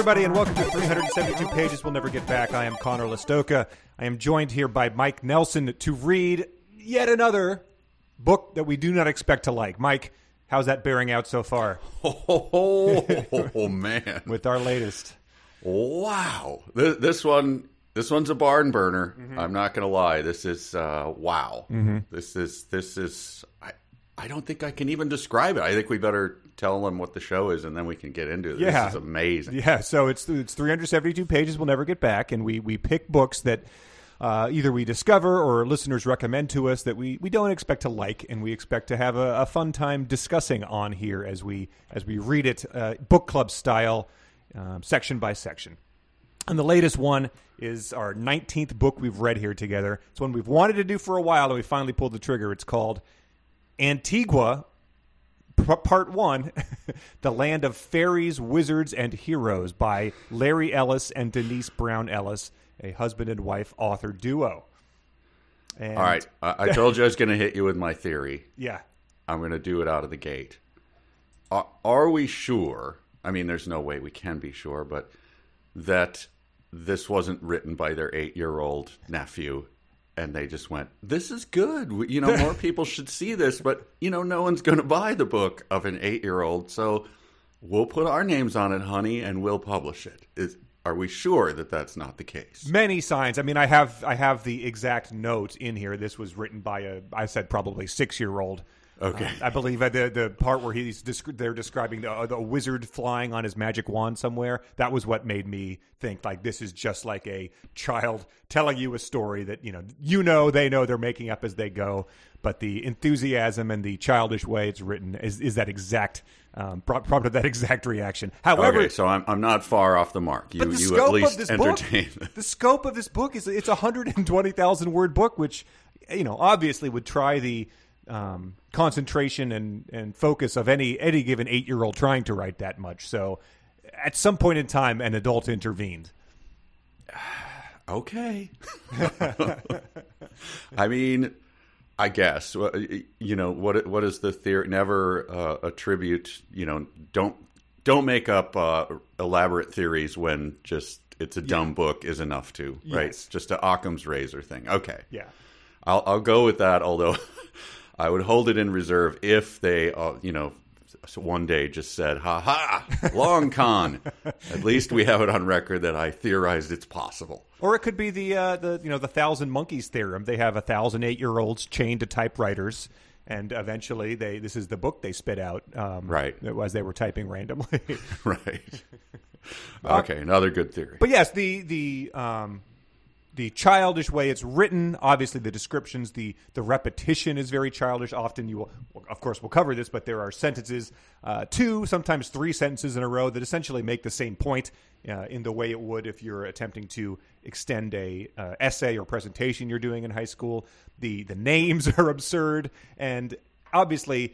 everybody, and welcome to 372 Pages We'll Never Get Back. I am Connor Listoka. I am joined here by Mike Nelson to read yet another book that we do not expect to like. Mike, how's that bearing out so far? Oh man. With our latest. Wow. This one's a barn burner. Mm-hmm. I'm not going to lie. This is, wow. Mm-hmm. This is, I don't think I can even describe it. I think we better tell them what the show is, and then we can get into it. Yeah. This is amazing. Yeah, so it's 372 pages we'll never get back, and we pick books that either we discover or listeners recommend to us that we don't expect to like, and we expect to have a fun time discussing on here as we read it, book club style, section by section. And the latest one is our 19th book we've read here together. It's one we've wanted to do for a while, and we finally pulled the trigger. It's called Antigua, Part 1, The Land of Fairies, Wizards, and Heroes by Larry Ellis and Denise Brown Ellis, a husband and wife author duo. And all right. I told you I was going to hit you with my theory. Yeah. I'm going to do it out of the gate. Are we sure, I mean, there's no way we can be sure, but that this wasn't written by their 8-year-old nephew, and they just went, this is good. More people should see this, but, no one's going to buy the book of an 8-year-old, so we'll put our names on it, honey, and we'll publish it. Are we sure that that's not the case? Many signs. I mean, I have the exact note in here. This was written by I said probably 6-year-old. Okay. I believe the part where they're describing the wizard flying on his magic wand somewhere. That was what made me think like this is just like a child telling you a story that they know they're making up as they go. But the enthusiasm and the childish way it's written is that exact prompted that exact reaction. However, okay, so I'm not far off the mark. You at least entertain. The scope of this book it's a 120,000 word book, which obviously would try the concentration and focus of any given 8-year-old trying to write that much. So at some point in time, an adult intervened. Okay. I mean, I guess, what is the theory? Never attribute, don't make up elaborate theories when just it's a dumb book is enough to, right? Yes. Just an Occam's razor thing. Okay. Yeah. I'll go with that, although I would hold it in reserve if they, one day just said, ha, long con. At least we have it on record that I theorized it's possible. Or it could be the 1,000 monkeys theorem. They have 1,000 8-year-olds chained to typewriters, and eventually this is the book they spit out. Right. As they were typing randomly. Right. Okay, another good theory. But yes, the childish way it's written, obviously the descriptions, the repetition is very childish. Often we'll cover this, but there are sentences, 2, sometimes 3 sentences in a row that essentially make the same point in the way it would if you're attempting to extend a essay or presentation you're doing in high school. The names are absurd, and obviously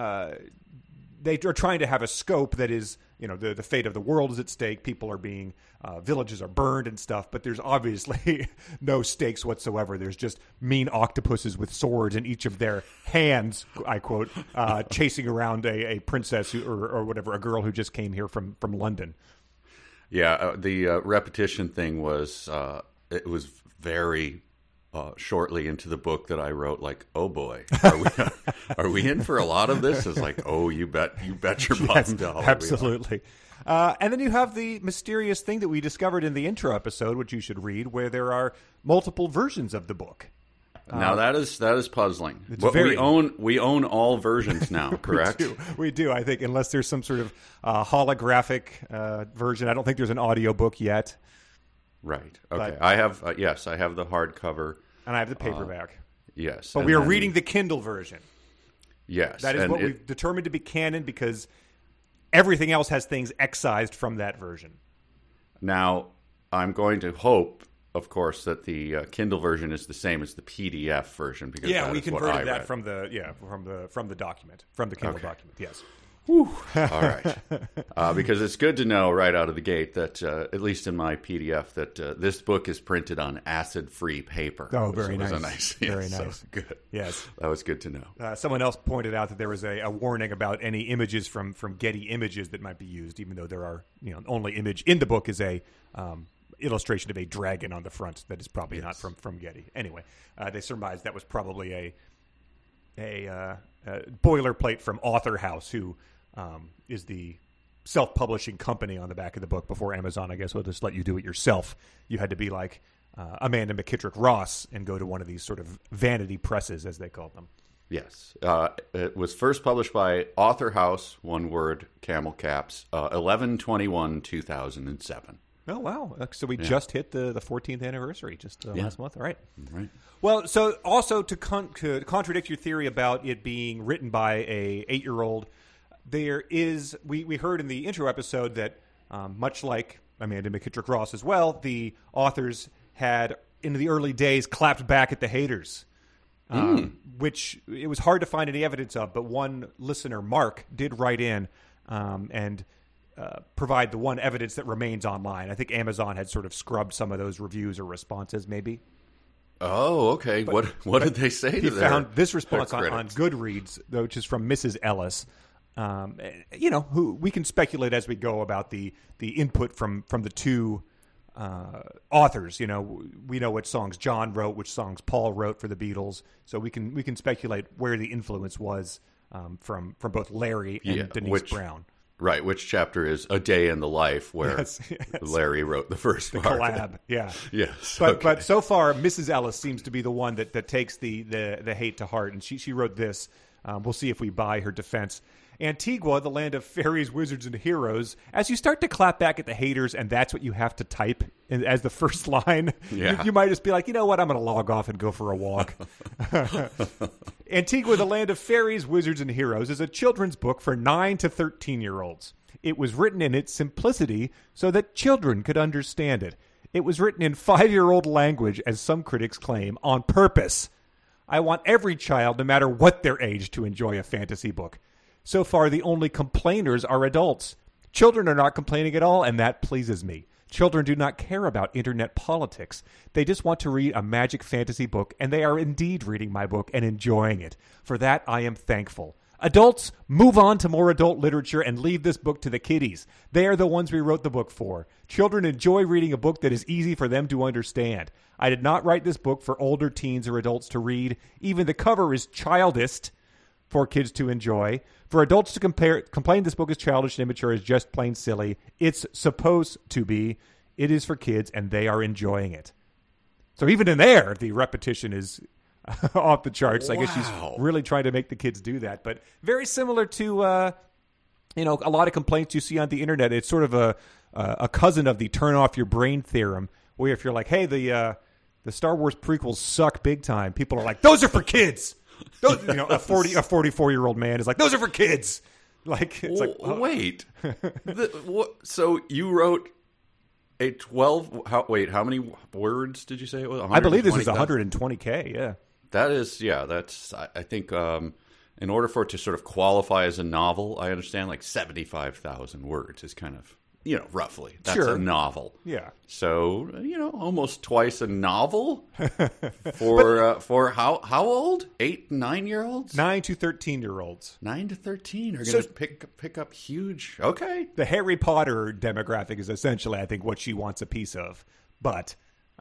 they are trying to have a scope that is, the fate of the world is at stake. People are being, villages are burned and stuff, but there's obviously no stakes whatsoever. There's just mean octopuses with swords in each of their hands, I quote, chasing around a princess or whatever, a girl who just came here from London. Yeah, the repetition thing was, it was very shortly into the book that I wrote, like, oh boy, are we in for a lot of this? It's like, oh, you bet your bottom dollar. Absolutely. And then you have the mysterious thing that we discovered in the intro episode, which you should read, where there are multiple versions of the book. Now that is puzzling. We own all versions now, correct? We do. I think unless there's some sort of holographic version, I don't think there's an audiobook yet. Right. Okay. But I have I have the hardcover, and I have the paperback. Yes, but we are reading the Kindle version. Yes, that is what we've determined to be canon because everything else has things excised from that version. Now, I'm going to hope, of course, that the Kindle version is the same as the PDF version because we converted that from the document, from the Kindle document. Yes. All right. Because it's good to know right out of the gate that, at least in my PDF, that this book is printed on acid-free paper. Oh, very nice. nice. Very nice. So good. Yes. That was good to know. Someone else pointed out that there was a warning about any images from Getty Images that might be used, even though there are, only image in the book is a illustration of a dragon on the front that is probably not from Getty. Anyway, they surmised that was probably a boilerplate from Author House, who is the self-publishing company on the back of the book. Before Amazon, I guess, will just let you do it yourself. You had to be like Amanda McKittrick Ross and go to one of these sort of vanity presses, as they called them. Yes. It was first published by Author House, one word, camel caps, 11/21/2007. Oh, wow. So we just hit the 14th anniversary just last month. All right. Right. Well, so also to contradict your theory about it being written by a 8-year-old, there is, we heard in the intro episode that much like Amanda McKittrick Ross as well, the authors had, in the early days, clapped back at the haters, which it was hard to find any evidence of, but one listener, Mark, did write in and provide the one evidence that remains online. I think Amazon had sort of scrubbed some of those reviews or responses, maybe. Oh, okay. What did they say to He their found this response on critics? Goodreads, which is from Mrs. Ellis. Who we can speculate as we go about the input from the two authors. We know which songs John wrote, which songs Paul wrote for the Beatles, so we can speculate where the influence was from both Larry and Denise Brown. Right, which chapter is A Day in the Life, where Yes. Larry wrote the first part. Collab, yeah. Yes. But so far, Mrs. Ellis seems to be the one that takes the hate to heart, and she wrote this. We'll see if we buy her defense. Antigua, the land of fairies, wizards, and heroes. As you start to clap back at the haters, and that's what you have to type as the first line, you might just be like, you know what, I'm going to log off and go for a walk. Antigua, the land of fairies, wizards, and heroes is a children's book for 9 to 13-year-olds. It was written in its simplicity so that children could understand it. It was written in 5-year-old language, as some critics claim, on purpose. I want every child, no matter what their age, to enjoy a fantasy book. So far, the only complainers are adults. Children are not complaining at all, and that pleases me. Children do not care about internet politics. They just want to read a magic fantasy book, and they are indeed reading my book and enjoying it. For that, I am thankful. Adults, move on to more adult literature and leave this book to the kiddies. They are the ones we wrote the book for. Children enjoy reading a book that is easy for them to understand. I did not write this book for older teens or adults to read. Even the cover is childish for kids to enjoy. For adults to complain this book is childish and immature is just plain silly. It's supposed to be. It is for kids, and they are enjoying it. So even in there, the repetition is off the charts. Wow. I guess she's really trying to make the kids do that. But very similar to, a lot of complaints you see on the internet. It's sort of a cousin of the turn off your brain theorem, where if you're like, hey, the Star Wars prequels suck big time, people are like, those are for kids. Those, a 44-year-old man is like, those are for kids. Like, it's like, oh. Wait. So you wrote a 12. How many words did you say it was? I believe this is 120K. Yeah. That is, that's, I think, in order for it to sort of qualify as a novel, I understand like 75,000 words is kind of, roughly. That's a novel. Yeah. So, almost twice a novel for how old? 8, 9-year-olds? 9 to 13-year-olds. 9 to 13 are going to pick up huge. Okay. The Harry Potter demographic is essentially, I think, what she wants a piece of. But,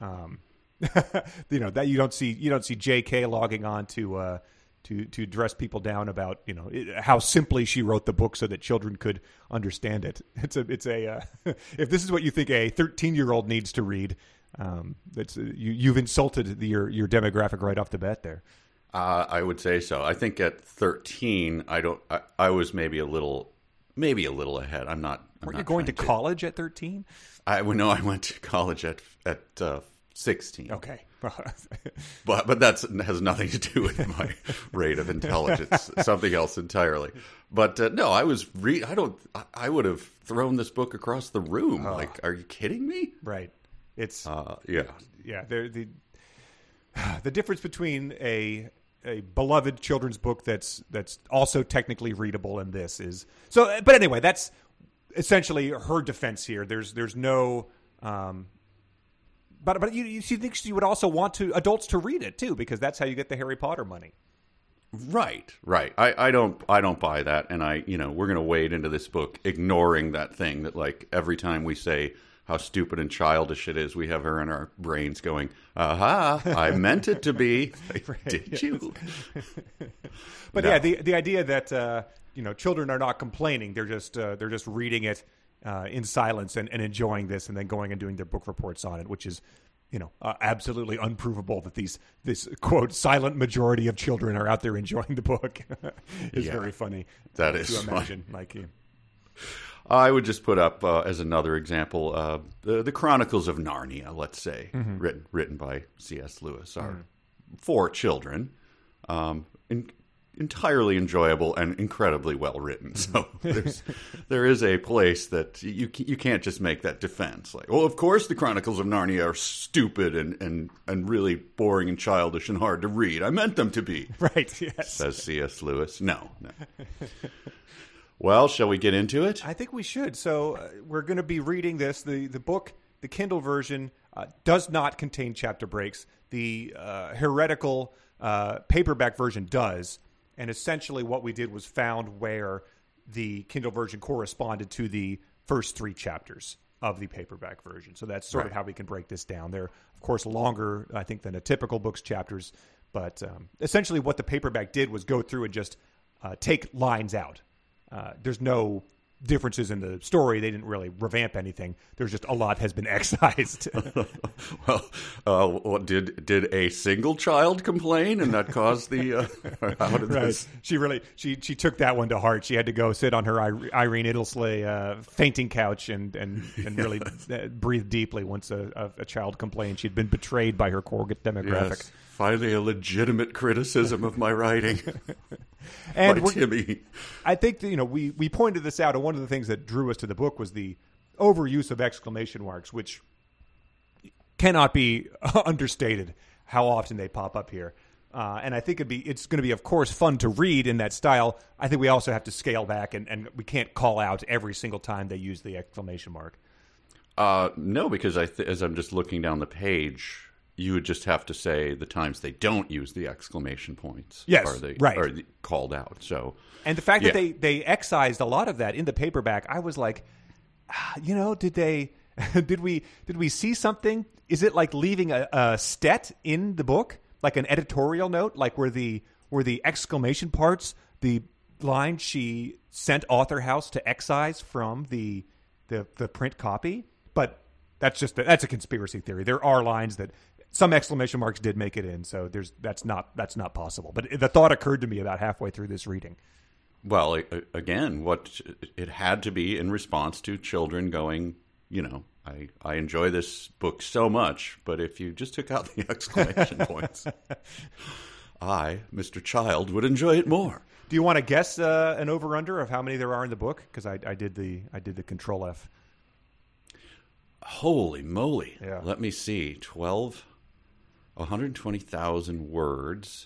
that you don't see JK logging on to dress people down about how simply she wrote the book so that children could understand it. It's a if this is what you think a 13-year-old needs to read, you've insulted your demographic right off the bat there. I would say so. I think at 13, I was maybe a little ahead. I'm not. Were you going to college at 13? I went to college at 16. Okay. but that has nothing to do with my rate of intelligence. Something else entirely. But no, I was I would have thrown this book across the room. Like, are you kidding me? Right. It's yeah. The difference between a a beloved children's book that's also technically readable, and this is so. But anyway, that's essentially her defense here. There's no. But you think she would also want adults to read it too, because that's how you get the Harry Potter money. Right. I don't buy that, and we're going to wade into this book ignoring that thing that, like, every time we say how stupid and childish it is, we have her in our brains going, "Aha! I meant it to be." Like, did you? But No. yeah, the idea that children are not complaining; they're just reading it in silence and enjoying this, and then going and doing their book reports on it, which is. Absolutely unprovable that this quote silent majority of children are out there enjoying the book is very funny. That is to imagine. Like, I would just put up as another example the Chronicles of Narnia, let's say, written by C.S. Lewis, are for children, entirely enjoyable and incredibly well written. So there is a place that you can't just make that defense. Like, well, of course the Chronicles of Narnia are stupid and really boring and childish and hard to read. I meant them to be. Right, yes. Says C.S. Lewis. No. Well, shall we get into it? I think we should. So we're going to be reading this. The book, the Kindle version, does not contain chapter breaks. The heretical paperback version does. And essentially what we did was found where the Kindle version corresponded to the first 3 chapters of the paperback version. So that's sort of how we can break this down. They're, of course, longer, I think, than a typical book's chapters. But essentially what the paperback did was go through and just take lines out. There's no differences in the story. They didn't really revamp anything. There's just a lot has been excised. Well, did a single child complain, and that caused the how did this? She took that one to heart. She had to go sit on her Irene Iddlesley fainting couch and really breathe deeply once a child complained. She'd been betrayed by her core demographic. Yes. Finally, a legitimate criticism of my writing. And by Timmy. I think that, we pointed this out, and one of the things that drew us to the book was the overuse of exclamation marks, which cannot be understated how often they pop up here. And I think it's going to be, of course, fun to read in that style. I think we also have to scale back, and we can't call out every single time they use the exclamation mark. No, because as I'm just looking down the page, you would just have to say the times they don't use the exclamation points. Yes, are called out. So, and the fact that they excised a lot of that in the paperback, I was like, did we see something? Is it like leaving a stet in the book, like an editorial note, like where the exclamation parts, the line she sent Author House to excise from the print copy? But that's a conspiracy theory. There are lines that. Some exclamation marks did make it in, so that's not possible. But the thought occurred to me about halfway through this reading. Well, again, what it had to be in response to children going, I enjoy this book so much, but if you just took out the exclamation points, I, Mr. Child, would enjoy it more. Do you want to guess an over/under of how many there are in the book? Because I did the Control F. Holy moly! Yeah. Let me see. 120,000 words.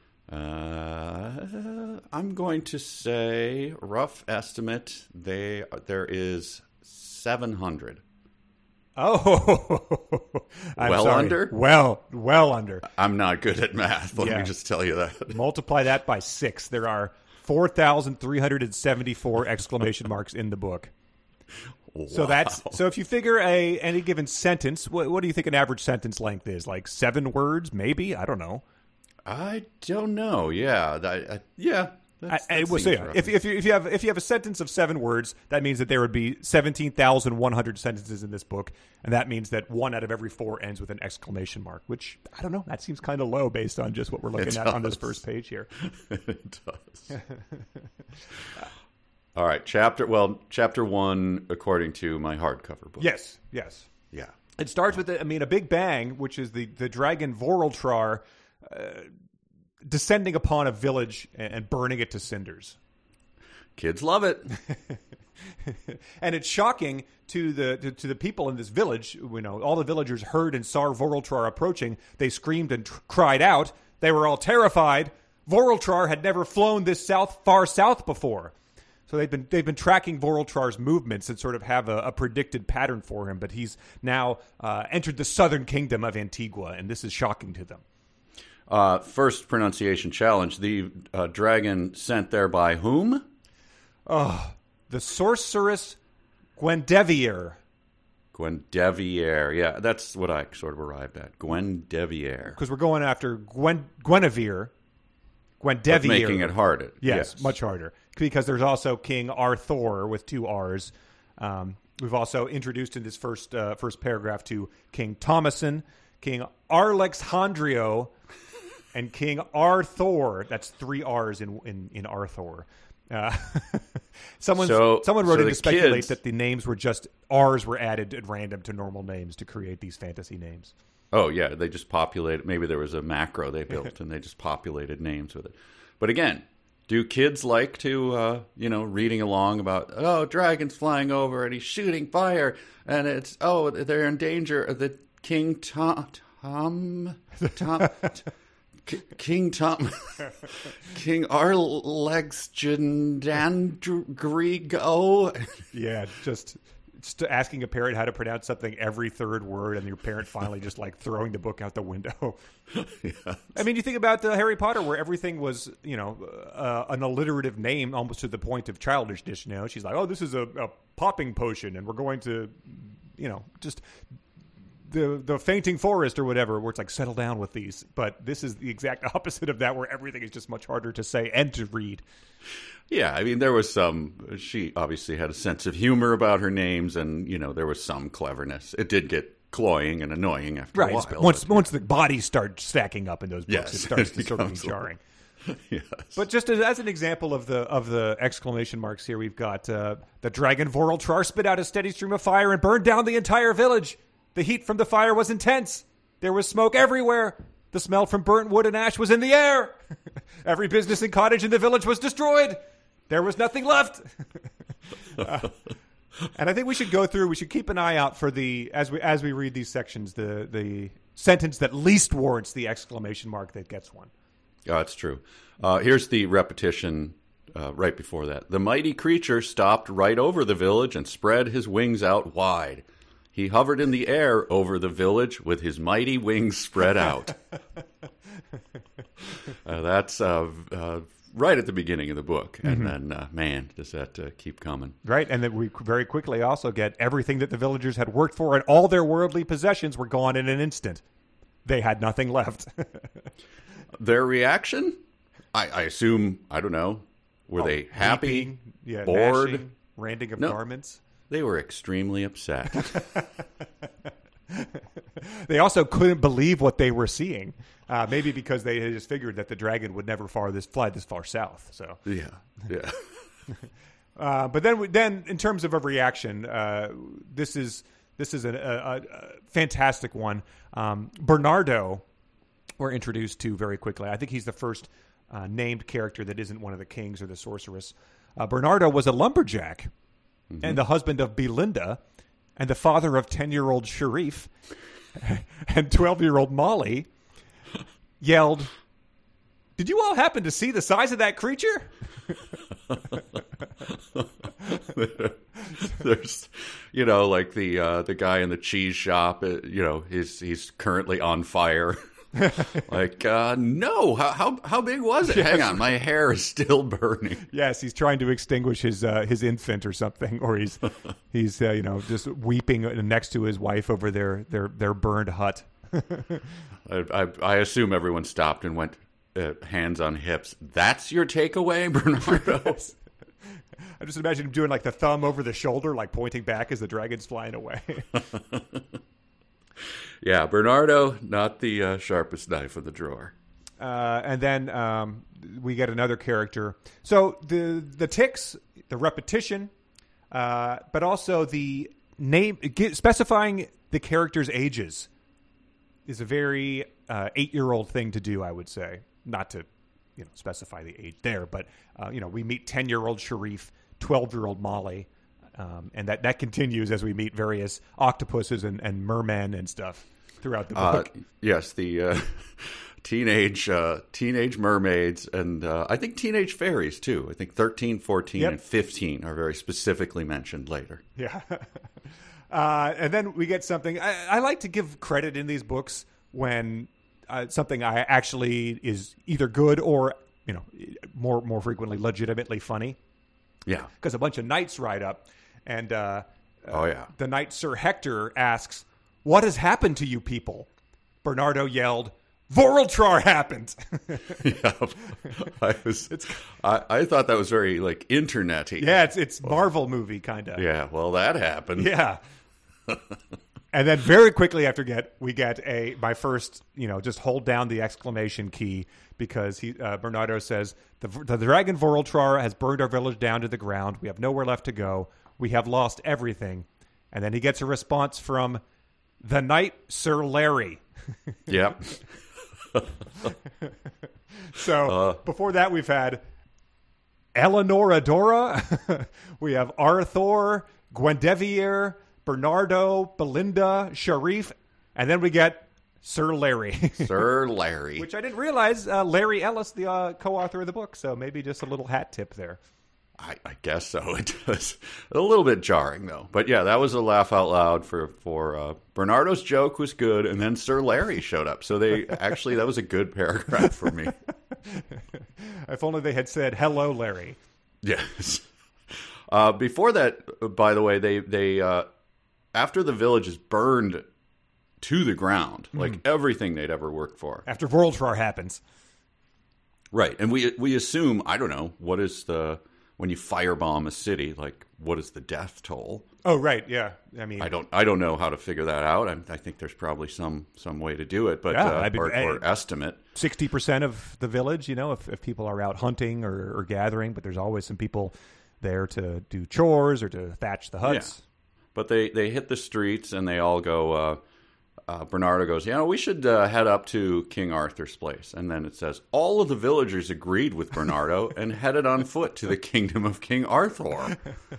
I'm going to say, rough estimate, there is 700. Oh, I'm well sorry. Under? Well under. I'm not good at math. Let me just tell you that. Multiply that by 6. There are 4,374 exclamation marks in the book. Wow. So if you figure any given sentence, what do you think an average sentence length is? Like 7 words, maybe? I don't know. I don't know. Yeah, If you have a sentence of 7 words, that means that there would be 17,100 sentences in this book, and that means that 1 out of every 4 ends with an exclamation mark. Which I don't know. That seems kind of low based on just what we're looking at on this first page here. It does. All right, chapter 1, according to my hardcover book. Yes. Yeah. It starts with a big bang, which is the dragon Vorultrar descending upon a village and burning it to cinders. Kids love it. And it's shocking to the people in this village. All the villagers heard and saw Vorultrar approaching. They screamed and cried out. They were all terrified. Vorultrar had never flown this far south before. So they've been tracking Vorultrar's movements and sort of have a predicted pattern for him. But he's now entered the southern kingdom of Antigua, and this is shocking to them. First pronunciation challenge. The dragon sent there by whom? The sorceress Gwendevier. Gwendevier. Yeah, that's what I sort of arrived at. Gwendevier. Because we're going after Guinevere. Gwendevier. Making it harder. Yes, much harder. Because there's also King Arthur with 2 R's. We've also introduced in this first paragraph to King Thomason, King Alexandrio, and King Arthur. That's 3 R's in Arthur. Someone wrote in to speculate that the names were just R's were added at random to normal names to create these fantasy names. Oh, yeah, they just populated. Maybe there was a macro they built, and they just populated names with it. But again, do kids like to, reading along about, dragons flying over, and he's shooting fire, and it's, they're in danger. The King King Arlexgendandrigo. Yeah, just asking a parent how to pronounce something every third word, and your parent finally just like throwing the book out the window. Yes. I mean, you think about the Harry Potter, where everything was, an alliterative name almost to the point of childishness. She's like, this is a popping potion, and we're going to, just the fainting forest or whatever, where it's like, settle down with these. But this is the exact opposite of that, where everything is just much harder to say and to read. Yeah, I mean, there was she obviously had a sense of humor about her names, and, there was some cleverness. It did get cloying and annoying after a while. Once the bodies start stacking up in those books, it starts to sort of be jarring. Yes. But just as an example of the exclamation marks here, we've got the dragon Vorultrar spit out a steady stream of fire and burned down the entire village. The heat from the fire was intense. There was smoke everywhere. The smell from burnt wood and ash was in the air. Every business and cottage in the village was destroyed. There was nothing left. And I think we should go through. We should keep an eye out for as we read these sections, the sentence that least warrants the exclamation mark that gets one. Oh, that's true. Here's the repetition right before that. The mighty creature stopped right over the village and spread his wings out wide. He hovered in the air over the village with his mighty wings spread out. That's right at the beginning of the book. And then, man, does that keep coming. Right, and then we very quickly also get everything that the villagers had worked for and all their worldly possessions were gone in an instant. They had nothing left. Their reaction? I assume, I don't know, were they happy, weeping, bored? Gnashing, rending of garments? They were extremely upset. They also couldn't believe what they were seeing. Maybe because they had just figured that the dragon would never fly this far south. So yeah. But then in terms of a reaction, this is a fantastic one. Bernardo, we're introduced to very quickly. I think he's the first named character that isn't one of the kings or the sorceress. Bernardo was a lumberjack and the husband of Belinda and the father of 10-year-old Sharif and 12-year-old Molly. Yelled, "Did you all happen to see the size of that creature?" There's, like the guy in the cheese shop. He's currently on fire. Like, no. How big was it? Yes. Hang on, my hair is still burning. Yes, he's trying to extinguish his infant or something, or he's just weeping next to his wife over their burned hut. I assume everyone stopped and went hands on hips. That's your takeaway, Bernardo? Yes. I just imagine him doing like the thumb over the shoulder, like pointing back as the dragon's flying away. Yeah, Bernardo, not the sharpest knife in the drawer. And then we get another character. So the tics, the repetition, but also the name, specifying the characters' ages is a very 8-year-old thing to do, I would say. Not to specify the age there, but we meet 10-year-old Sharif, 12-year-old Molly, and that continues as we meet various octopuses and mermen and stuff throughout the book. Yes, the teenage mermaids, and I think teenage fairies too. I think 13, 14, Yep. and 15 are very specifically mentioned later. Yeah. And then we get something. I like to give credit in these books when something I actually is either good or, more frequently legitimately funny. Yeah. Because a bunch of knights ride up, and Oh yeah. the knight Sir Hector asks, "What has happened to you people?" Bernardo yelled, "Vorultrar happened." Yeah. I thought that was very like internet-y. Yeah, it's Marvel movie kind of. Yeah. Well, that happened. Yeah. And then very quickly after we get my first, just hold down the exclamation key, because Bernardo says, the dragon Vorultrar has burned our village down to the ground. We have nowhere left to go. We have lost everything. And then he gets a response from the knight Sir Larry. Yep. So before that, we've had Eleanor Dora. We have Arthur, Guinevere, Bernardo, Belinda, Sharif, and then we get Sir Larry. Sir Larry. Which I didn't realize Larry Ellis, the co-author of the book, so maybe just a little hat tip there. I guess so. It does. A little bit jarring, though. But yeah, that was a laugh out loud for Bernardo's joke was good, and then Sir Larry showed up. So that was a good paragraph for me. If only they had said, "Hello, Larry." Yes. Before that, by the way, they after the village is burned to the ground, like everything they'd ever worked for. After Vorultrar happens. Right. And we assume, I don't know, what is when you firebomb a city, like what is the death toll? Oh, right. Yeah. I mean, I don't know how to figure that out. I think there's probably some way to do it, but Yeah, or estimate. 60% of the village, if people are out hunting or gathering, but there's always some people there to do chores or to thatch the huts. Yeah. But they hit the streets and they all go. Bernardo goes, we should head up to King Arthur's place. And then it says, all of the villagers agreed with Bernardo and headed on foot to the kingdom of King Arthur.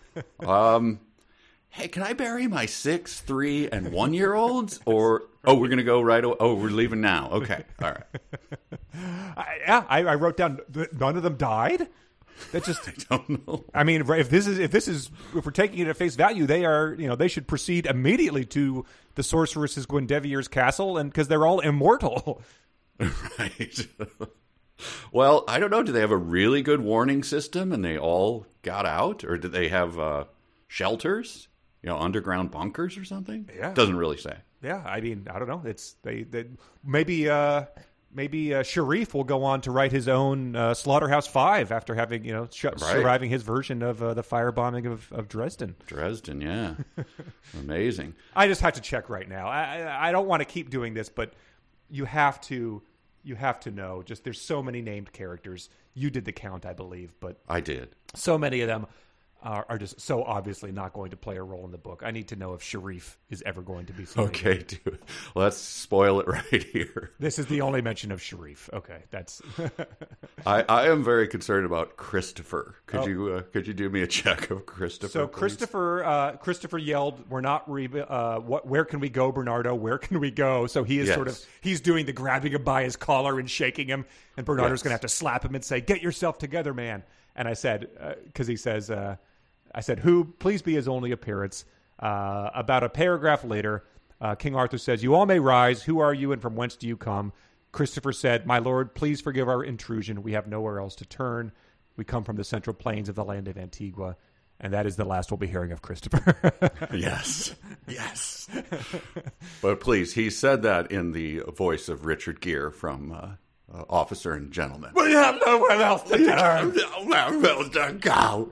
Hey, can I bury my 6, 3, and 1-year-olds? Or, we're going to go right away. Oh, we're leaving now. Okay. All right. I wrote down none of them died. That just I don't know. I mean, if we're taking it at face value, they are, they should proceed immediately to the sorceress Guinevere's castle, and because they're all immortal. Right. Well, I don't know. Do they have a really good warning system and they all got out, or do they have shelters, underground bunkers or something? Yeah, doesn't really say. Yeah, I mean, I don't know. It's they maybe. Maybe Sharif will go on to write his own Slaughterhouse 5 after having, surviving his version of the firebombing of Dresden. Dresden, yeah. Amazing. I just have to check right now. I don't want to keep doing this, but you have to know. Just there's so many named characters. You did the count, I believe, but I did. So many of them are just so obviously not going to play a role in the book. I need to know if Sharif is ever going to be seen. Okay, dude. Let's spoil it right here. This is the only mention of Sharif. Okay, that's. I am very concerned about Christopher. Could you do me a check of Christopher? So please? Christopher yelled, "We're not. Where can we go, Bernardo? Where can we go?" So he is he's doing the grabbing him by his collar and shaking him, and Bernardo's going to have to slap him and say, "Get yourself together, man." And I said, because he says. I said, "Who? Please be his only appearance." About a paragraph later, King Arthur says, "You all may rise. Who are you and from whence do you come?" Christopher said, "My lord, please forgive our intrusion. We have nowhere else to turn. We come from the central plains of the land of Antigua." And that is the last we'll be hearing of Christopher. Yes. Yes. But please, he said that in the voice of Richard Gere from Officer and Gentleman. We have nowhere else to turn. Nowhere else to go.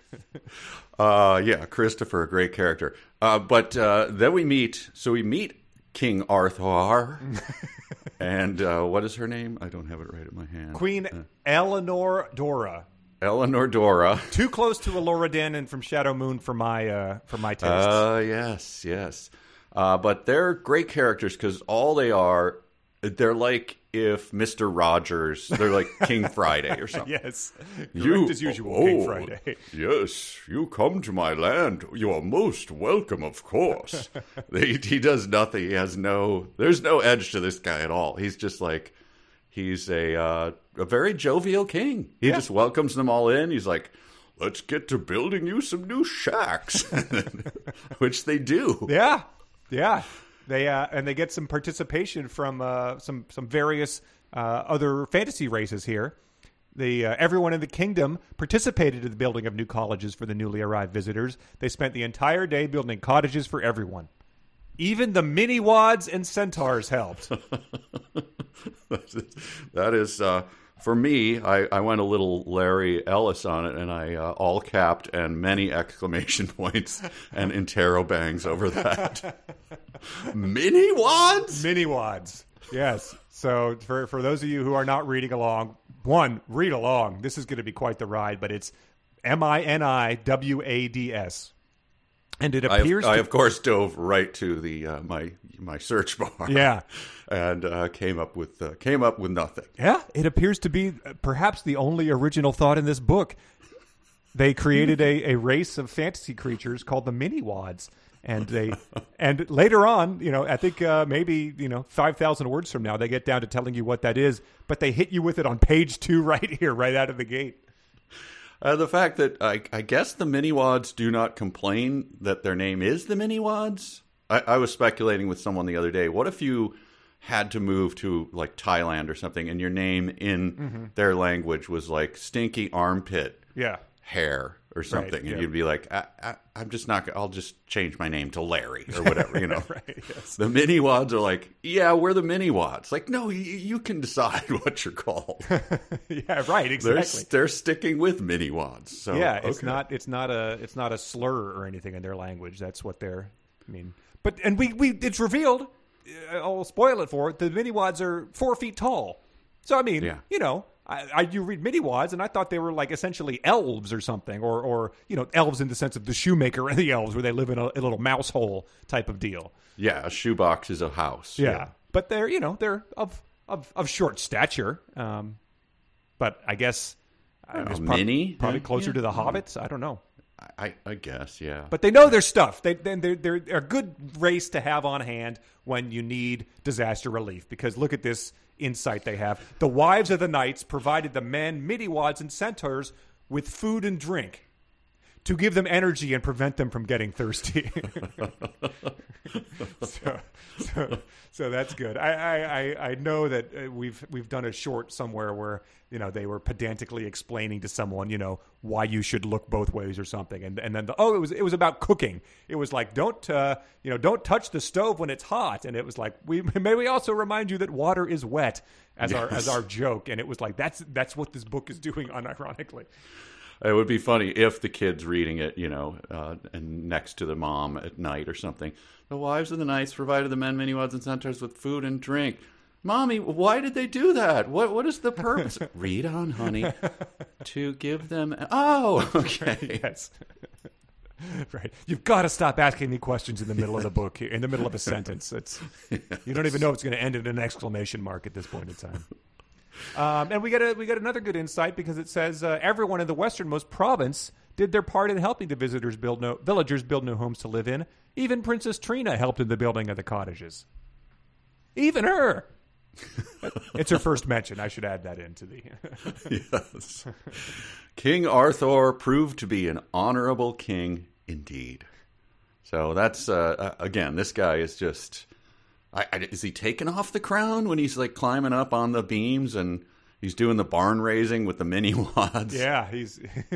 Yeah, Christopher, a great character. But then we meet King Arthur. And what is her name? I don't have it right at my hand. Queen Eleanor Dora. Eleanor Dora. Too close to Allura Dinn and from Shadow Moon for my taste. Yes. But they're great characters because all they're like if Mr. Rogers, they're like King Friday or something. Yes. Correct as usual, King Friday. Yes, you come to my land. You are most welcome, of course. He does nothing. There's no edge to this guy at all. He's just like, he's a very jovial king. He just welcomes them all in. He's like, let's get to building you some new shacks, which they do. Yeah, yeah. They get some participation from some various other fantasy races here. Everyone in the kingdom participated in the building of new colleges for the newly arrived visitors. They spent the entire day building cottages for everyone. Even the mini-wads and centaurs helped. That is, for me, I went a little Larry Ellis on it, and I all-capped and many exclamation points and interrobangs over that. Mini-wads? Mini-wads, yes. So for those of you who are not reading along, read along. This is going to be quite the ride, but it's MINIWADS. And it appears I of course dove right to the my search bar. Yeah, and came up with nothing. Yeah, it appears to be perhaps the only original thought in this book. They created a race of fantasy creatures called the Mini-wads, and later on, I think maybe 5,000 words from now, they get down to telling you what that is, but they hit you with it on page 2 right here, right out of the gate. The fact that I guess the Mini-wads do not complain that their name is the Mini-wads. I was speculating with someone the other day. What if you had to move to like Thailand or something, and your name in their language was like Stinky Armpit Hair or something, right, and you'd be like, I'm just not. I'll just change my name to Larry or whatever. Right, yes. The Mini-wads are like, yeah, we're the Mini-wads. Like, no, you can decide what you're called. Yeah, right, exactly. They're sticking with Mini-wads. So yeah, okay. it's not a slur or anything in their language. That's what they're. But it's revealed. I'll spoil it for it. The Mini-wads are 4 feet tall. So you read Mini-wads, and I thought they were like essentially elves or something, or elves in the sense of the shoemaker and the elves, where they live in a little mouse hole type of deal. Yeah, a shoebox is a house. Yeah. But they're they're of short stature. But I guess mini, probably closer to the hobbits. I don't know. I guess, yeah. But they know their stuff. They're a good race to have on hand when you need disaster relief. Because look at this insight they have. The wives of the knights provided the men, Mini-wads, and centaurs with food and drink to give them energy and prevent them from getting thirsty. So that's good. I know that we've done a short somewhere where they were pedantically explaining to someone why you should look both ways or something, and then it was about cooking. It was like don't touch the stove when it's hot, and it was like may we also remind you that water is wet as our joke, and it was like that's what this book is doing unironically. It would be funny if the kid's reading it, and next to the mom at night or something. The wives of the knights provided the men, Mini-wads, and centaurs with food and drink. Mommy, why did they do that? What is the purpose? Read on, honey. To give them... Oh, okay. Yes. Right. You've got to stop asking me questions in the middle of the book here, in the middle of a sentence. You don't even know it's going to end in an exclamation mark at this point in time. And we got another good insight, because it says everyone in the westernmost province did their part in helping the villagers build new homes to live in. Even Princess Trina helped in the building of the cottages. Even her. It's her first mention. I should add that into the... Yes. King Arthur proved to be an honorable king indeed. So that's, again, this guy is just... is he taking off the crown when he's like climbing up on the beams and he's doing the barn raising with the Mini-wads? Yeah, he's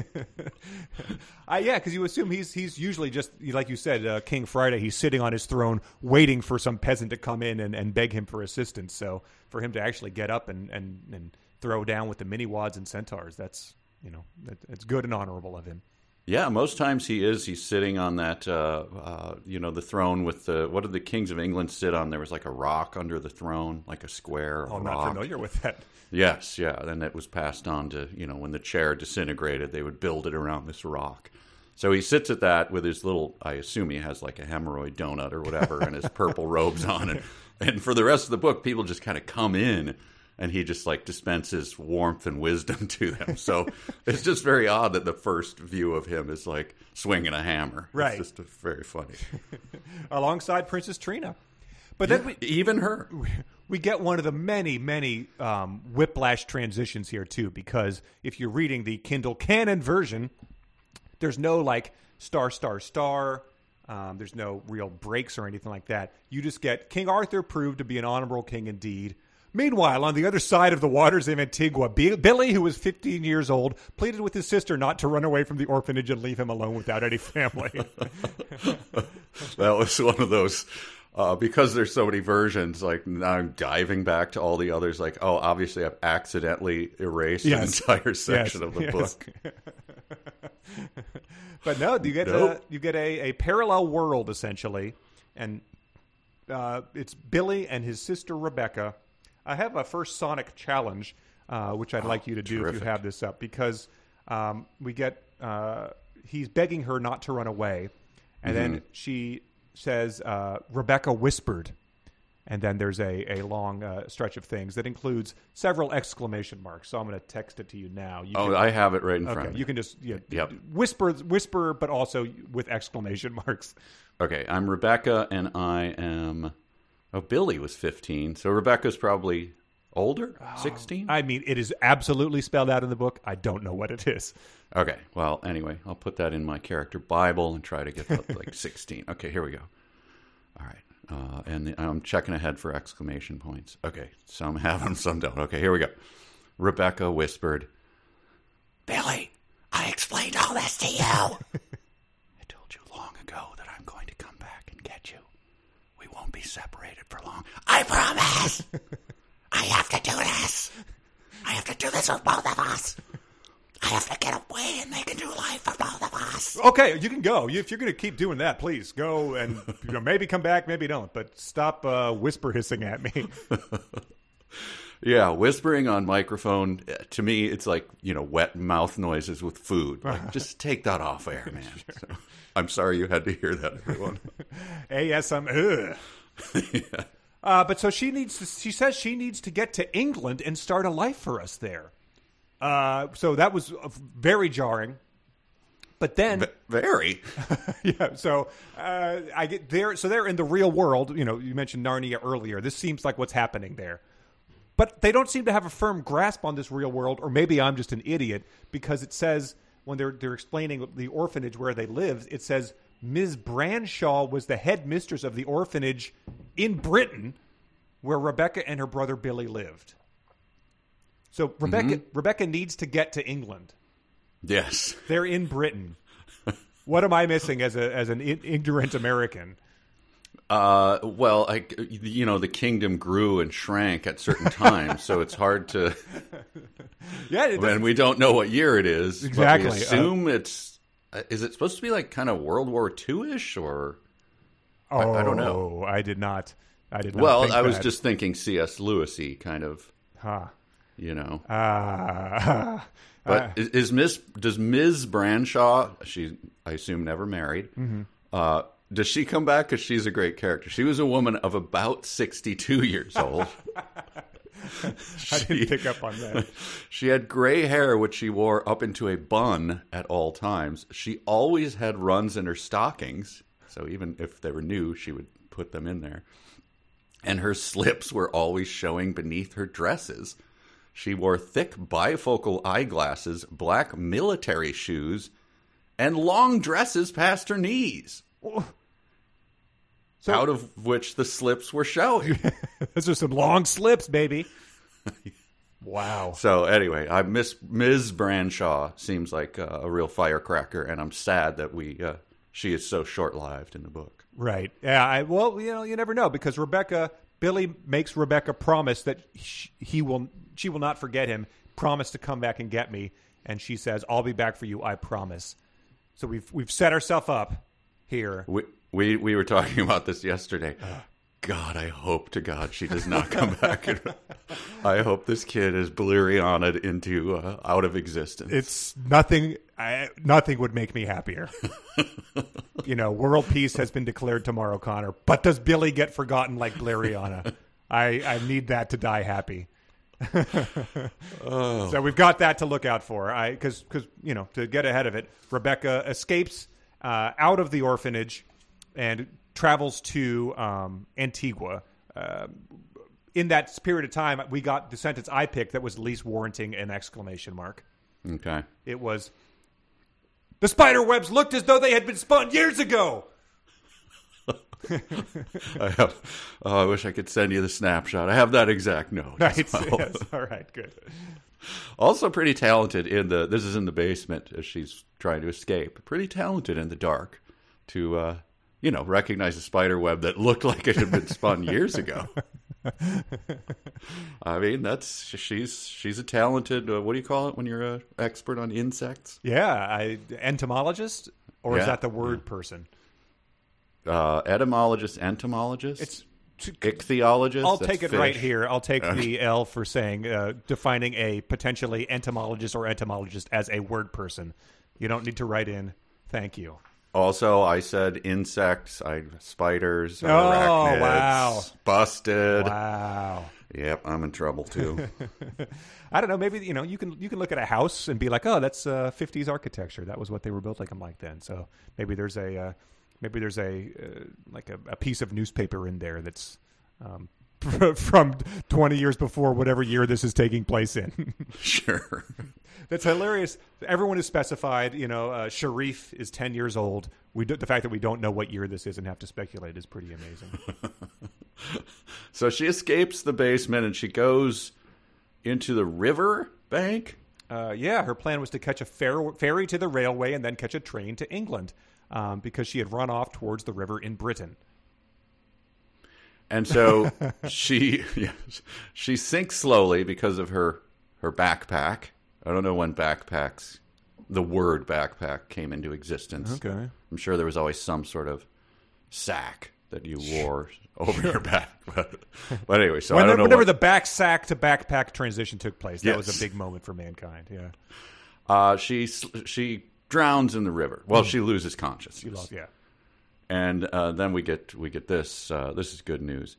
because you assume he's usually just, like you said, King Friday. He's sitting on his throne waiting for some peasant to come in and beg him for assistance. So for him to actually get up and throw down with the Mini-wads and centaurs, that's it's good and honorable of him. Yeah, most times he's sitting on that, the throne with what did the kings of England sit on? There was like a rock under the throne, like a square rock. I'm not familiar with that. Yes, yeah. Then it was passed on to, when the chair disintegrated, they would build it around this rock. So he sits at that with his little, I assume he has like a hemorrhoid donut or whatever, and his purple robes on. And for the rest of the book, people just kind of come in, and he just like dispenses warmth and wisdom to them. So it's just very odd that the first view of him is like swinging a hammer. Right. It's just very funny. Alongside Princess Trina. But then even her. we get one of the many, many whiplash transitions here, too, because if you're reading the Kindle Canon version, there's no, like, star, star, star. There's no real breaks or anything like that. You just get King Arthur proved to be an honorable king indeed. Meanwhile, on the other side of the waters of Antigua, Billy, who was 15 years old, pleaded with his sister not to run away from the orphanage and leave him alone without any family. That was one of those, because there's so many versions, like now I'm diving back to all the others, like, oh, obviously I've accidentally erased an entire section of the book. But no, you get a parallel world, essentially, and it's Billy and his sister Rebecca. I have a first Sonic challenge, which I'd like you to do if you have this up, because we get he's begging her not to run away, and then she says, Rebecca whispered, and then there's a long stretch of things that includes several exclamation marks. So I'm going to text it to you now. I have it right in front of me. You can just whisper, but also with exclamation marks. Okay, I'm Rebecca, and I am... Oh, Billy was 15, so Rebecca's probably older, 16? I mean, it is absolutely spelled out in the book. I don't know what it is. Okay, well, anyway, I'll put that in my character Bible and try to get like 16. Okay, here we go. All right, and I'm checking ahead for exclamation points. Okay, some have them, some don't. Okay, here we go. Rebecca whispered, Billy, I explained all this to you. I told you long ago that I'm going to come back and get you. We won't be separated for long. I promise. I have to do this. I have to do this with both of us. I have to get away and make a new life for both of us. Okay, you can go. If you're going to keep doing that, please go and maybe come back, maybe don't. But stop whisper hissing at me. Yeah, whispering on microphone, to me, it's like, wet mouth noises with food. Like, just take that off air, man. Sure. So, I'm sorry you had to hear that, everyone. ASM. Yeah. But so she says she needs to get to England and start a life for us there. So that was very jarring. But then, very, yeah. So I get there. So they're in the real world. You mentioned Narnia earlier. This seems like what's happening there. But they don't seem to have a firm grasp on this real world, or maybe I'm just an idiot, because it says when they're explaining the orphanage where they live, it says Ms. Branshaw was the head mistress of the orphanage in Britain, where Rebecca and her brother Billy lived. So Rebecca needs to get to England. Yes, they're in Britain. What am I missing as an ignorant American? Well, the kingdom grew and shrank at certain times, so it's hard to. Yeah, and we don't know what year it is. Exactly. But we assume it's. Is it supposed to be like kind of World War II-ish, or? I don't know. I did not. Well, think I was just thinking C.S. Lewis-y kind of. Huh. But does Ms. Branshaw? She, I assume, never married. Mm-hmm. Does she come back? Because she's a great character. She was a woman of about 62 years old. I didn't pick up on that. She had gray hair, which she wore up into a bun at all times. She always had runs in her stockings. So even if they were new, she would put them in there. And her slips were always showing beneath her dresses. She wore thick bifocal eyeglasses, black military shoes, and long dresses past her knees. So, out of which the slips were showing. Those are some long slips, baby. Wow. So anyway, Ms. Branshaw seems like a real firecracker, and I'm sad that she is so short-lived in the book. Right. Yeah. You never know, because Billy makes Rebecca promise that she will not forget him. Promise to come back and get me, and she says, "I'll be back for you. I promise." So we've set ourselves up here. We were talking about this yesterday. God, I hope to God she does not come back. I hope this kid is Bluriana'd into out of existence. It's nothing. Nothing would make me happier. World peace has been declared tomorrow, Connor. But does Billy get forgotten like Bluriana? I need that to die happy. So we've got that to look out for. Because to get ahead of it, Rebecca escapes out of the orphanage and travels to Antigua, in that period of time, we got the sentence I picked that was at least warranting an exclamation mark. Okay. It was, the spider webs looked as though they had been spun years ago. I wish I could send you the snapshot. I have that exact note. Right. Yes. All right. Good. Also pretty talented this is in the basement as she's trying to escape. Pretty talented in the dark to, recognize a spider web that looked like it had been spun years ago. I mean, she's a talented, what do you call it when you're an expert on insects? Yeah. Entomologist? Or is Yeah. that the word person? Etymologist, entomologist? It's ichthyologist? I'll That's take it fish. right here. I'll take the L for saying defining a potentially entomologist or entomologist as a word person. You don't need to write in. Thank you. Also, I said insects, spiders, Oh, arachnids. wow. Busted. Wow. Yep, I'm in trouble too. I don't know. Maybe you can look at a house and be like, oh, that's 50s architecture. That was what they were built like then. So maybe there's a like a piece of newspaper in there that's from 20 years before whatever year this is taking place in. Sure. That's hilarious. Everyone is specified. Sharif is 10 years old. The fact that we don't know what year this is and have to speculate is pretty amazing. So she escapes the basement and she goes into the river bank. Yeah, her plan was to catch a ferry to the railway and then catch a train to England because she had run off towards the river in Britain. And so she sinks slowly because of her backpack. I don't know when the word backpack came into existence. Okay. I'm sure there was always some sort of sack that you wore over your back. But anyway, so I don't know. Whenever the back sack to backpack transition took place, that was Yes. a big moment for mankind. Yeah. She drowns in the river. Well, she loses consciousness. Yeah. And then we get this. This is good news.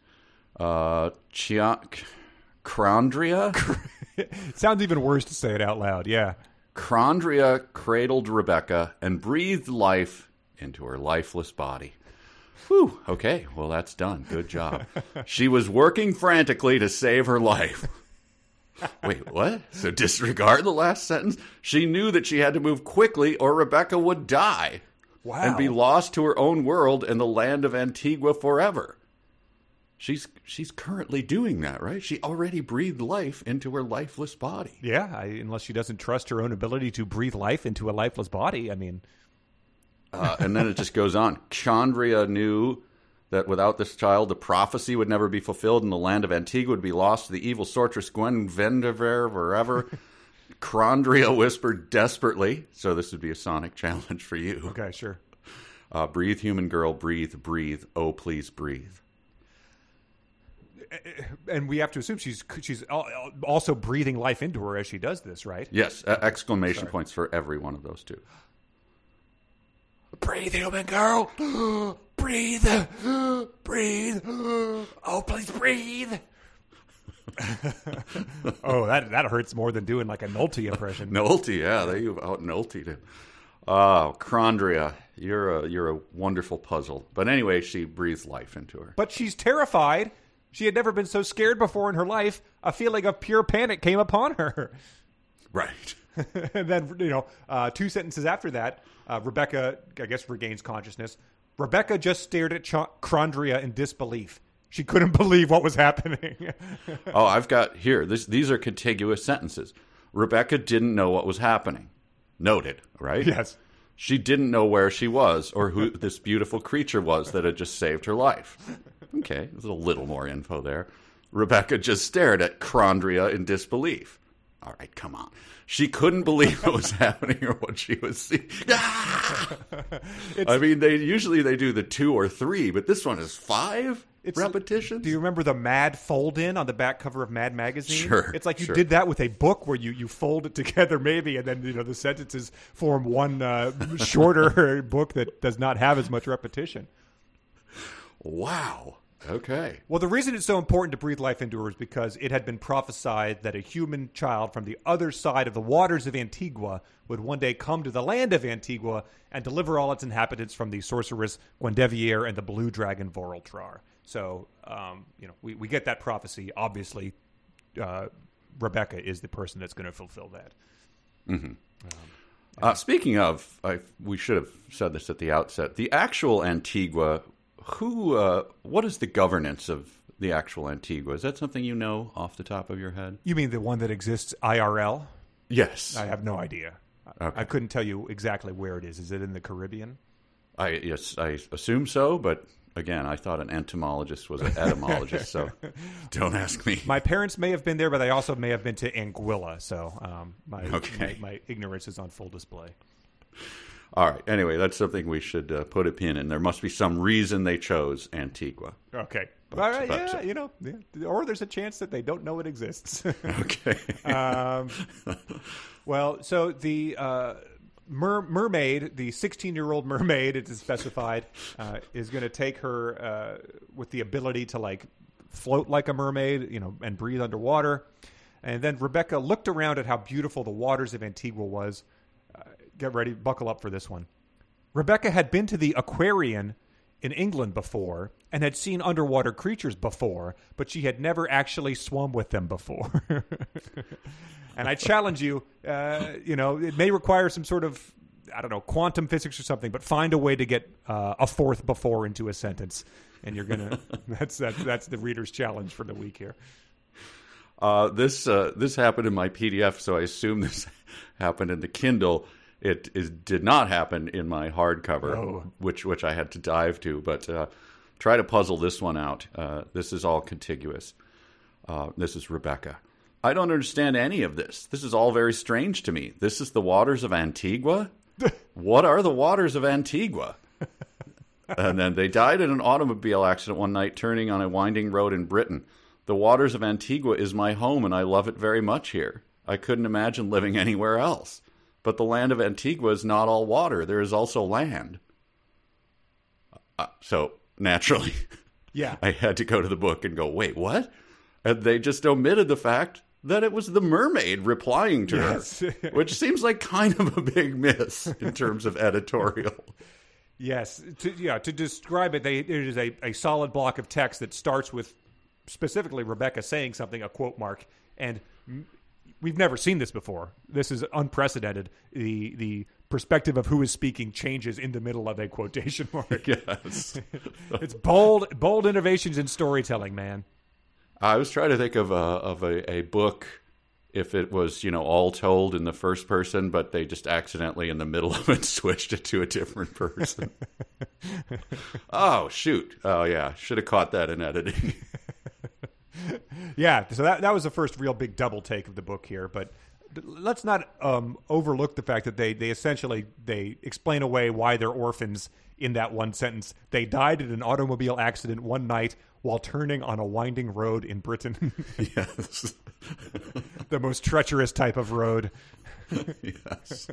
Crondria? It sounds even worse to say it out loud. Yeah. Crondria cradled Rebecca and breathed life into her lifeless body. Whew. Okay, well, that's done. Good job. She was working frantically to save her life. Wait, what? So disregard the last sentence? She knew that she had to move quickly or Rebecca would die. Wow. And be lost to her own world and the land of Antigua forever. She's currently doing that, right? She already breathed life into her lifeless body. Yeah, unless she doesn't trust her own ability to breathe life into a lifeless body. I mean, And then it just goes on. Chandria knew that without this child, the prophecy would never be fulfilled and the land of Antigua would be lost to the evil sorceress Gwen Vendever forever. Crondria whispered desperately, so this would be a sonic challenge for you. okay, sure. Breathe, human girl, breathe, breathe. Oh, please breathe. And we have to assume she's also breathing life into her as she does this, right? Yes, exclamation points for every one of those two. Breathe, human girl. Breathe. Breathe. Oh, please breathe. Oh, that hurts more than doing like a Nolte impression. Nolte, yeah, they out Nolte'd him. Oh, Crondria, you're a wonderful puzzle. But anyway, she breathes life into her. But she's terrified. She had never been so scared before in her life. A feeling of pure panic came upon her. Right. And then, 2 sentences after that, Rebecca, I guess, regains consciousness. Rebecca just stared at Crondria in disbelief. She couldn't believe what was happening. Oh, I've got here. These are contiguous sentences. Rebecca didn't know what was happening. Noted, right? Yes. She didn't know where she was or who this beautiful creature was that had just saved her life. Okay, there's a little more info there. Rebecca just stared at Crondria in disbelief. All right, come on. She couldn't believe what was happening or what she was seeing. I mean, they do the 2 or 3, but this one is 5 repetitions. Do you remember the Mad fold-in on the back cover of Mad magazine? Sure. It's like you did that with a book where you fold it together maybe, and then the sentences form one shorter book that does not have as much repetition. Wow. Okay. Well, the reason it's so important to breathe life into her is because it had been prophesied that a human child from the other side of the waters of Antigua would one day come to the land of Antigua and deliver all its inhabitants from the sorceress Gwendevier and the blue dragon Voreltrar. So, we get that prophecy. Obviously, Rebecca is the person that's going to fulfill that. Mm-hmm. Speaking of, we should have said this at the outset. The actual Antigua, what is the governance of the actual Antigua? Is that something you know off the top of your head? You mean the one that exists IRL? Yes. I have no idea. Okay. I couldn't tell you exactly where it is. Is it in the Caribbean? Yes, I assume so, but again, I thought an entomologist was an etymologist, so don't ask me. My parents may have been there, but they also may have been to Anguilla, so my ignorance is on full display. All right. Anyway, that's something we should put a pin in. There must be some reason they chose Antigua. Okay. All right. Or there's a chance that they don't know it exists. Okay. Well, so the mermaid, the 16-year-old mermaid, it is specified, is going to take her with the ability to float like a mermaid, and breathe underwater. And then Rebecca looked around at how beautiful the waters of Antigua was. Get ready, buckle up for this one. Rebecca had been to the Aquarian in England before and had seen underwater creatures before, but she had never actually swum with them before. And I challenge you, it may require some sort of, quantum physics or something, but find a way to get a fourth before into a sentence. And you're going to, that's the reader's challenge for the week here. This happened in my PDF, so I assume this happened in the Kindle. It did not happen in my hardcover, which I had to dive to. But try to puzzle this one out. This is all contiguous. This is Rebecca. I don't understand any of this. This is all very strange to me. This is the waters of Antigua? What are the waters of Antigua? And then they died in an automobile accident one night turning on a winding road in Britain. The waters of Antigua is my home, and I love it very much here. I couldn't imagine living anywhere else. But the land of Antigua is not all water. There is also land. So, naturally, I had to go to the book and go, wait, what? And they just omitted the fact that it was the mermaid replying to her, which seems like kind of a big miss in terms of editorial. Yes. To describe it, it is a solid block of text that starts with specifically Rebecca saying something, a quote mark, and we've never seen this before. This is unprecedented. The perspective of who is speaking changes in the middle of a quotation mark. Yes. It's bold innovations in storytelling, man. I was trying to think of a book if it was, all told in the first person, but they just accidentally in the middle of it switched it to a different person. Oh, shoot. Oh, yeah. Should have caught that in editing. Yeah, so that was the first real big double take of the book here, but let's not overlook the fact that they essentially explain away why they're orphans in that one sentence. They died in an automobile accident one night while turning on a winding road in Britain. Yes. The most treacherous type of road. Yes.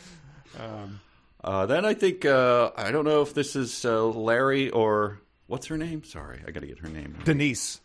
Then I think, I don't know if this is Larry or, what's her name? Sorry, I got to get her name. Denise.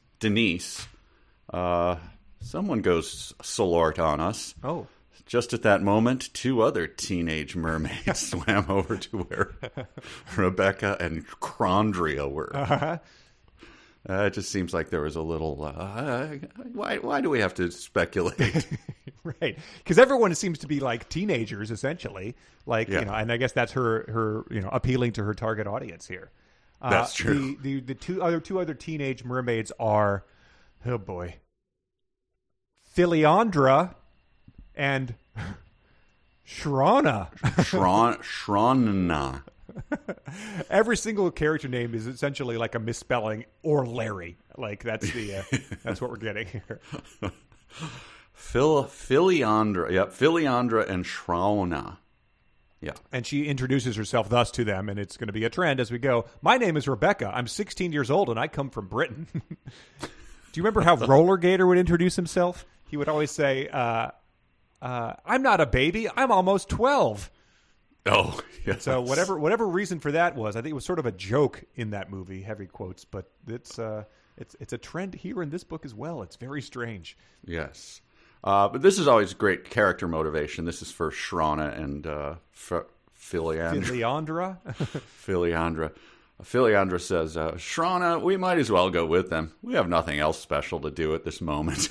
Someone goes Solort on us. Oh. Just at that moment, two other teenage mermaids swam over to where Rebecca and Crondria were. Uh-huh. It just seems like there was a little, why do we have to speculate? Right. Because everyone seems to be like teenagers, essentially. And I guess that's her appealing to her target audience here. That's true. The two other teenage mermaids are, oh boy, Philiandra and Shrana. Shrana. Every single character name is essentially like a misspelling or Larry. That's that's what we're getting here. Philiandra. Yep, Philiandra and Shrana. Yeah. And she introduces herself thus to them, and it's going to be a trend as we go. My name is Rebecca. I'm 16 years old, and I come from Britain. Do you remember how Roller Gator would introduce himself? He would always say, I'm not a baby. I'm almost 12. Oh, yes. So whatever reason for that was, I think it was sort of a joke in that movie, heavy quotes, but it's a trend here in this book as well. It's very strange. Yes. But this is always great character motivation. This is for Shrana and Philiandra. Philiandra. Philiandra. Philiandra says, Shrana, we might as well go with them. We have nothing else special to do at this moment.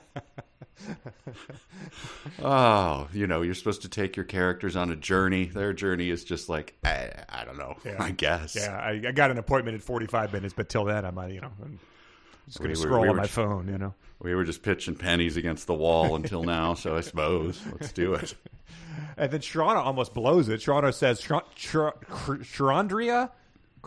Oh, you're supposed to take your characters on a journey. Their journey is just like, I don't know, I guess. Yeah, I got an appointment in 45 minutes, but till then, I'm just going to scroll on my phone, We were just pitching pennies against the wall until now, so I suppose. Let's do it. And then Shrana almost blows it. Shrana says, Chrondria?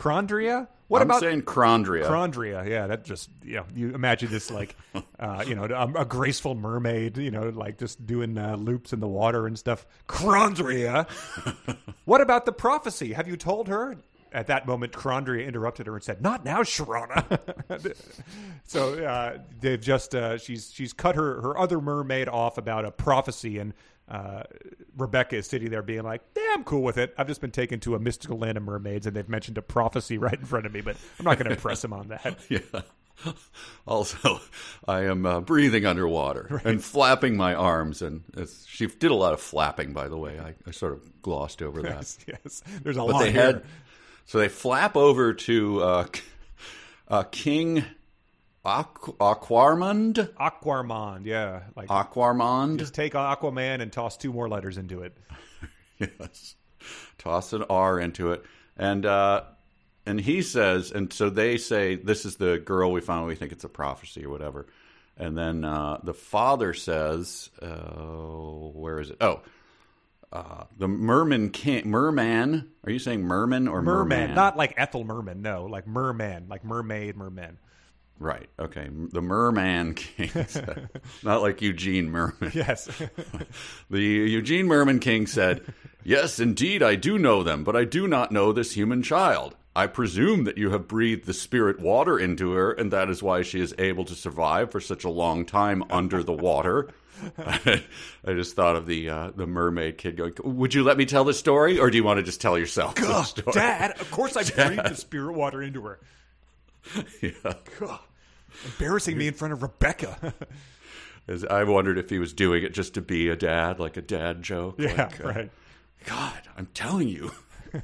I'm saying Chrondria. Chrondria, yeah. That just, you imagine this like, a graceful mermaid, like just doing loops in the water and stuff. Chrondria. What about the prophecy? Have you told her? At that moment, Chrondria interrupted her and said, "Not now, Shrana." So they've just she's cut her other mermaid off about a prophecy, and Rebecca is sitting there being like, "Yeah, I'm cool with it. I've just been taken to a mystical land of mermaids, and they've mentioned a prophecy right in front of me, but I'm not going to impress them on that." Yeah. Also, I am breathing underwater and flapping my arms, and she did a lot of flapping, by the way. I sort of glossed over that. Yes. There's a lot here. So they flap over to King Aquarmond. Aquarmond, yeah. Like Aquarmond. Just take Aquaman and toss 2 more letters into it. Yes. Toss an R into it. And he says, and so they say, this is the girl we found. We think it's a prophecy or whatever. And then the father says, where is it? Oh, the Merman King. Merman. Are you saying Merman or Merman? Not like Ethel Merman. No, like Merman. Like mermaid, merman. Right. Okay. The Merman King. Not like Eugene Merman. Yes. The Eugene Merman King said, "Yes, indeed, I do know them, but I do not know this human child. I presume that you have breathed the spirit water into her, and that is why she is able to survive for such a long time under the water." I just thought of the mermaid kid going, "Would you let me tell the story, or do you want to just tell yourself the story?" Dad, of course I breathed the spirit water into her. Yeah. God. Embarrassing me in front of Rebecca. I wondered if he was doing it just to be a dad, like a dad joke. Yeah, like, right. God, I'm telling you.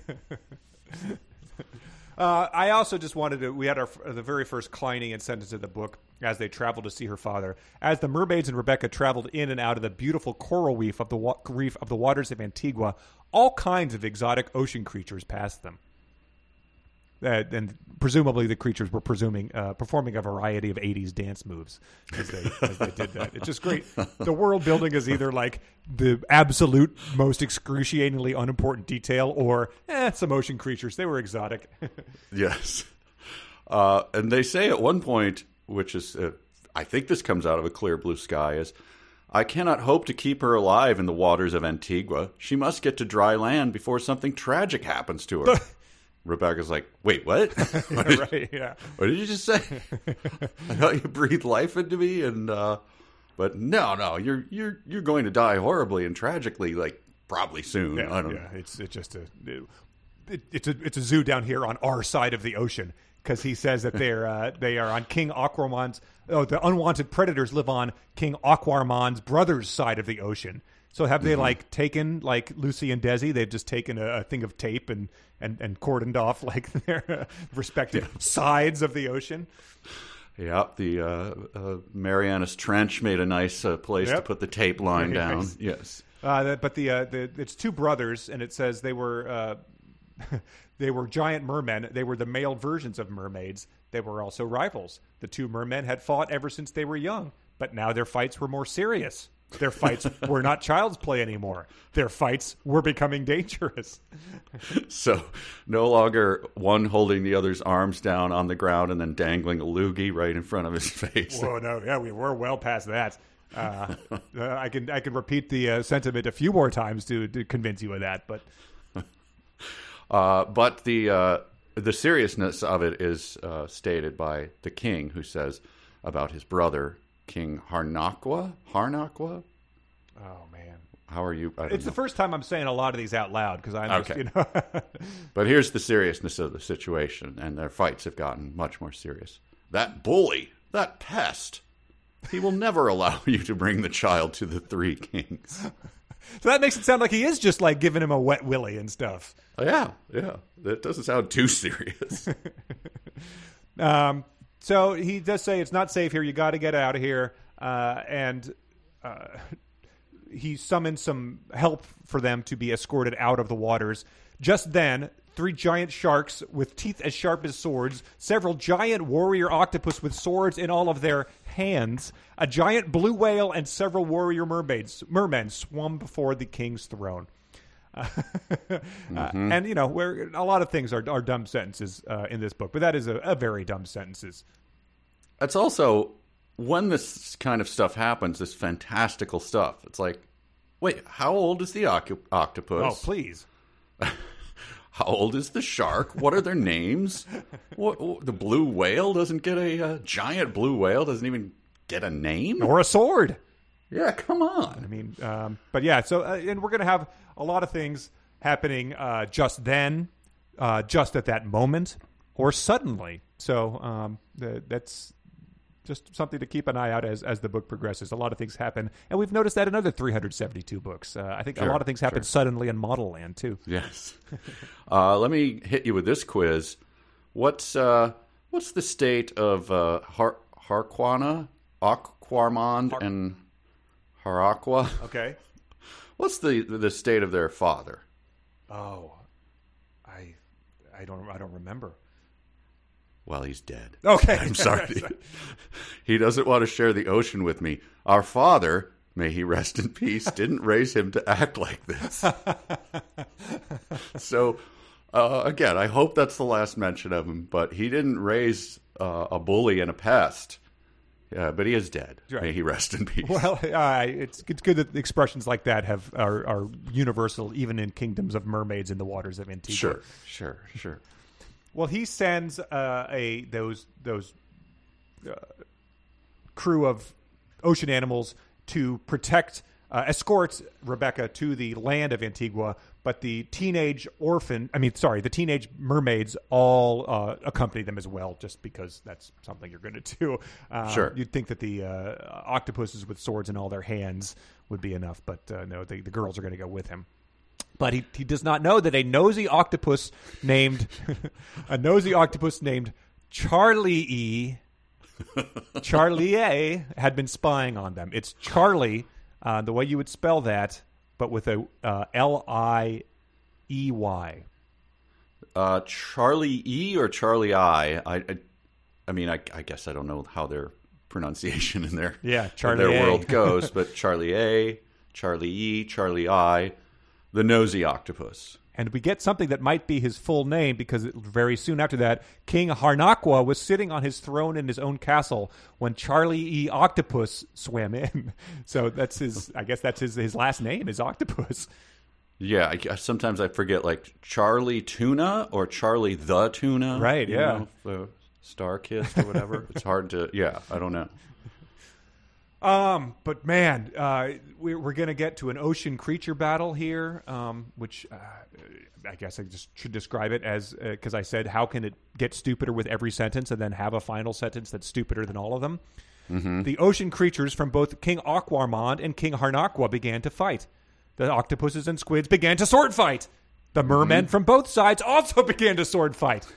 I also just wanted to. We had the very first Kleinian sentence of the book as they traveled to see her father. As the mermaids and Rebecca traveled in and out of the beautiful coral reef of the waters of Antigua, all kinds of exotic ocean creatures passed them. And presumably the creatures were performing a variety of 80s dance moves as they did that. It's just great. The world building is either like the absolute most excruciatingly unimportant detail or some ocean creatures. They were exotic. Yes. And they say at one point, which is, I think this comes out of A Clear Blue Sky, is, "I cannot hope to keep her alive in the waters of Antigua. She must get to dry land before something tragic happens to her." Rebecca's like, "Wait, what?" Right, yeah. What did you just say? I thought you breathed life into me, and but no, you're going to die horribly and tragically, like probably soon. Yeah, I don't know. It's just it's a zoo down here on our side of the ocean, because he says that they are on King Aquarmond's. Oh, the unwanted predators live on King Aquarmond's brother's side of the ocean. So have they like taken like Lucy and Desi? They've just taken a thing of tape and cordoned off like their respective sides of the ocean. Yeah, the Marianas Trench made a nice place to put the tape line down. Nice. Yes, but it's 2 brothers, and it says they were giant mermen. They were the male versions of mermaids. They were also rivals. The 2 mermen had fought ever since they were young, but now their fights were more serious. Their fights were not child's play anymore. Their fights were becoming dangerous. So no longer one holding the other's arms down on the ground and then dangling a loogie right in front of his face. Whoa, no, yeah, we were well past that. I can repeat the sentiment a few more times to convince you of that, but the seriousness of it is stated by the king, who says about his brother, King Harnaqua? Oh, man. How are you? It's the first time I'm saying a lot of these out loud, because I'm okay. just, But here's the seriousness of the situation, and their fights have gotten much more serious. "That bully, that pest, he will never allow you to bring the child to the 3 kings." So that makes it sound like he is just like giving him a wet willy and stuff. Yeah. That doesn't sound too serious. So he does say it's not safe here. You got to get out of here. And he summons some help for them to be escorted out of the waters. Just then, 3 giant sharks with teeth as sharp as swords, several giant warrior octopus with swords in all of their hands, a giant blue whale, and several warrior mermen swum before the king's throne. And, you know, where a lot of things are dumb sentences in this book, but that is a very dumb sentences. It's also, when this kind of stuff happens, this fantastical stuff, it's like, wait, how old is the octopus? Oh, please. How old is the shark? What are their names? What, the blue whale doesn't get a giant blue whale doesn't even get a name? Or a sword. Yeah, come on. I mean, but yeah, so, and we're going to have a lot of things happening just then, just at that moment, or suddenly. So that's just something to keep an eye out as the book progresses. A lot of things happen, and we've noticed that in other 372 books. I think a lot of things happen suddenly in Model Land, too. Yes. Let me hit you with this quiz. What's the state of Harquana, Aquarmond, and Haraqua? Okay. What's the state of their father? Oh, I don't remember. Well, he's dead. Okay. I'm sorry. He doesn't want to share the ocean with me. Our father, may he rest in peace, didn't raise him to act like this. So, again, I hope that's the last mention of him, but he didn't raise a bully and a pest. But he is dead. Right. May he rest in peace. Well, it's good that expressions like that are universal, even in kingdoms of mermaids in the waters of Antigua. Sure. Well, he sends those crew of ocean animals to protect, escort Rebecca to the land of Antigua, but the teenage mermaids all accompany them as well, just because that's something you're going to do. Sure. You'd think that the octopuses with swords in all their hands would be enough, but no, the girls are going to go with him. But he does not know that a nosy octopus named Charlie had been spying on them. It's Charlie, the way you would spell that, but with a Liey. Charlie E or Charlie I? I mean, I guess I don't know how their pronunciation in their world goes, but Charlie A, Charlie E, Charlie I. The nosy octopus. And we get something that might be his full name, because very soon after that, King Harnaqua was sitting on his throne in his own castle when Charlie E. Octopus swam in. So that's his last name is Octopus. Yeah, sometimes I forget, like Charlie Tuna or Charlie the Tuna. Right, you know, the Star-Kissed or whatever. It's hard to, I don't know. But man, we're going to get to an ocean creature battle here, which I guess I just should describe it as, because I said, how can it get stupider with every sentence and then have a final sentence that's stupider than all of them? Mm-hmm. The ocean creatures from both King Aquarmond and King Harnaqua began to fight. The octopuses and squids began to sword fight. The mermen from both sides also began to sword fight.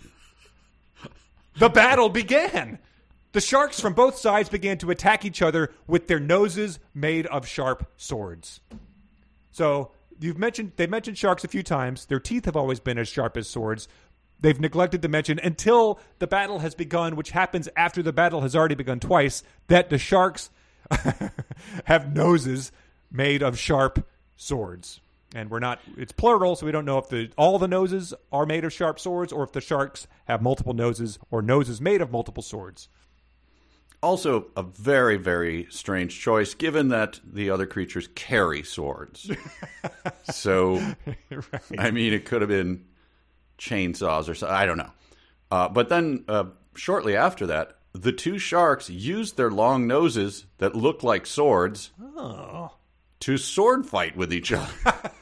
The battle began. The sharks from both sides began to attack each other with their noses made of sharp swords. So they've mentioned sharks a few times. Their teeth have always been as sharp as swords. They've neglected to mention, until the battle has begun, which happens after the battle has already begun twice, that the sharks have noses made of sharp swords. And it's plural, so we don't know if all the noses are made of sharp swords, or if the sharks have multiple noses or noses made of multiple swords. Also, a very, very strange choice, given that the other creatures carry swords. So, right. I mean, it could have been chainsaws or something. I don't know. But then, shortly after that, the two sharks used their long noses that look like swords to sword fight with each other.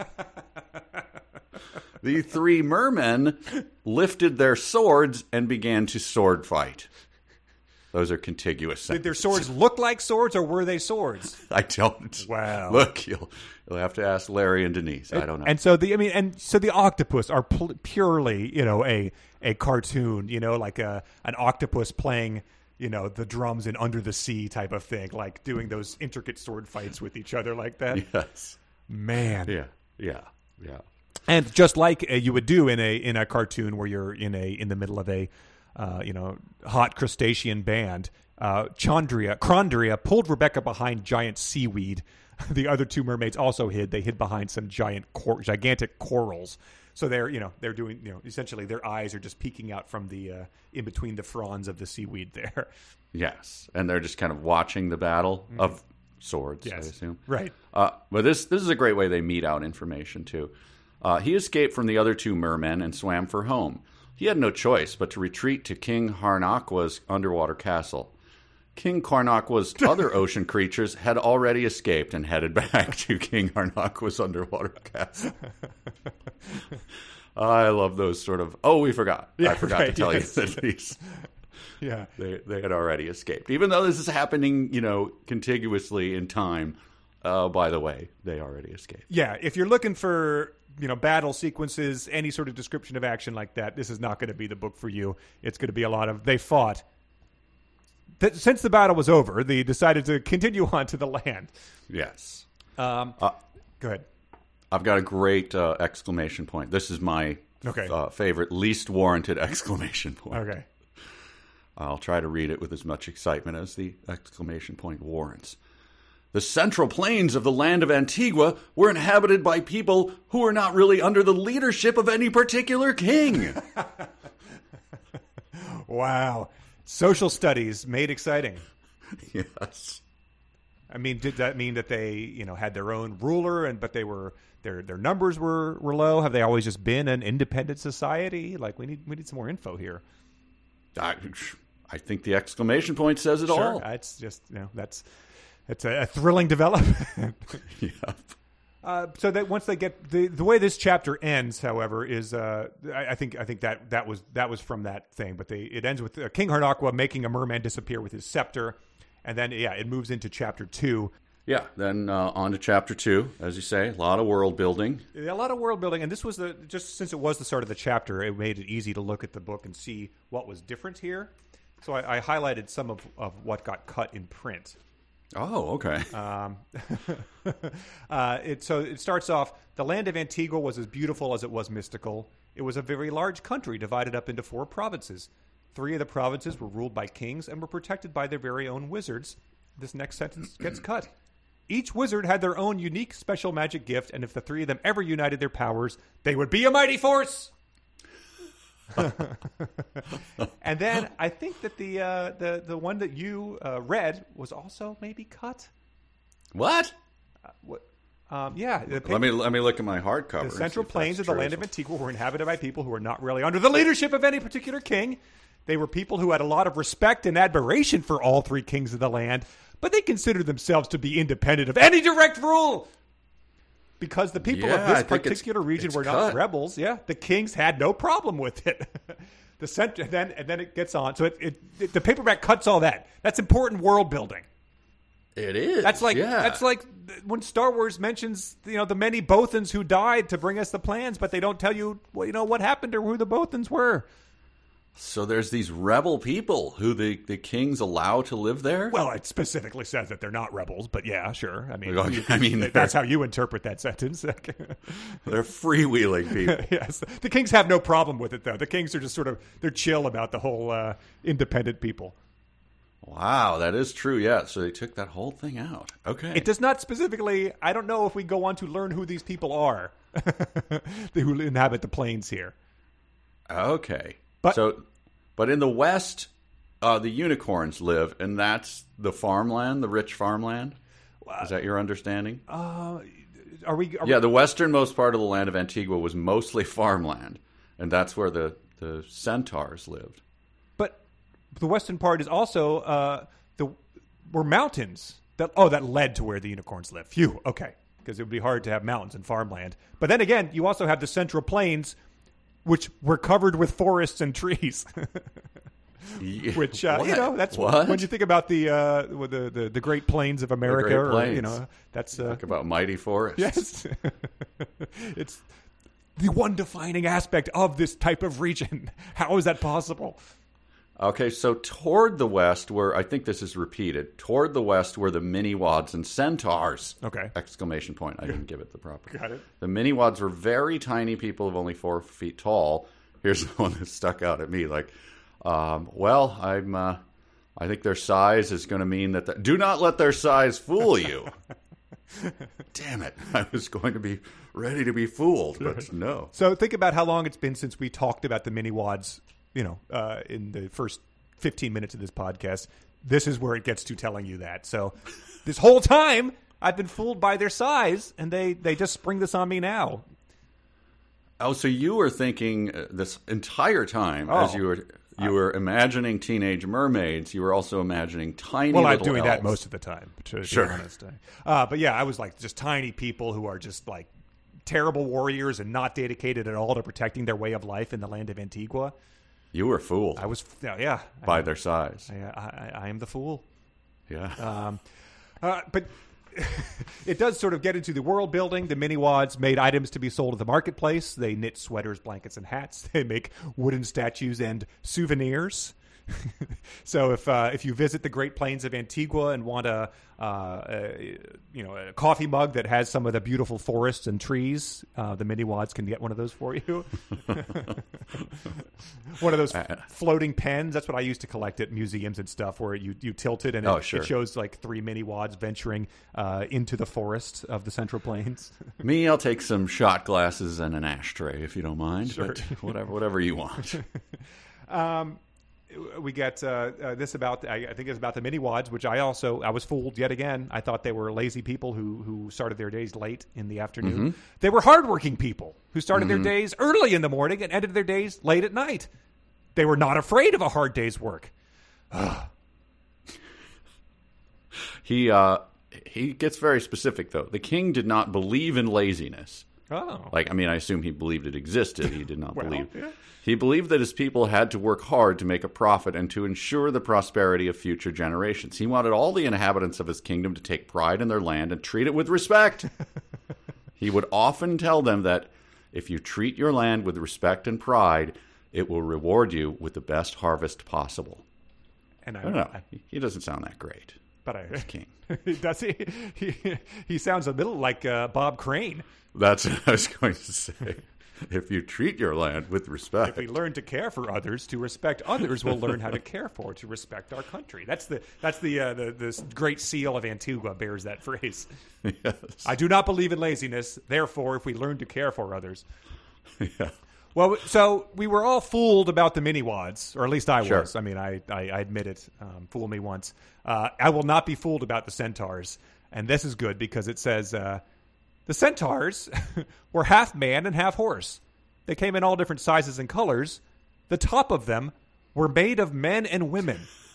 The 3 mermen lifted their swords and began to sword fight. Those are contiguous sentences. Did their swords look like swords, or were they swords? I don't. Wow. Look, you'll have to ask Larry and Denise. I don't know. And so the octopus are purely, a cartoon, like an octopus playing, the drums in Under the Sea type of thing, like doing those intricate sword fights with each other like that. Yes. Man. Yeah. And just like you would do in a cartoon where you're in the middle of a hot crustacean band, Crondria pulled Rebecca behind giant seaweed. The other two mermaids also hid. They hid behind some gigantic corals. So they're doing, essentially their eyes are just peeking out from the in between the fronds of the seaweed there. Yes, and they're just kind of watching the battle of swords, yes. I assume. Right. But this is a great way they mete out information, too. He escaped from the other two mermen and swam for home. He had no choice but to retreat to King Harnakwa's underwater castle. King Harnakwa's other ocean creatures had already escaped and headed back to King Harnakwa's underwater castle. I love those sort of, we forgot. Yeah, I forgot to tell you that these... Yeah. They had already escaped. Even though this is happening, contiguously in time, by the way, they already escaped. Yeah, if you're looking for, battle sequences, any sort of description of action like that, this is not going to be the book for you. It's going to be a lot of, they fought. Since the battle was over, they decided to continue on to the land. Yes. Go ahead. I've got a great exclamation point. This is my favorite, least warranted exclamation point. Okay. I'll try to read it with as much excitement as the exclamation point warrants. The central plains of the land of Antigua were inhabited by people who were not really under the leadership of any particular king. Wow. Social studies made exciting. Yes. I mean, did that mean that they, had their own ruler but they were their numbers were low? Have they always just been an independent society? Like we need some more info here. I think the exclamation point says it all. It's just it's a thrilling development. Yeah. So that once they get the way this chapter ends, however, is I think that was from that thing. But it ends with King Harnakwa making a merman disappear with his scepter, and then it moves into chapter 2. Yeah, then on to chapter 2, as you say, a lot of world building. A lot of world building, and this was just since it was the start of the chapter, it made it easy to look at the book and see what was different here. So I highlighted some of what got cut in print. Oh, okay. It starts off, the land of Antigua was as beautiful as it was mystical. It was a very large country divided up into 4 provinces. 3 of the provinces were ruled by kings and were protected by their very own wizards. This next sentence gets cut. Each wizard had their own unique special magic gift, and if the 3 of them ever united their powers, they would be a mighty force. And then I think that the one that you read was also maybe cut. What? Yeah. Let me look at my hardcover. The central plains of the land of Antigua were inhabited by people who were not really under the leadership of any particular king. They were people who had a lot of respect and admiration for all 3 kings of the land, but they considered themselves to be independent of any direct rule. Because the people of this particular region were not rebels, the kings had no problem with it. And then it gets on. So the paperback cuts all that. That's important world building. It is. That's like when Star Wars mentions the many Bothans who died to bring us the plans, but they don't tell you what happened or who the Bothans were. So there's these rebel people who the kings allow to live there? Well, it specifically says that they're not rebels, but yeah, sure. I mean, that's how you interpret that sentence. They're freewheeling people. Yes. The kings have no problem with it, though. The kings are just they're chill about the whole independent people. Wow, that is true, yeah. So they took that whole thing out. Okay. It does not specifically, I don't know if we go on to learn who these people are who inhabit the plains here. Okay. But in the West, the unicorns live, and that's the farmland, the rich farmland? Is that your understanding? The westernmost part of the land of Antigua was mostly farmland, and that's where the centaurs lived. But the western part is also were mountains that led to where the unicorns live. Phew, okay. Because it would be hard to have mountains and farmland. But then again, you also have the central plains, which were covered with forests and trees. Which What? that's What? when you think about the Great Plains of America, Great or Plains. that's Talk about mighty forests. yes, it's the one defining aspect of this type of region. How is that possible? Okay, so toward the west, where I think this is repeated, toward the west were the Miniwads and Centaurs. Okay. Exclamation point. I didn't give it the proper. Got it. The Miniwads were very tiny people of only 4 feet tall. Here's the one that stuck out at me. Like, I think their size is going to mean that... do not let their size fool you. Damn it. I was going to be ready to be fooled, but no. So think about how long it's been since we talked about the Miniwads, in the first 15 minutes of this podcast. This is where it gets to telling you that. So this whole time, I've been fooled by their size, and they just spring this on me now. Oh, so you were thinking this entire time as you were imagining teenage mermaids, you were also imagining tiny little I'm doing that elves. most of the time, to Sure. be honest. But yeah, I was like just tiny people who are just like terrible warriors and not dedicated at all to protecting their way of life in the land of Antigua. You were fooled I was, yeah. by their size. I am the fool. Yeah. But it does sort of get into the world building. The Miniwads made items to be sold at the marketplace. They knit sweaters, blankets, and hats. They make wooden statues and souvenirs. So if you visit the Great Plains of Antigua and want a coffee mug that has some of the beautiful forests and trees, the Miniwads can get one of those for you. One of those floating pens. That's what I used to collect at museums and stuff, where you tilt it and it shows like 3 Miniwads venturing into the forest of the Central Plains. Me, I'll take some shot glasses and an ashtray if you don't mind. Sure. But whatever you want. We get this about, I think it's about the Miniwads, which I was fooled yet again. I thought they were lazy people who started their days late in the afternoon. Mm-hmm. They were hardworking people who started their days early in the morning and ended their days late at night. They were not afraid of a hard day's work. He gets very specific, though. The king did not believe in laziness. Oh. I assume he believed it existed. He did not believe. Yeah. He believed that his people had to work hard to make a profit and to ensure the prosperity of future generations. He wanted all the inhabitants of his kingdom to take pride in their land and treat it with respect. He would often tell them that if you treat your land with respect and pride, it will reward you with the best harvest possible. And I don't know. He doesn't sound that great. But as king. Does he? He sounds a little like Bob Crane. That's what I was going to say. If you treat your land with respect. If we learn to care for others, to respect others, we'll learn how to care for, to respect our country. That's the great seal of Antigua bears that phrase. Yes. I do not believe in laziness. Therefore, if we learn to care for others. Yeah. Well, so we were all fooled about the Miniwads, or at least I Sure. was. I mean, I admit it. Fool me once. I will not be fooled about the Centaurs. And this is good because it says the Centaurs were half man and half horse. They came in all different sizes and colors. The top of them were made of men and women.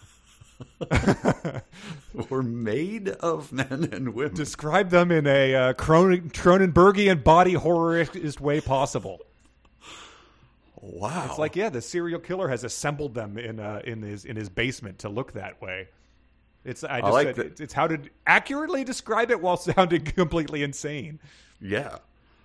Were made of men and women. Describe them in a Cronenbergian body horrorist way possible. Wow. It's like, yeah, the serial killer has assembled them in his basement to look that way. It's how to accurately describe it while sounding completely insane. Yeah.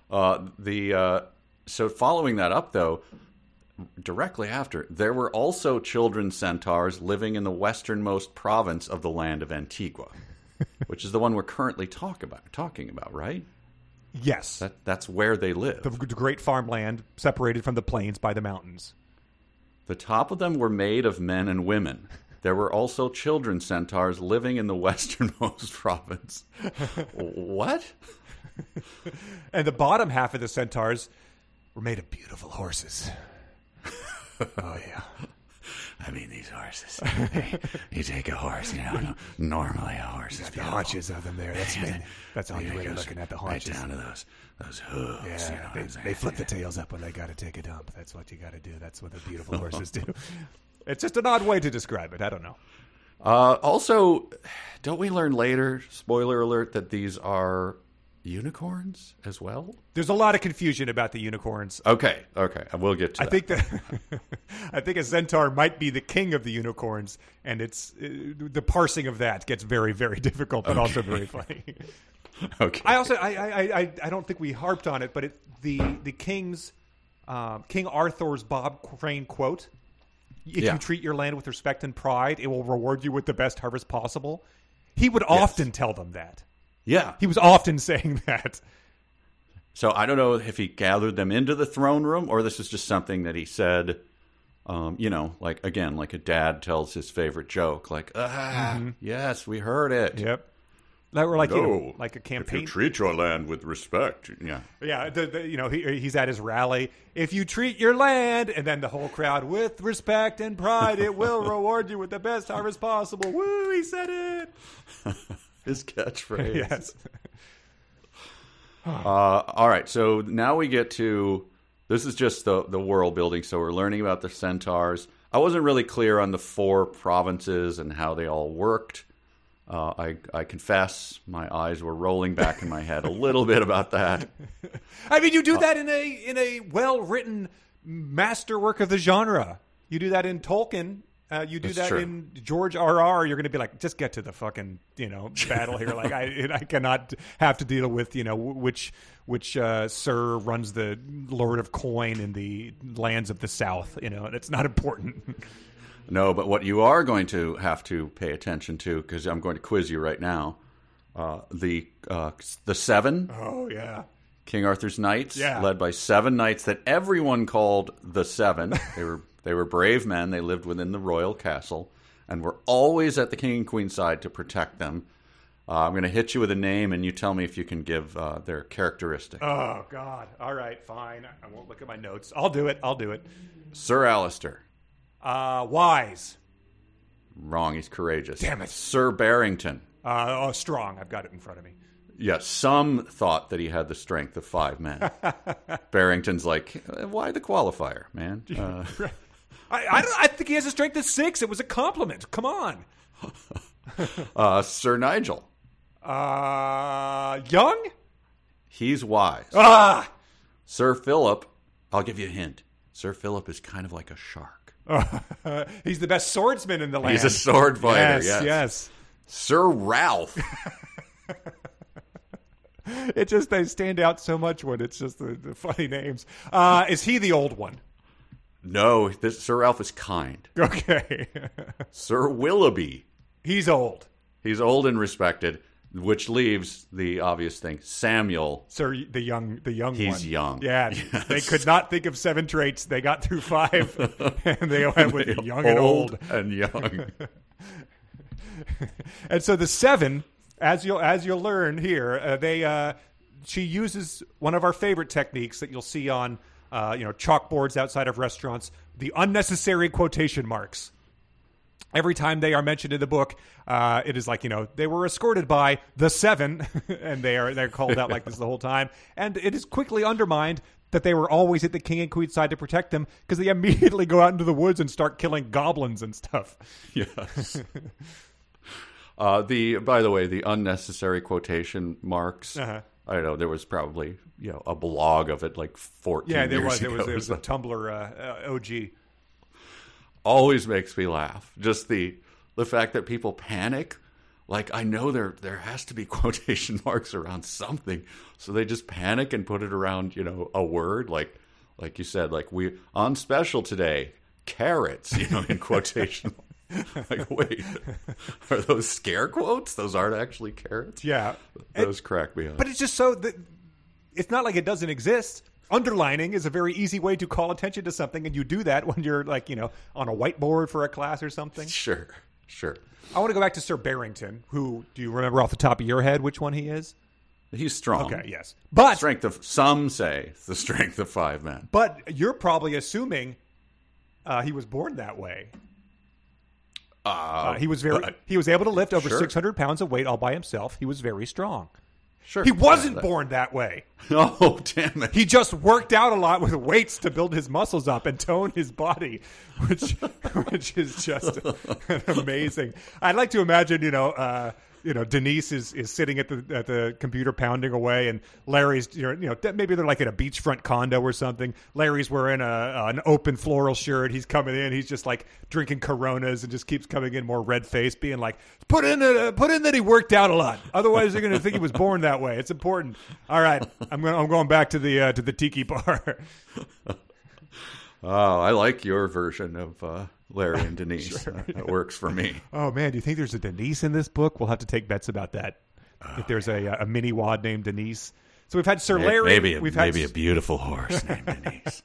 So following that up, though, directly after, there were also children centaurs living in the westernmost province of the land of Antigua, which is the one we're currently talking about, right? Yes. That's where they live. The great farmland separated from the plains by the mountains. The top of them were made of men and women. There were also children centaurs living in the westernmost province. What? And the bottom half of the centaurs were made of beautiful horses. Oh, yeah. I mean, these horses. You take a horse, normally a horse is The haunches of them there. That's all you're really looking at, the haunches. Right down to those hooves. Yeah, they flip the tails up when they got to take a dump. That's what you got to do. That's what the beautiful horses do. It's just an odd way to describe it. I don't know. Also, don't we learn later, spoiler alert, that these are unicorns as well? There's a lot of confusion about the unicorns. Okay, we'll get to I that. think that I think a centaur might be the king of the unicorns, and it's the parsing of that gets very, very difficult, but also very funny. Okay. I also I don't think we harped on it, but the king's King Arthur's Bob Crane quote: "If Yeah. you treat your land with respect and pride, it will reward you with the best harvest possible." He would often tell them that. Yeah. He was often saying that. So I don't know if he gathered them into the throne room or this is just something that he said, like a dad tells his favorite joke, like, yes, we heard it. Yep. That were like No, like a If campaign. you treat your land with respect, yeah. Yeah, he's at his rally. If you treat your land, and then the whole crowd with respect and pride, it will reward you with the best harvest possible. Woo! He said it. His catchphrase. Yes. All right, so now we get to, this is just the world building, so we're learning about the centaurs. I wasn't really clear on the 4 provinces and how they all worked. I confess my eyes were rolling back in my head a little bit about that. I mean, you do that in a well-written masterwork of the genre. You do that in Tolkien. You do That's that true. in George R.R. You're going to be like, just get to the fucking battle here. Like I cannot have to deal with which Sir runs the Lord of Coin in the lands of the South. It's not important. No, but what you are going to have to pay attention to, because I'm going to quiz you right now, the 7. Oh yeah. King Arthur's knights, Yeah. led by 7 knights that everyone called the 7. They were brave men. They lived within the royal castle and were always at the king and queen side to protect them. I'm going to hit you with a name, and you tell me if you can give their characteristic. Oh God. All right, fine. I won't look at my notes. I'll do it. Sir Alistair. Wise. Wrong. He's courageous. Damn it. Sir Barrington. Strong. I've got it in front of me. Yes, some thought that he had the strength of 5 men. Barrington's like, why the qualifier, man? I think he has a strength of 6. It was a compliment. Come on. Sir Nigel. Young? He's wise. Ah! Sir Philip, I'll give you a hint. Sir Philip is kind of like a shark. He's the best swordsman in the land. He's a sword fighter, yes. Sir Ralph. It just, they stand out so much when it's just the funny names. Is he the old one? No, Sir Ralph is kind. Okay. Sir Willoughby. He's old. He's old and respected, which leaves the obvious thing. Samuel. Sir, the young one. He's young. Yeah, Yes. They could not think of 7 traits. They got through 5, and they went with young and old. and young. And so the 7, as you'll learn here, she uses one of our favorite techniques that you'll see on chalkboards outside of restaurants, the unnecessary quotation marks. Every time they are mentioned in the book, it is like, they were escorted by the 7, and they're called out like this the whole time. And it is quickly undermined that they were always at the king and queen side to protect them, because they immediately go out into the woods and start killing goblins and stuff. Yes. By the way, the unnecessary quotation marks. I don't know. There was probably a blog of it like 14 Yeah, there years was. ago. There was a Tumblr OG. Always makes me laugh. Just the fact that people panic. Like, I know there has to be quotation marks around something, so they just panic and put it around a word like you said, like, we on special today, carrots, in quotation. Like, wait, are those scare quotes? Those aren't actually carrots? Yeah. Those crack me up. But it's just so that it's not like it doesn't exist. Underlining is a very easy way to call attention to something, and you do that when you're like, on a whiteboard for a class or something. Sure. I want to go back to Sir Barrington, who, do you remember off the top of your head which one he is? He's strong. Okay, yes. But some say it's the strength of 5 men. But you're probably assuming he was born that way. He was able to lift over 600 pounds of weight all by himself. He was very strong. Sure. He wasn't born that way. Oh, damn it. He just worked out a lot with weights to build his muscles up and tone his body, which is just amazing. I'd like to imagine, Denise is sitting at the computer pounding away, and Larry's maybe they're like in a beachfront condo or something. Larry's wearing an open floral shirt. He's coming in. He's just like drinking Coronas and just keeps coming in more red faced, being like, put in that he worked out a lot. Otherwise, they're going to think he was born that way. It's important. All right, I'm going back to the tiki bar. Oh, I like your version of Larry and Denise. Sure. That works for me. Oh, man, do you think there's a Denise in this book? We'll have to take bets about that. If there's a mini wad named Denise. So we've had Sir Larry. Maybe a beautiful horse named Denise.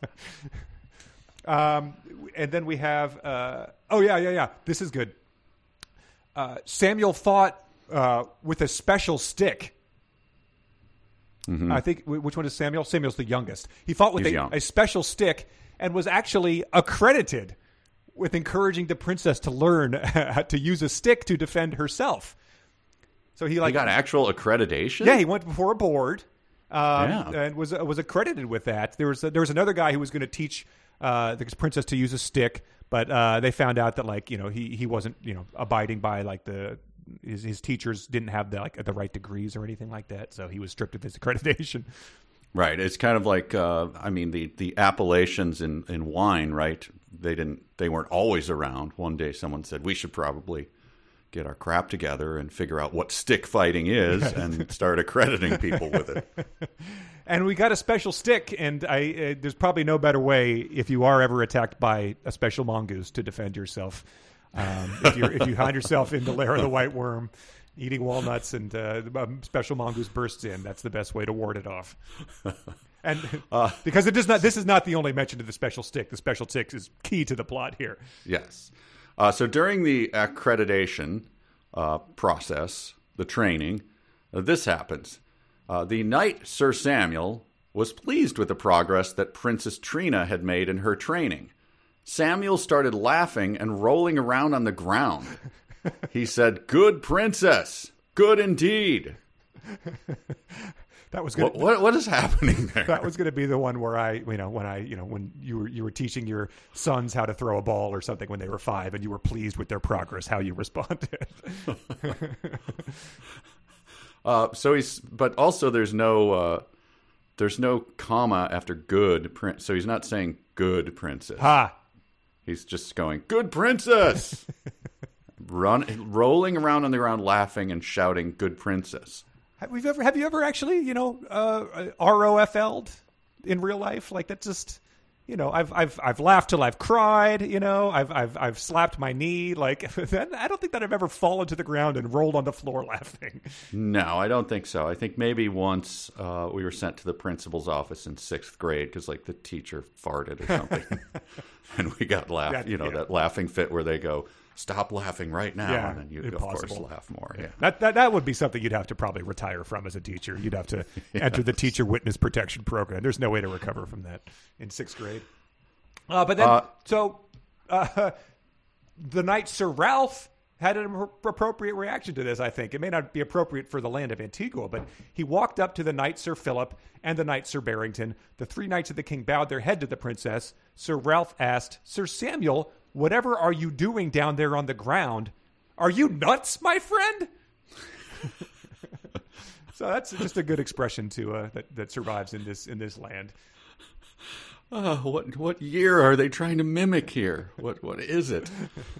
And then we have, this is good. Samuel fought with a special stick. Mm-hmm. I think, which one is Samuel? Samuel's the youngest. He fought with a special stick and was actually accredited with encouraging the princess to learn to use a stick to defend herself. So he got actual accreditation? Yeah, he went before a board and was accredited with that. There was another guy who was going to teach the princess to use a stick, but they found out that he wasn't abiding by his teachers didn't have the right degrees or anything like that, so he was stripped of his accreditation. Right. It's kind of like the appellations in wine, right? They weren't always around. One day someone said we should probably get our crap together and figure out what stick fighting is and start accrediting people with it. And we got a special stick, and there's probably no better way if you are ever attacked by a special mongoose to defend yourself. If you find yourself in the lair of the white worm, eating walnuts, and a special mongoose bursts in, that's the best way to ward it off. And because this is not the only mention of the special stick. The special stick is key to the plot here. Yes. So during the accreditation process, the training, this happens. The knight Sir Samuel was pleased with the progress that Princess Trina had made in her training. Samuel started laughing and rolling around on the ground. He said, "Good princess, good indeed." That was good. What is happening there? That was going to be the one where when you were teaching your sons how to throw a ball or something when they were 5, and you were pleased with their progress, how you responded. But also there's no comma after good, so he's not saying good princess. He's just going, "Good princess." Rolling around on the ground, laughing and shouting, "Good princess." Have you ever actually, ROFL'd in real life? Like, that's just, I've laughed till I've cried, I've slapped my knee. Like, I don't think that I've ever fallen to the ground and rolled on the floor laughing. No, I don't think so. I think maybe once we were sent to the principal's office in 6th grade because the teacher farted or something. And we got that laughing fit where they go, "Stop laughing right now," and then you, impossible. Of course, laugh more. Yeah. That would be something you'd have to probably retire from as a teacher. You'd have to enter the teacher witness protection program. There's no way to recover from that in 6th grade. But then, the knight Sir Ralph had an appropriate reaction to this, I think. It may not be appropriate for the land of Antigua, but he walked up to the knight Sir Philip and the knight Sir Barrington. The 3 knights of the king bowed their head to the princess. Sir Ralph asked, "Sir Samuel, whatever are you doing down there on the ground? Are you nuts, my friend?" So that's just a good expression that survives in this land. What year are they trying to mimic here? What is it?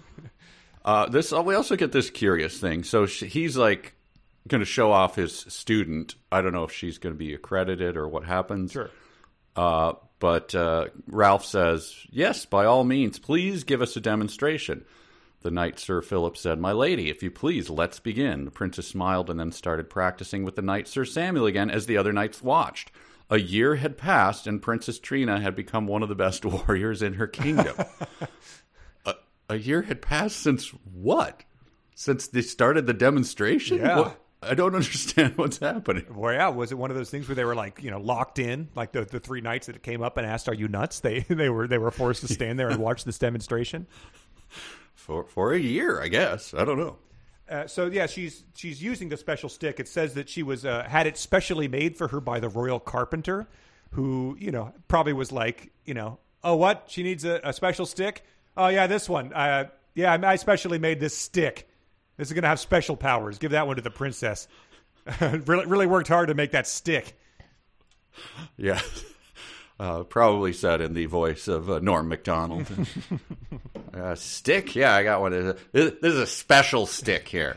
We also get this curious thing. So he's going to show off his student. I don't know if she's going to be accredited or what happens. Sure. But Ralph says, "Yes, by all means, please give us a demonstration." The knight Sir Philip said, "My lady, if you please, let's begin." The princess smiled and then started practicing with the knight Sir Samuel again as the other knights watched. A year had passed, and Princess Trina had become one of the best warriors in her kingdom. A year had passed since what? Since they started the demonstration? Yeah. What? I don't understand what's happening. Well, yeah, was it one of those things where they were locked in, like the 3 knights that came up and asked, "Are you nuts?" They were forced to stand there and watch this demonstration for a year, I guess. I don't know. She's using the special stick. It says that she was had it specially made for her by the royal carpenter, who probably was like, "Oh, what? She needs a special stick? Oh yeah, this one. I specially made this stick." This is going to have special powers. Give that one to the princess. Really worked hard to make that stick. Yeah. Probably said in the voice of Norm Macdonald. Stick? Yeah, I got one. This is a special stick here.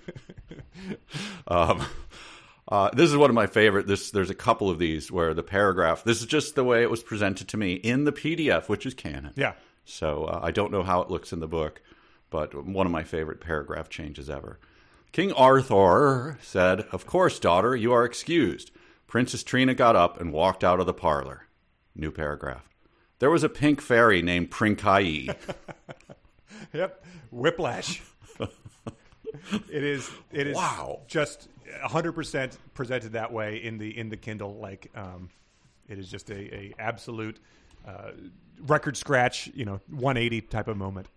This is one of my favorite. There's a couple of these where the paragraph, this is just the way it was presented to me in the PDF, which is canon. Yeah. So I don't know how it looks in the book, but one of my favorite paragraph changes ever. King Arthur said, "Of course, daughter, you are excused." Princess Trina got up and walked out of the parlor. New paragraph. There was a pink fairy named Prinkai. Yep. Whiplash. It is Wow. Just 100% presented that way in the Kindle. Like, it is just a absolute record scratch, 180 type of moment.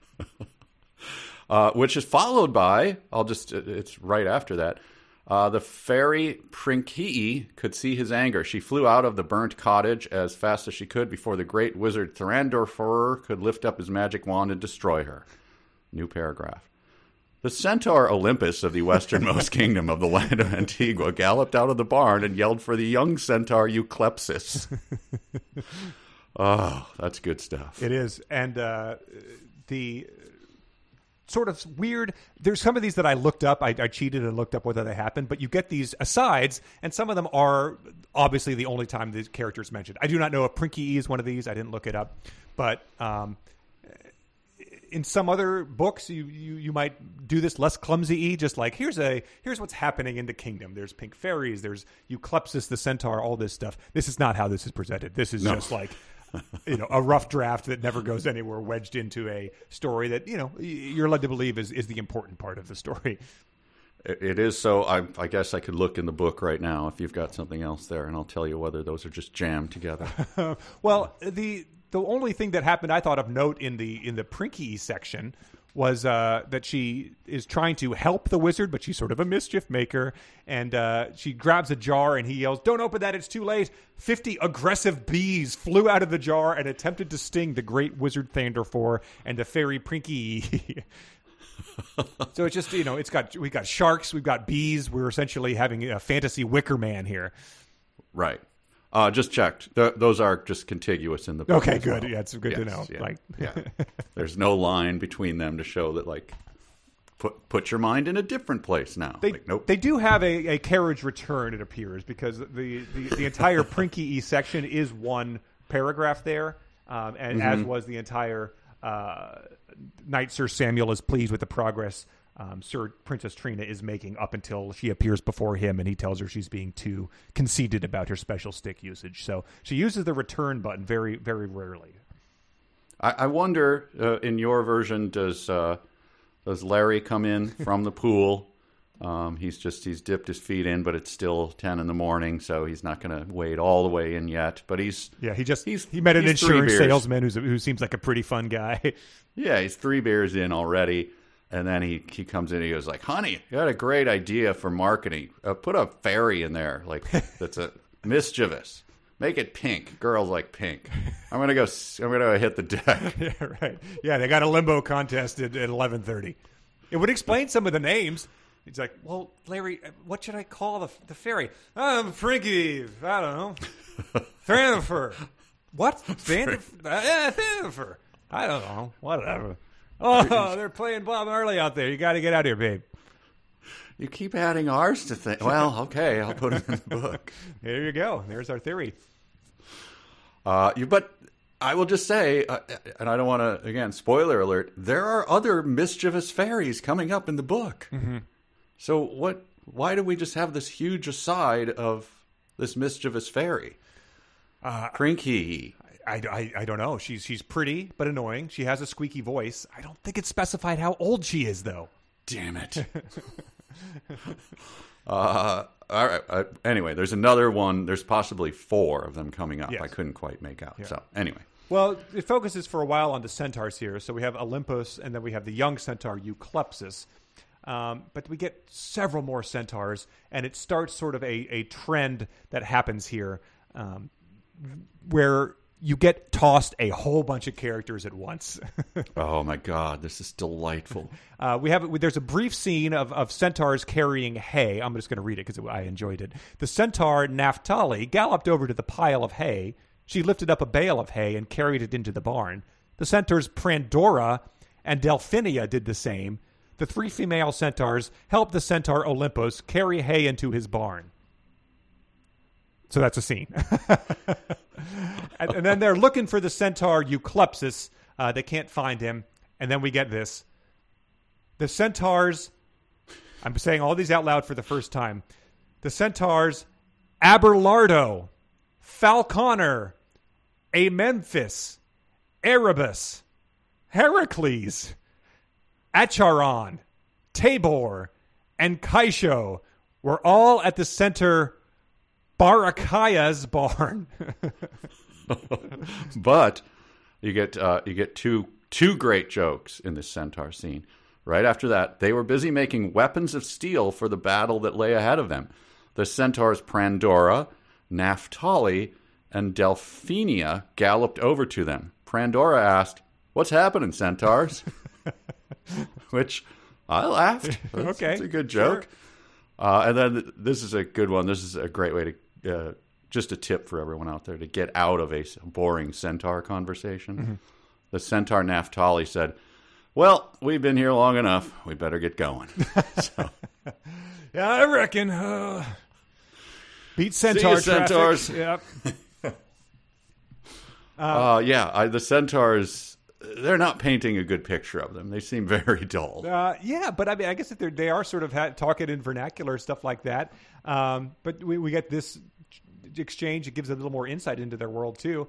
Which is followed by, it's right after that. The fairy Prinkai could see his anger. She flew out of the burnt cottage as fast as she could before the great wizard Thranduil could lift up his magic wand and destroy her. New paragraph. The centaur Olympus of the westernmost kingdom of the land of Antigua galloped out of the barn and yelled for the young centaur Euclepsis. Oh, that's good stuff. It is. And the sort of weird, there's some of these that I looked up. I cheated and looked up whether they happened, but you get these asides, and some of them are obviously the only time the character is mentioned. I do not know if Prinky is one of these. I didn't look it up. But in some other books, you might do this less clumsy, just like here's what's happening in the kingdom. There's pink fairies, there's Euclepsis the centaur, all this stuff. This is not how this is presented. This is just like a rough draft that never goes anywhere, wedged into a story that you're led to believe is the important part of the story. It is. So I guess I could look in the book right now if you've got something else there, and I'll tell you whether those are just jammed together. Well, the only thing that happened I thought of note in the Prinky section was that she is trying to help the wizard, but she's sort of a mischief maker, and she grabs a jar and he yells, "Don't open that, it's too late." 50 aggressive bees flew out of the jar and attempted to sting the great wizard Thranduil and the fairy Prinky. So it's just, we've got sharks, we've got bees, we're essentially having a fantasy Wicker Man here. Right. Just checked. Those are just contiguous in the book. Okay, good. Well. Yeah, it's good to know. Yeah. There's no line between them to show that, like, put your mind in a different place now. Nope. They do have a carriage return, it appears, because the entire Prinky section is one paragraph there, and as was the entire Knight Sir Samuel is pleased with the progress Princess Trina is making up until she appears before him and he tells her she's being too conceited about her special stick usage. So she uses the return button very, very rarely. I wonder, in your version, does Larry come in from the pool? He's dipped his feet in, but it's still 10 in the morning, so he's not going to wade all the way in yet. But he met an insurance salesman who seems like a pretty fun guy. Yeah, he's 3 beers in already. And then he comes in and he goes like, "Honey, you got a great idea for marketing. Put a fairy in there, like that's a mischievous. Make it pink. Girls like pink. I'm gonna hit the deck." Yeah, right. Yeah, they got a limbo contest at 11:30. It would explain some of the names. He's like, "Well, Larry, what should I call the fairy?" Prinky. I don't know. Thranduil. What? Thranduil. I don't know. Whatever. Oh, they're playing Bob Marley out there. You got to get out of here, babe. You keep adding R's to things. Well, okay, I'll put them in the book. There you go. There's our theory. But I will just say, and I don't want to, again, spoiler alert, there are other mischievous fairies coming up in the book. Mm-hmm. So why do we just have this huge aside of this mischievous fairy? Prinky. I don't know. She's pretty but annoying. She has a squeaky voice. I don't think it's specified how old she is, though. Damn it. All right. Anyway, there's another one. There's possibly 4 of them coming up. Yes. I couldn't quite make out. Yeah. So anyway. Well, it focuses for a while on the centaurs here. So we have Olympus, and then we have the young centaur Euclepsis. But we get several more centaurs, and it starts sort of a trend that happens here where you get tossed a whole bunch of characters at once. Oh my God, this is delightful. There's a brief scene of centaurs carrying hay. I'm just going to read it because I enjoyed it. The centaur Naphtali galloped over to the pile of hay. She lifted up a bale of hay and carried it into the barn. The centaurs Prandora and Delphinia did the same. The 3 female centaurs helped the centaur Olympus carry hay into his barn. So that's a scene. And then they're looking for the centaur Euclepsis. They can't find him. And then we get this. The centaurs, I'm saying all these out loud for the first time. The centaurs Aberlardo, Falconer, Amemphis, Erebus, Heracles, Acharon, Tabor, and Kaisho were all at the center Barakaya's barn. But you get two great jokes in this centaur scene. Right after that, they were busy making weapons of steel for the battle that lay ahead of them. The centaurs Prandora, Naphtali, and Delphinia galloped over to them. Prandora asked, "What's happening, centaurs?" Which I laughed. That's a good joke. Sure. And then this is a good one. This is a great way to just a tip for everyone out there to get out of a boring centaur conversation. Mm-hmm. The centaur Naphtali said, "Well, we've been here long enough. We better get going." Yeah, I reckon. Beat centaur See you, centaurs. Yep. The centaurs, they're not painting a good picture of them. They seem very dull. Yeah, but I mean, I guess that they are sort of talking in vernacular, stuff like that. But we get this exchange. It gives a little more insight into their world, too.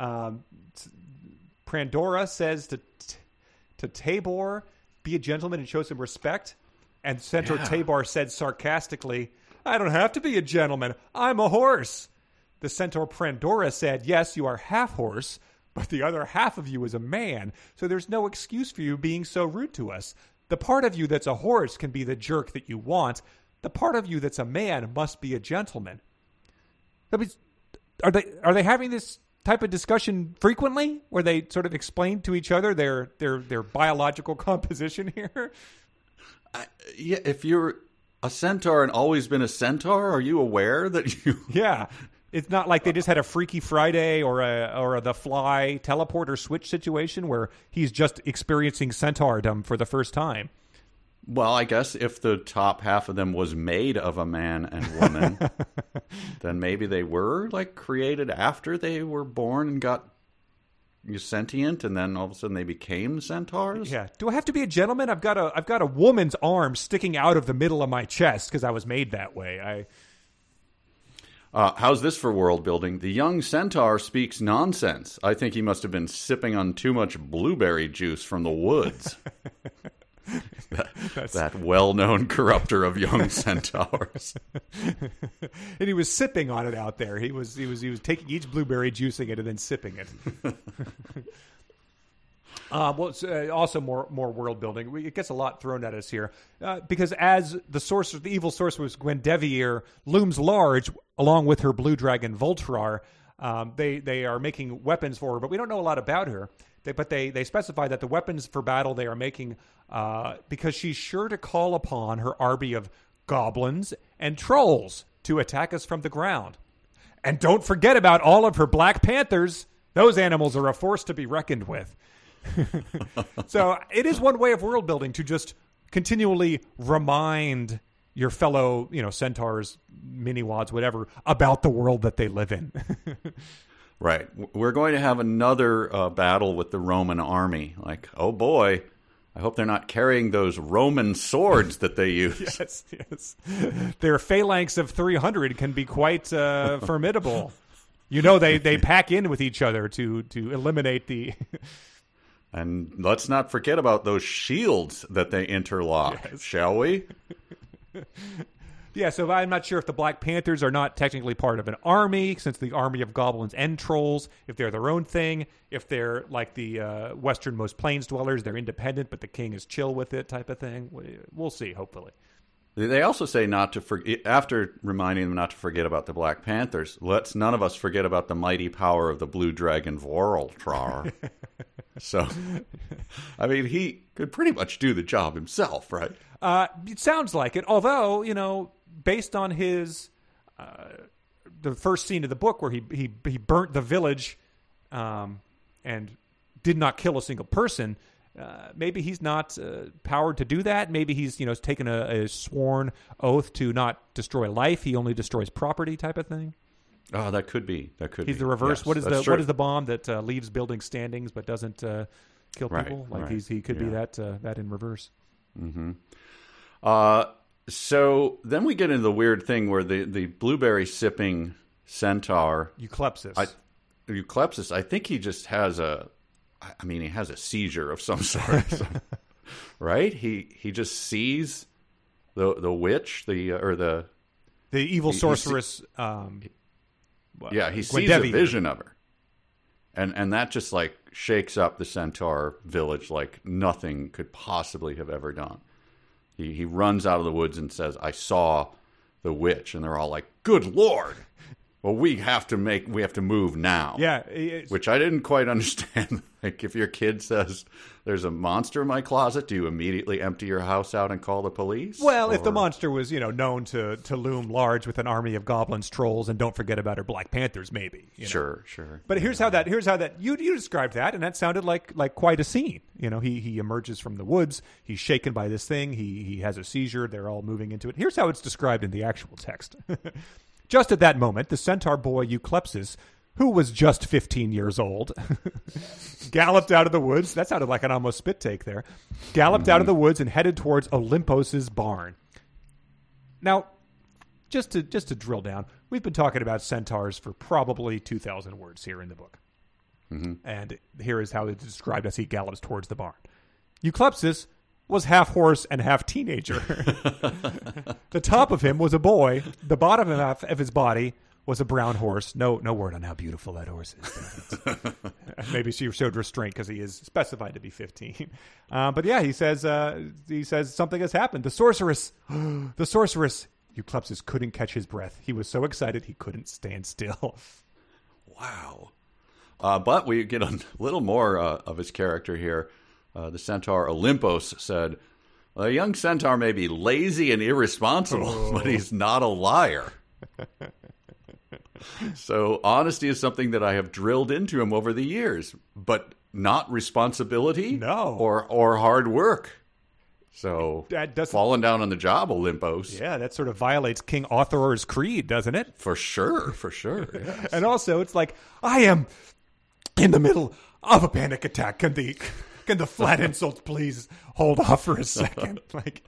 Prandora says to Tabor, "Be a gentleman and show some respect." And Centaur Tabor said sarcastically, "I don't have to be a gentleman. I'm a horse." The Centaur Prandora said, "Yes, you are half horse, but the other half of you is a man, so there's no excuse for you being so rude to us. The part of you that's a horse can be the jerk that you want. The part of you that's a man must be a gentleman." I mean, are they having this type of discussion frequently, where they sort of explain to each other their biological composition here? Yeah, if you're a centaur and always been a centaur, are you aware that you? Yeah, it's not like they just had a Freaky Friday or a The Fly teleporter switch situation where he's just experiencing centaurdom for the first time. Well, I guess if the top half of them was made of a man and woman, then maybe they were like created after they were born and got sentient, and then all of a sudden they became centaurs. Yeah. Do I have to be a gentleman? I've got a woman's arm sticking out of the middle of my chest because I was made that way. How's this for world building? The young centaur speaks nonsense. I think he must have been sipping on too much blueberry juice from the woods. that well-known corrupter of young centaurs. And he was sipping on it out there. He was taking each blueberry, juicing it, and then sipping it. Well, it's also more world building. It gets a lot thrown at us here because as the evil sorceress Gwendevier looms large along with her blue dragon Voltrar, they are making weapons for her, but we don't know a lot about her. But they specify that the weapons for battle they are making because she's sure to call upon her army of goblins and trolls to attack us from the ground. And don't forget about all of her Black Panthers. Those animals are a force to be reckoned with. So it is one way of world building to just continually remind your fellow, centaurs, mini-wads, whatever, about the world that they live in. Right. We're going to have another battle with the Roman army. Like, oh boy, I hope they're not carrying those Roman swords that they use. Yes. Their phalanx of 300 can be quite formidable. They pack in with each other to eliminate the... And let's not forget about those shields that they interlock, shall we? Yeah, so I'm not sure if the Black Panthers are not technically part of an army, since the army of goblins and trolls, if they're their own thing, if they're like the westernmost plains dwellers, they're independent, but the king is chill with it type of thing. We'll see, hopefully. They also say not to forget, after reminding them not to forget about the Black Panthers, let's none of us forget about the mighty power of the Blue Dragon Vorultrar. So, I mean, he could pretty much do the job himself, right? It sounds like it. Although, you know, based on his the first scene of the book where he burnt the village and did not kill a single person, maybe he's not powered to do that. Maybe he's, you know, taken a sworn oath to not destroy life. He only destroys property, type of thing. Oh, that could be. That could. He's be. the reverse. Yes, what is true. the bomb that leaves buildings standings but doesn't kill people? Like he could be that in reverse. Mm-hmm. So then we get into the weird thing where the blueberry sipping centaur Euclepsis. Euclepsis. I think he just has he has a seizure of some sort, right? He just sees the witch, the evil sorceress. He sees Gwendevi. a vision of her, and that just like shakes up the centaur village like nothing could possibly have ever done. He runs out of the woods and says, "I saw the witch," and they're all like, "Good Lord! Well, we have to move now." Yeah, which I didn't quite understand. Like, if your kid says there's a monster in my closet, do you immediately empty your house out and call the police? well, if the monster was, you know, known to loom large with an army of goblins, trolls, and don't forget about her Black Panthers, maybe. You know? Sure. But here's how that you described that, and that sounded like quite a scene. You know, he emerges from the woods. He's shaken by this thing. He has a seizure. They're all moving into it. Here's how it's described in the actual text. Just at that moment, the centaur boy Euclepsis, who was just 15 years old, galloped out of the woods. That sounded like an almost spit take there. Galloped out of the woods and headed towards Olympos's barn. Now, just to drill down, we've been talking about centaurs for probably 2,000 words here in the book. Mm-hmm. And here is how it's described as he gallops towards the barn. Euclepsis was half horse and half teenager. The top of him was a boy. The bottom half of his body was a brown horse. No word on how beautiful that horse is. Maybe she showed restraint because he is specified to be 15. But yeah, he says something has happened. The sorceress. Euclepsis couldn't catch his breath. He was so excited he couldn't stand still. Wow. But we get a little more of his character here. The centaur Olympos said, "A young centaur may be lazy and irresponsible, but he's not a liar." So honesty is something that I have drilled into him over the years, but not responsibility, No. or hard work. So That doesn't- falling down on the job, Olympos. Yeah, that sort of violates King Arthur's creed, doesn't it? For sure. Yes. And also, it's like, I am in the middle of a panic attack. Can the flat insults please hold off for a second? Like,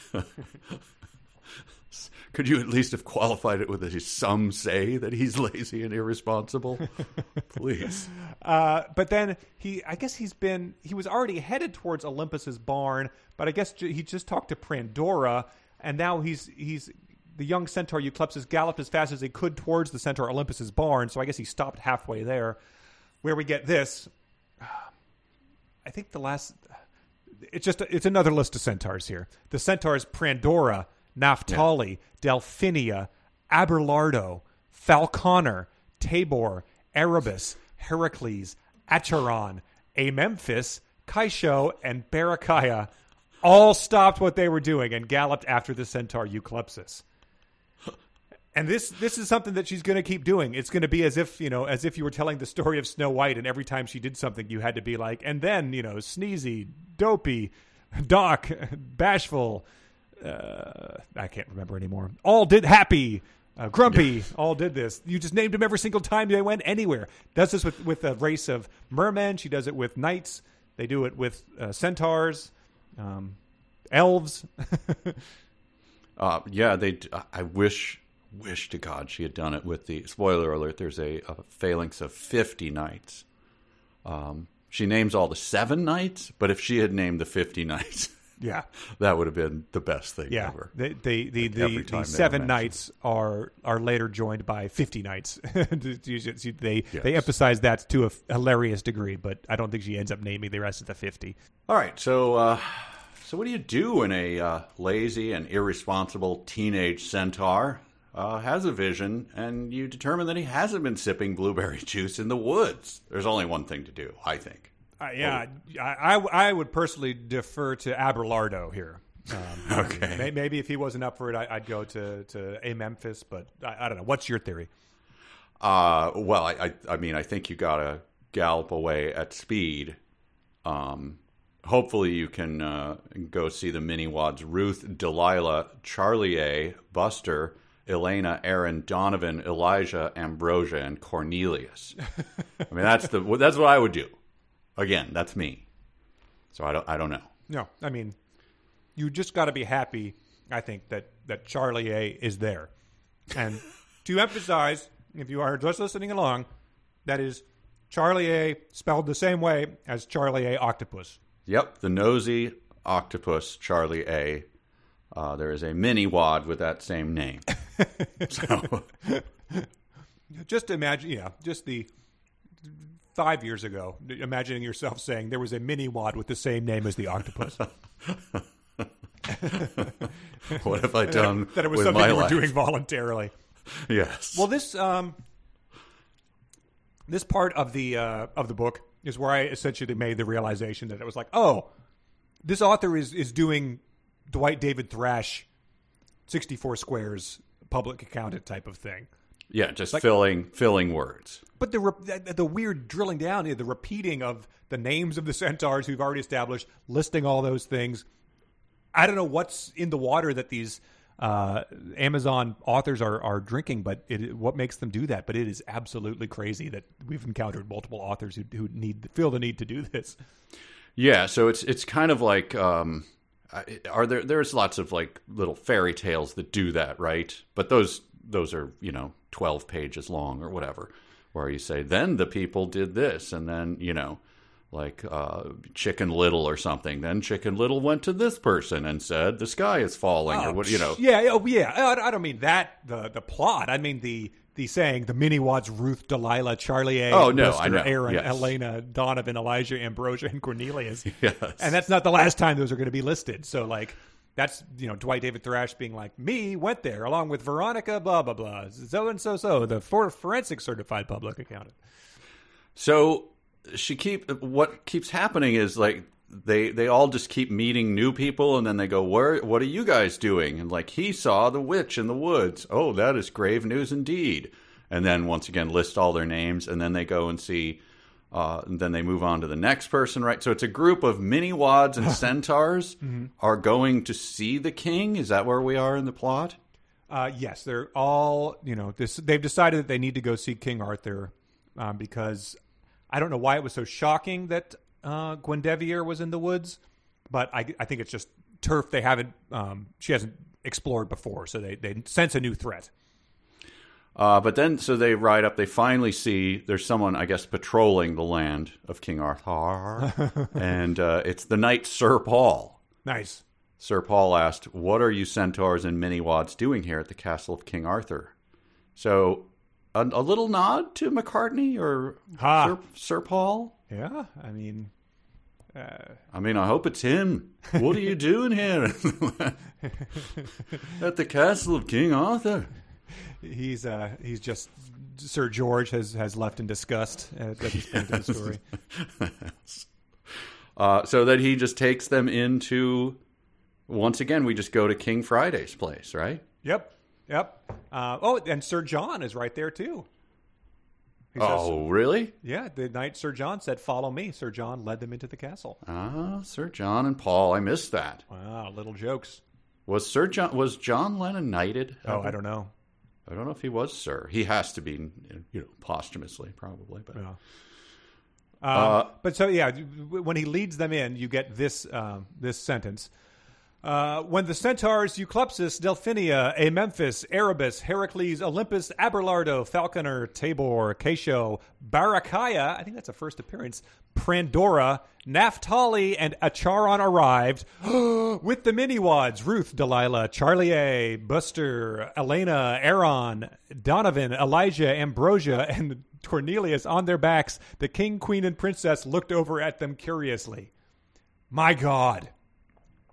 Could you at least have qualified it with a "some say that he's lazy and irresponsible"? Please. but then I guess he was already headed towards Olympus's barn, but I guess he just talked to Pandora, and now he's the young centaur Euclepsis galloped as fast as he could towards the centaur Olympus's barn. So I guess he stopped halfway there, where we get this. I think it's another list of centaurs here. The centaurs Pandora, Naphtali, Delphinia, Abelardo, Falconer, Tabor, Erebus, Heracles, Acheron, Amemphis, Kaisho, and Barakiah all stopped what they were doing and galloped after the centaur Euclepsis. And this is something that she's going to keep doing. It's going to be as if you were telling the story of Snow White, and every time she did something, you had to be like, and then, Sneezy, Dopey, Doc, Bashful, I can't remember anymore. All did Happy, Grumpy, all did this. You just named them every single time they went anywhere. Does this with a race of mermen. She does it with knights. They do it with centaurs, elves. I wish to God she had done it with the, spoiler alert, there's a phalanx of 50 knights. She names all the 7 knights, but if she had named the 50 knights, yeah, that would have been the best thing yeah. ever. The 7 knights are later joined by 50 knights. They emphasize that to a hilarious degree, but I don't think she ends up naming the rest of the 50. All right, so So what do you do when a lazy and irresponsible teenage centaur has a vision and you determine that he hasn't been sipping blueberry juice in the woods? There's only one thing to do, I think. I would personally defer to Abelardo here. Okay. Maybe if he wasn't up for it, I'd go to a Memphis, but I don't know. What's your theory? Well, I mean, I think you got to gallop away at speed. Hopefully you can go see the Mini-Wads Ruth, Delilah, Charlie A., Buster, Elena, Aaron, Donovan, Elijah, Ambrosia, and Cornelius. I mean, that's what I would do. Again, that's me. So I don't know. No, I mean, you just got to be happy, I think, that Charlie A. is there. And to emphasize, if you are just listening along, that is Charlie A. spelled the same way as Charlie A. Octopus. Yep, the nosy octopus, Charlie A. There is a Mini-Wad with that same name. So, just imagine, just the 5 years ago, imagining yourself saying there was a Mini-Wad with the same name as the octopus. What have I done that it was with something my you were life? doing voluntarily. Yes. Well, this part of the book is where I essentially made the realization that it was like, oh, this author is doing Dwight David Thrash 64 squares public accountant type of thing. Yeah, just like, filling words. But the weird drilling down, the repeating of the names of the centaurs who've already established, listing all those things. I don't know what's in the water that these Amazon authors are drinking, but what makes them do that? But it is absolutely crazy that we've encountered multiple authors who feel the need to do this. Yeah, so it's kind of like there's lots of like little fairy tales that do that, right? But those are 12 pages long or whatever, where you say then the people did this, and then like Chicken Little or something. Then Chicken Little went to this person and said the sky is falling, or what, Yeah, oh yeah. I don't mean that the plot. I mean the saying the Mini-Wads Ruth, Delilah, Charlie A. Oh no, Buster, I know. Aaron, Yes. Elena, Donovan, Elijah, Ambrosia, and Cornelius. Yes. And that's not the last time those are going to be listed. So like that's Dwight David Thrash being like, me went there along with Veronica, blah blah blah, so and so the forensic certified public accountant. So what keeps happening is like they all just keep meeting new people, and then they go, what are you guys doing? And like, he saw the witch in the woods. Oh, that is grave news indeed. And then once again list all their names, and then they go and see and then they move on to the next person, right? So it's a group of Mini-Wads and centaurs are going to see the king. Is that where we are in the plot? Yes, they're all they've decided that they need to go see King Arthur because I don't know why it was so shocking that Guinevere was in the woods, but I think it's just turf they haven't she hasn't explored before, so they sense a new threat. But then, so they ride up, they finally see there's someone, I guess, patrolling the land of King Arthur, and it's the knight Sir Paul. Nice. Sir Paul asked, what are you centaurs and Mini-Wads doing here at the castle of King Arthur? So, a little nod to McCartney or Sir Paul? Yeah, I mean, I hope it's him. What are you doing here at the castle of King Arthur? He's just Sir George has left in disgust at this point in the story. So that he just takes them into, once again, we just go to King Friday's place, right? Yep. And Sir John is right there too. Really? Yeah, the knight Sir John said, "Follow me." Sir John led them into the castle. Sir John and Paul. I missed that. Wow, little jokes. Was John Lennon knighted? Oh, I don't know. I don't know if he was Sir. He has to be, posthumously, probably. But yeah. But so yeah, when he leads them in, you get this sentence. When the centaurs Euclepsis, Delphinia, Amemphis, Erebus, Heracles, Olympus, Abelardo, Falconer, Tabor, Cato, Barachia, I think that's a first appearance, Pandora, Naphtali, and Acharon arrived with the Mini-Wads, Ruth, Delilah, Charlie A., Buster, Elena, Aaron, Donovan, Elijah, Ambrosia, and Cornelius on their backs. The king, queen, and princess looked over at them curiously. My God.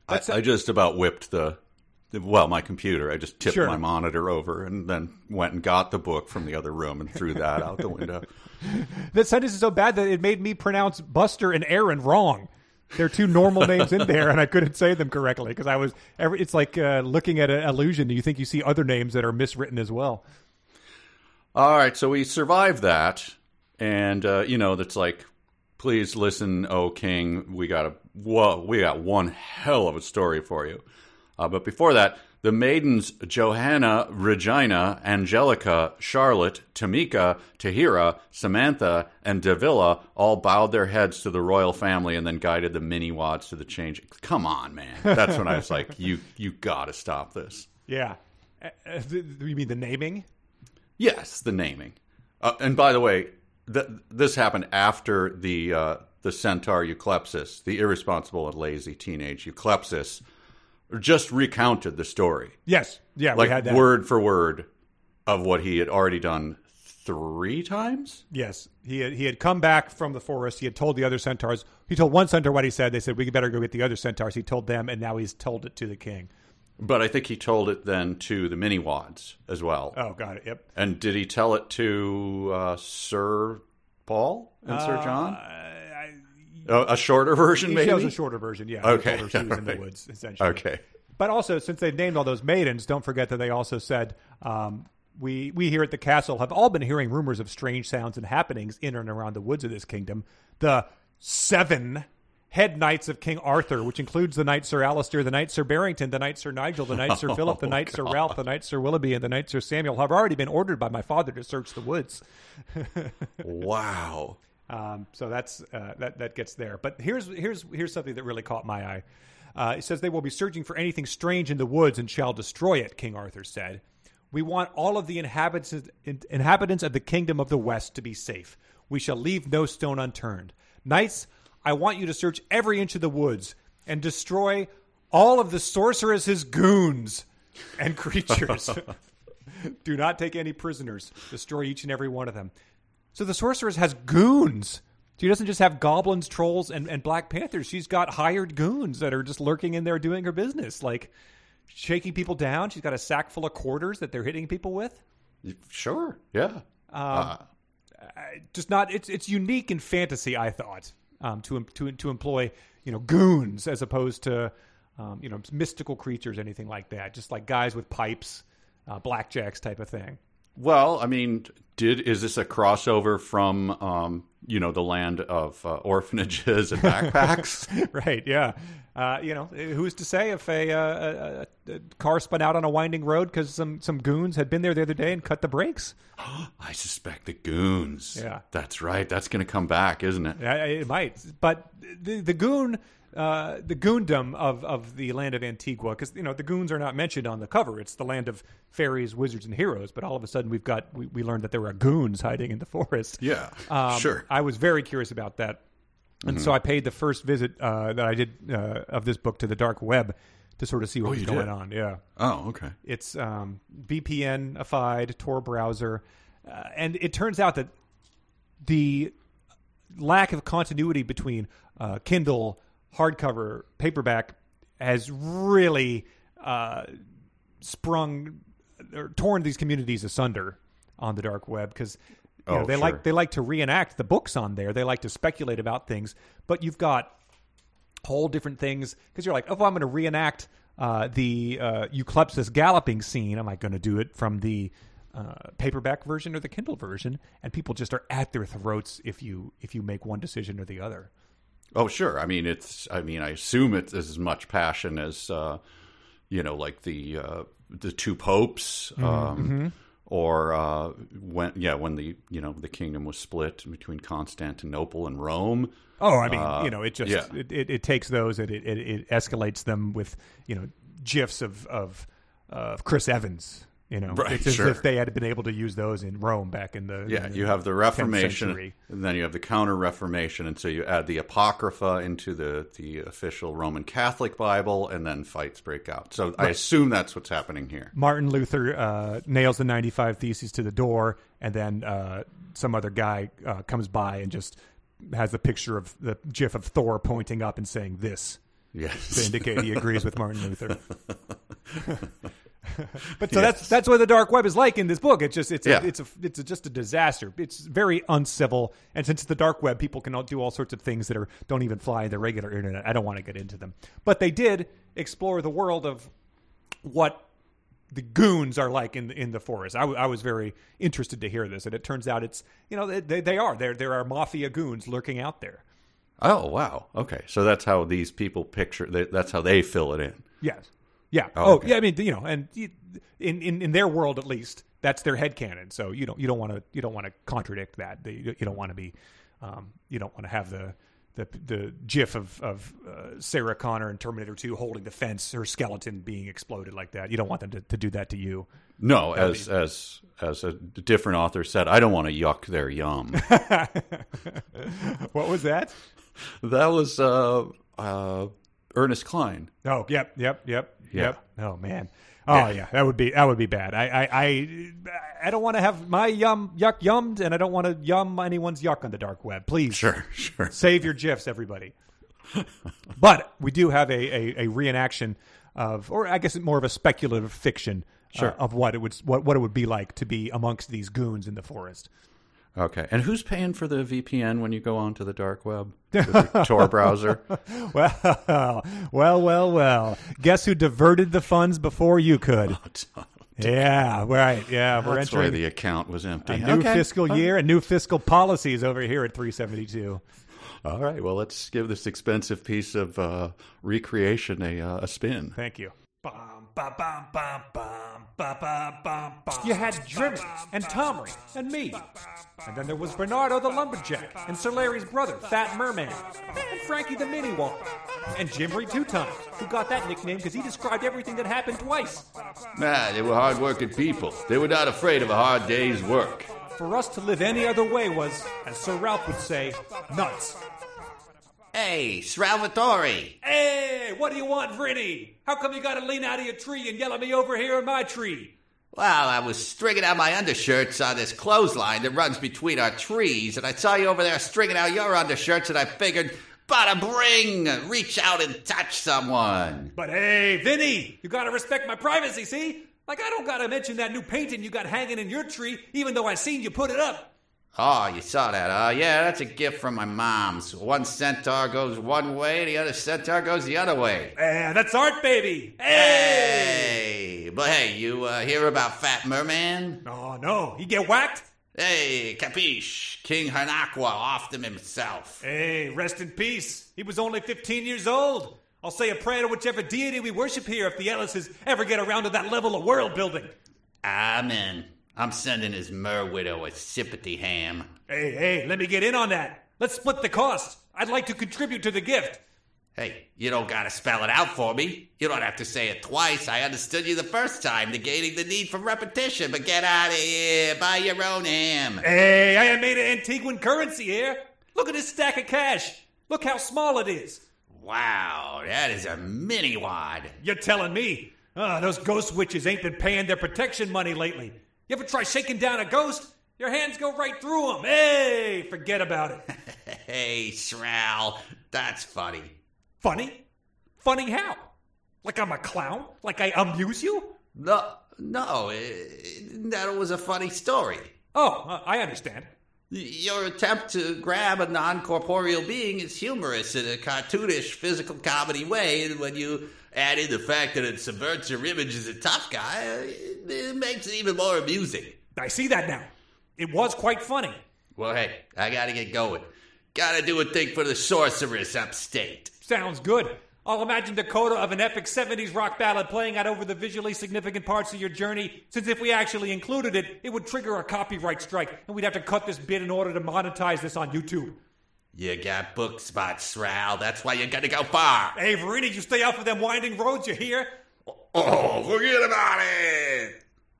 I just about whipped my computer. I just tipped Sure. my monitor over and then went and got the book from the other room and threw that out the window. That sentence is so bad that it made me pronounce Buster and Aaron wrong. They're two normal names in there, and I couldn't say them correctly because it's like looking at an illusion. You think you see other names that are miswritten as well. All right, so we survived that, and that's like, please listen, O king. We got one hell of a story for you. But before that, the maidens Johanna, Regina, Angelica, Charlotte, Tamika, Tahira, Samantha, and Davila all bowed their heads to the royal family and then guided the mini-wads to the change. Come on, man. That's when I was like, you got to stop this. Yeah. You mean the naming? Yes, the naming. And by the way, this happened after the centaur Euclepsis, the irresponsible and lazy teenage Euclepsis, just recounted the story. Yes. Yeah, like we had that. Word for word of what he had already done 3 times? Yes. He had come back from the forest. He had told the other centaurs. He told one centaur what he said. They said, we better go get the other centaurs. He told them, and now he's told it to the king. But I think he told it then to the mini-wads as well. Oh, got it. Yep. And did he tell it to Sir Paul and Sir John? A shorter version, maybe? He chose a shorter version, yeah. Okay. He told her she was in the woods, essentially. Okay. But also, since they've named all those maidens, don't forget that they also said, we here at the castle have all been hearing rumors of strange sounds and happenings in and around the woods of this kingdom. The 7 head knights of King Arthur, which includes the knight Sir Alistair, the knight Sir Barrington, the knight Sir Nigel, the knight Sir Philip, the knight Sir Ralph, the knight Sir Willoughby, and the knight Sir Samuel, have already been ordered by my father to search the woods. Wow. So that's that gets there. But here's something that really caught my eye. It says they will be searching for anything strange in the woods and shall destroy it, King Arthur said. We want all of the inhabitants of the kingdom of the West to be safe. We shall leave no stone unturned. Knights, I want you to search every inch of the woods and destroy all of the sorceress's goons and creatures. Do not take any prisoners. Destroy each and every one of them. So the sorceress has goons. She doesn't just have goblins, trolls, and Black Panthers. She's got hired goons that are just lurking in there doing her business, like shaking people down. She's got a sack full of quarters that they're hitting people with. Sure, yeah. Just not. It's unique in fantasy, I thought, to employ goons as opposed to mystical creatures, anything like that. Just like guys with pipes, blackjacks type of thing. Well, I mean, is this a crossover from the land of orphanages and backpacks? Right. Yeah. Who's to say if a car spun out on a winding road because some goons had been there the other day and cut the brakes? I suspect the goons. Yeah, that's right. That's going to come back, isn't it? It might. But the goondom of the land of Antigua, because the goons are not mentioned on the cover. It's the land of fairies, wizards, and heroes. But all of a sudden, we learned that there were goons hiding in the forest. Yeah, sure. I was very curious about that. And so I paid the first visit that I did of this book to the dark web to sort of see what was going on. Yeah. Oh, okay. It's VPN-ified Tor browser. And it turns out that the lack of continuity between Kindle, hardcover, paperback has really torn these communities asunder on the dark web because they like to reenact the books on there. They like to speculate about things, but you've got whole different things because you're like, I'm going to reenact the Euclepsis galloping scene. Am I going to do it from the paperback version or the Kindle version? And people just are at their throats if you make one decision or the other. Oh, sure. I mean, I assume it's as much passion as like the two popes. Or when the kingdom was split between Constantinople and Rome. Oh, I mean, it takes those and it escalates them with gifs of Chris Evans. Right, it's as if they had been able to use those in Rome back in the you have the Reformation, and then you have the Counter-Reformation, and so you add the Apocrypha into the official Roman Catholic Bible, and then fights break out. So I assume that's what's happening here. Martin Luther nails the 95 Theses to the door, and then some other guy comes by and just has the picture of the GIF of Thor pointing up and saying this. Yes. to indicate he agrees with Martin Luther. But so that's what the dark web is like in this book. It's just just a disaster. It's very uncivil, and since it's the dark web, people can do all sorts of things that don't even fly in the regular internet. I don't want to get into them, but they did explore the world of what the goons are like in the forest. I was very interested to hear this, and it turns out it's there are mafia goons lurking out there. Oh wow, okay, so that's how these people picture. That's how they fill it in. Yes. Yeah. Okay. Yeah. I mean, and in their world at least, that's their headcanon. So you don't want to contradict that. You don't want to be you don't want to have the GIF of Sarah Connor in Terminator 2 holding the fence, her skeleton being exploded like that. You don't want them to do that to you. No, as a different author said, I don't want to yuck their yum. What was that? That was Ernest Cline. Oh, yep. Yeah. Oh man. Oh yeah, that would be bad. I don't want to have my yuck yummed, and I don't want to yum anyone's yuck on the dark web. Please, Sure. Save your GIFs, everybody. But we do have a reenaction of, or I guess more of a speculative fiction of what it would be like to be amongst these goons in the forest. Okay, and who's paying for the VPN when you go onto the dark web? The Tor browser? Well. Guess who diverted the funds before you could? Yeah, right. Yeah, we're That's entering why the account was empty. a new fiscal year and new fiscal policies over here at 372. All right, well, let's give this expensive piece of recreation a spin. Thank you. You had Jimmy and Tommy and me. And then there was Bernardo the Lumberjack and Sir Larry's brother, Fat Merman, and Frankie the Mini-Walker, and Jimry 2 times, who got that nickname because he described everything that happened twice. They were hard-working people. They were not afraid of a hard day's work. For us to live any other way was, as Sir Ralph would say, nuts. Hey, Salvatore! Hey, what do you want, Vrinny? How come you gotta lean out of your tree and yell at me over here in my tree? Well, I was stringing out my undershirts on this clothesline that runs between our trees, and I saw you over there stringing out your undershirts, and I figured, bada bring, reach out and touch someone. But hey, Vinny, you gotta respect my privacy, see? Like, I don't gotta mention that new painting you got hanging in your tree, even though I seen you put it up. Oh, you saw that, yeah, that's a gift from my mom's. One centaur goes one way, the other centaur goes the other way. That's art, baby. Hey! But hey, you hear about Fat Merman? Oh, no. He get whacked? Hey, capiche. King Hanakwa offed him himself. Hey, rest in peace. He was only 15 years old. I'll say a prayer to whichever deity we worship here if the Ellises ever get around to that level of world building. Amen. I'm sending his mer widow a sympathy ham. Hey, let me get in on that. Let's split the cost. I'd like to contribute to the gift. Hey, you don't gotta spell it out for me. You don't have to say it twice. I understood you the first time, negating the need for repetition, but get out of here. Buy your own ham. Hey, I have made an Antiguan currency here. Look at this stack of cash. Look how small it is. Wow, that is a mini wad. You're telling me. Those ghost witches ain't been paying their protection money lately. You ever try shaking down a ghost? Your hands go right through them. Hey, forget about it. Hey, Shral, that's funny. Funny? Funny how? Like I'm a clown? Like I amuse you? No, that was a funny story. Oh, I understand. Your attempt to grab a non-corporeal being is humorous in a cartoonish physical comedy way, and when you add in the fact that it subverts your image as a tough guy, it makes it even more amusing. I see that now. It was quite funny. Well, hey, I gotta get going. Gotta do a thing for the sorceress upstate. Sounds good. I'll imagine the coda of an epic 70s rock ballad playing out over the visually significant parts of your journey, since if we actually included it, it would trigger a copyright strike, and we'd have to cut this bit in order to monetize this on YouTube. You got book spots, Sral. That's why you gotta go far. Hey, Verini, you stay off of them winding roads, you hear? Oh, forget about it!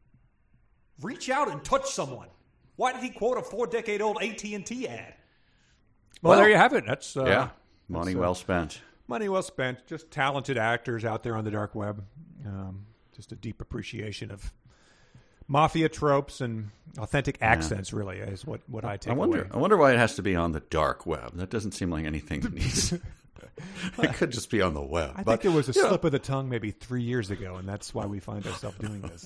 Reach out and touch someone. Why did he quote a 4-decade-old AT&T ad? Well, there you have it. That's money well spent. Money well spent. Just talented actors out there on the dark web. Just a deep appreciation of mafia tropes and authentic accents, really, is what I take away. I wonder why it has to be on the dark web. That doesn't seem like anything that needs It could just be on the web. I think there was a slip of the tongue maybe 3 years ago, and that's why we find ourselves doing this.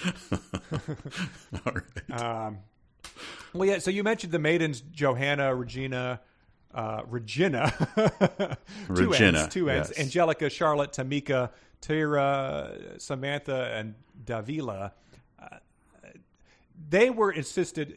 All right. Well, yeah. So you mentioned the maidens, Johanna, Regina, two N's, yes. Angelica, Charlotte, Tamika, Tara, Samantha, and Davila. They were insisted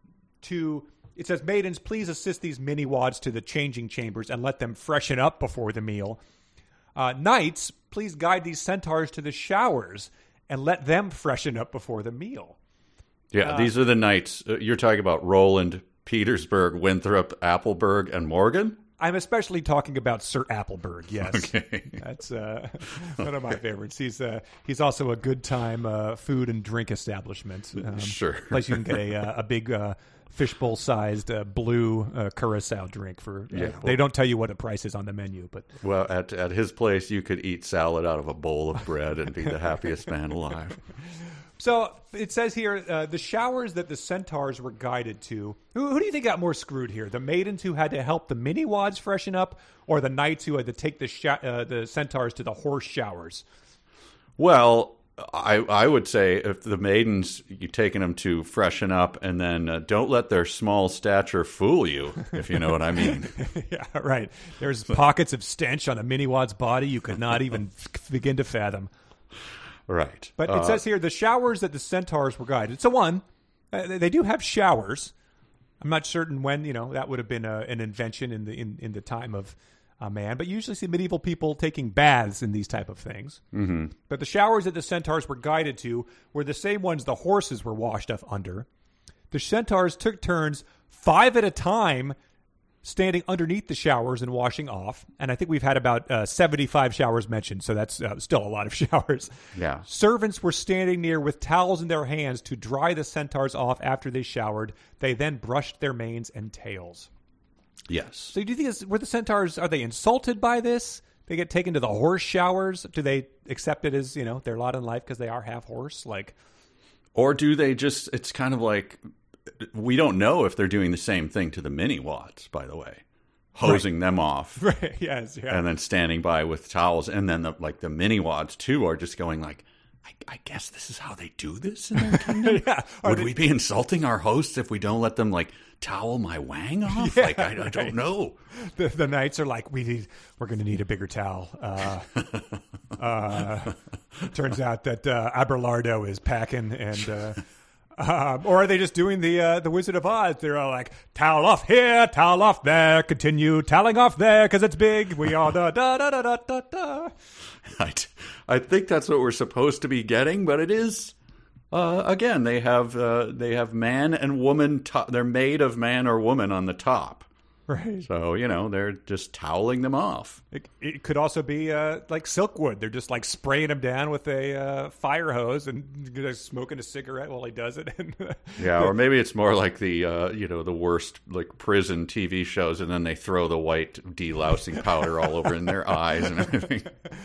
to. It says, maidens, please assist these mini-wads to the changing chambers and let them freshen up before the meal. Knights, please guide these centaurs to the showers and let them freshen up before the meal. Yeah, these are the knights. You're talking about Roland, Petersburg, Winthrop, Appleberg, and Morgan? I'm especially talking about Sir Appleberg, yes. Okay. That's one of my favorites. He's also a good time food and drink establishment. Sure. Place you can get a big fishbowl-sized blue curacao drink for. They don't tell you what the price is on the menu, but Well, at his place, you could eat salad out of a bowl of bread and be the happiest man alive. So it says here, the showers that the centaurs were guided to. Who do you think got more screwed here? The maidens who had to help the mini-wads freshen up, or the knights who had to take the centaurs to the horse showers? Well, I would say if the maidens, you're taking them to freshen up, and then don't let their small stature fool you, if you know what I mean. Yeah, right. There's pockets of stench on a mini-wad's body you could not even begin to fathom. Right. But it says here, the showers that the centaurs were guided. So they do have showers. I'm not certain when, that would have been an invention in the time of man. But you usually see medieval people taking baths in these type of things. Mm-hmm. But the showers that the centaurs were guided to were the same ones the horses were washed up under. The centaurs took turns 5 at a time standing underneath the showers and washing off. And I think we've had about 75 showers mentioned, so that's still a lot of showers. Yeah. Servants were standing near with towels in their hands to dry the centaurs off after they showered. They then brushed their manes and tails. Yes. So do you think were the centaurs, are they insulted by this? They get taken to the horse showers? Do they accept it as, their lot in life because they are half horse? Or do they just, it's kind of like, we don't know if they're doing the same thing to the mini-wads, by the way. Hosing them off. Right, yes. Yeah. And then standing by with towels. And then the mini-wads, too, are just going like, I guess this is how they do this in their kingdom? Yeah. Would we be insulting our hosts if we don't let them, towel my wang off? Yeah, I don't know. The knights are like, we're going to need a bigger towel. Turns out that Abelardo is packing and... or are they just doing the Wizard of Oz? They're all like, towel off here, towel off there, continue toweling off there because it's big. We all da da da da da da da. I think that's what we're supposed to be getting, but it is. Again, they have man and woman. They're made of man or woman on the top. Right. So, they're just toweling them off. It could also be like Silkwood. They're just spraying him down with a fire hose and smoking a cigarette while he does it. Yeah, or maybe it's more like the the worst prison TV shows, and then they throw the white delousing powder all over in their eyes and everything.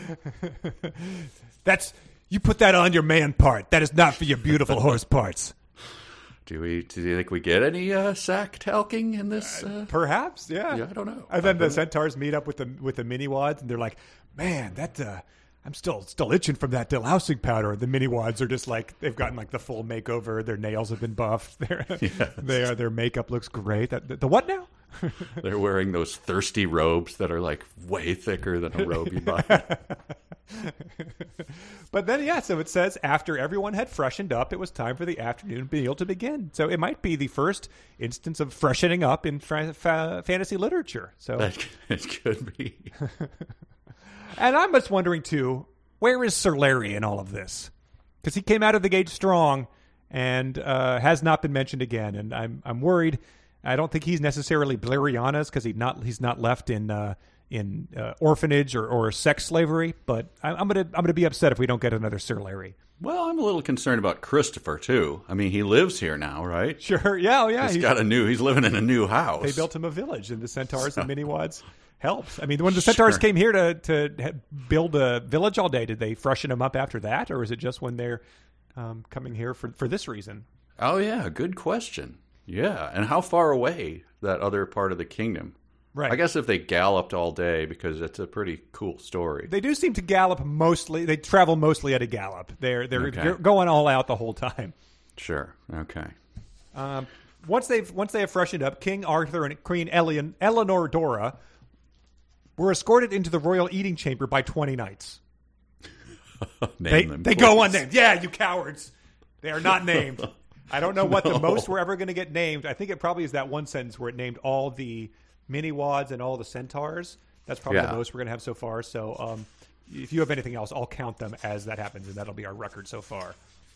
You put that on your man part. That is not for your beautiful horse parts. Do you think we get any sack talking in this? Perhaps, yeah. Yeah, I don't know. And then the centaurs meet up with the mini wads, and they're like, "Man, I'm still itching from that delousing powder." The mini wads are just they've gotten the full makeover. Their nails have been buffed. Their makeup looks great. The what now? They're wearing those thirsty robes that are way thicker than a robe you buy. But then, so it says after everyone had freshened up, it was time for the afternoon meal to begin. So it might be the first instance of freshening up in fantasy literature. So it could be. And I'm just wondering, too, where is Sir Larry in all of this? Because he came out of the gate strong and has not been mentioned again. And I'm worried. I don't think he's necessarily Blariana's because he's not left in orphanage or sex slavery. But I'm gonna be upset if we don't get another Sir Larry. Well, I'm a little concerned about Christopher too. I mean, he lives here now, right? Sure. Yeah. Oh, yeah. He's living in a new house. They built him a village, and the centaurs and mini-wads helps. I mean, when the centaurs came here to build a village all day, did they freshen him up after that, or is it just when they're coming here for this reason? Oh yeah, good question. Yeah, and how far away that other part of the kingdom? Right. I guess if they galloped all day, because it's a pretty cool story. They do seem to gallop mostly. They travel mostly at a gallop. They're Okay. going all out the whole time. Sure. Okay. Once they have freshened up, King Arthur and Queen Eleanor Dora were escorted into the royal eating chamber by 20 knights. Name them, They please. go unnamed. Yeah, you cowards. They are not named. I don't know what the most we're ever going to get named. I think it probably is that one sentence where it named all the mini-wads and all the centaurs. That's probably the most we're going to have so far. So if you have anything else, I'll count them as that happens, and that'll be our record so far.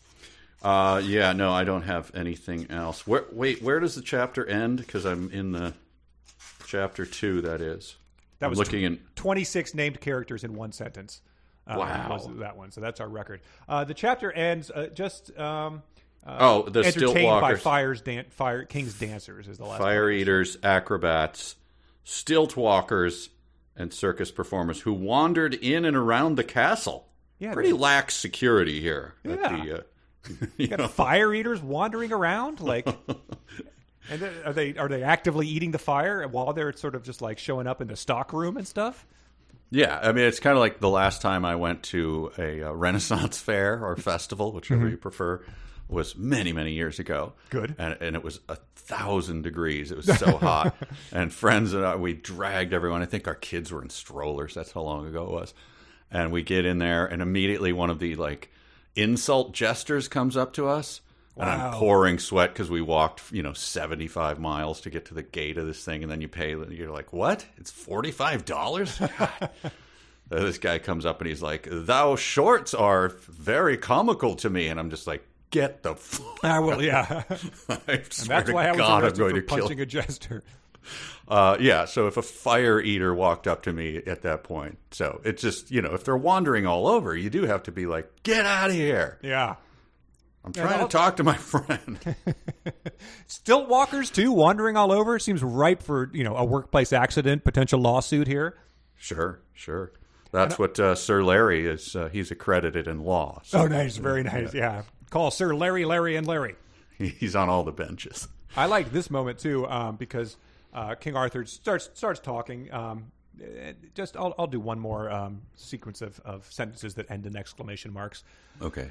No, I don't have anything else. Where does the chapter end? Because I'm in the chapter 2, that is. That I'm was looking in 26 named characters in one sentence. Wow. Was that one. So that's our record. The chapter ends the entertained Stiltwalkers. by King's dancers is the last Fire part. eaters, acrobats, stiltwalkers, and circus performers who wandered in and around the castle. Yeah, Pretty lax security here. Yeah. At the, Got fire eaters wandering around, like, and are they actively eating the fire while they're sort of just like showing up in the stock room and stuff? Yeah, I mean, it's kind of like the last time I went to a Renaissance fair or festival, whichever you prefer, was many, many years ago. Good. And it was 1,000 degrees. It was so hot. And friends and I, we dragged everyone. I think our kids were in strollers. That's how long ago it was. And we get in there, and immediately one of the, like, insult jesters comes up to us. And I'm pouring sweat because we walked, 75 miles to get to the gate of this thing, and then you pay. You're like, what? It's $45? God. This guy comes up and he's like, "Thou shorts are very comical to me," and I'm just like, "Get the fuck!" I will, yeah. I swear That's to why I was God, I'm arrested going for to kill. punching a jester. Yeah. So if a fire eater walked up to me at that point, so it's just if they're wandering all over, you do have to be like, "Get out of here!" Yeah. I'm trying to talk to my friend. Stilt walkers too, wandering all over. Seems ripe for a workplace accident, potential lawsuit here. Sure. That's what Sir Larry is. He's accredited in law. So Oh, nice, very nice. Yeah, call Sir Larry, and Larry. he's on all the benches. I like this moment too because King Arthur starts talking. I'll do one more sequence of sentences that end in exclamation marks. Okay.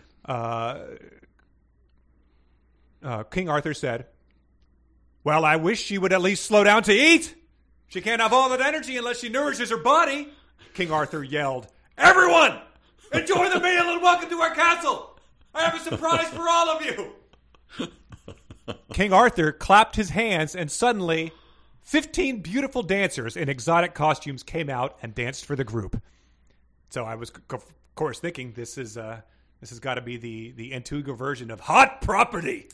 King Arthur said, "Well, I wish she would at least slow down to eat. She can't have all that energy unless she nourishes her body." King Arthur yelled, "Everyone, enjoy the meal and welcome to our castle. I have a surprise for all of you." King Arthur clapped his hands, and suddenly 15 beautiful dancers in exotic costumes came out and danced for the group. So I was, of course, thinking this has got to be the Antigua version of Hot Property.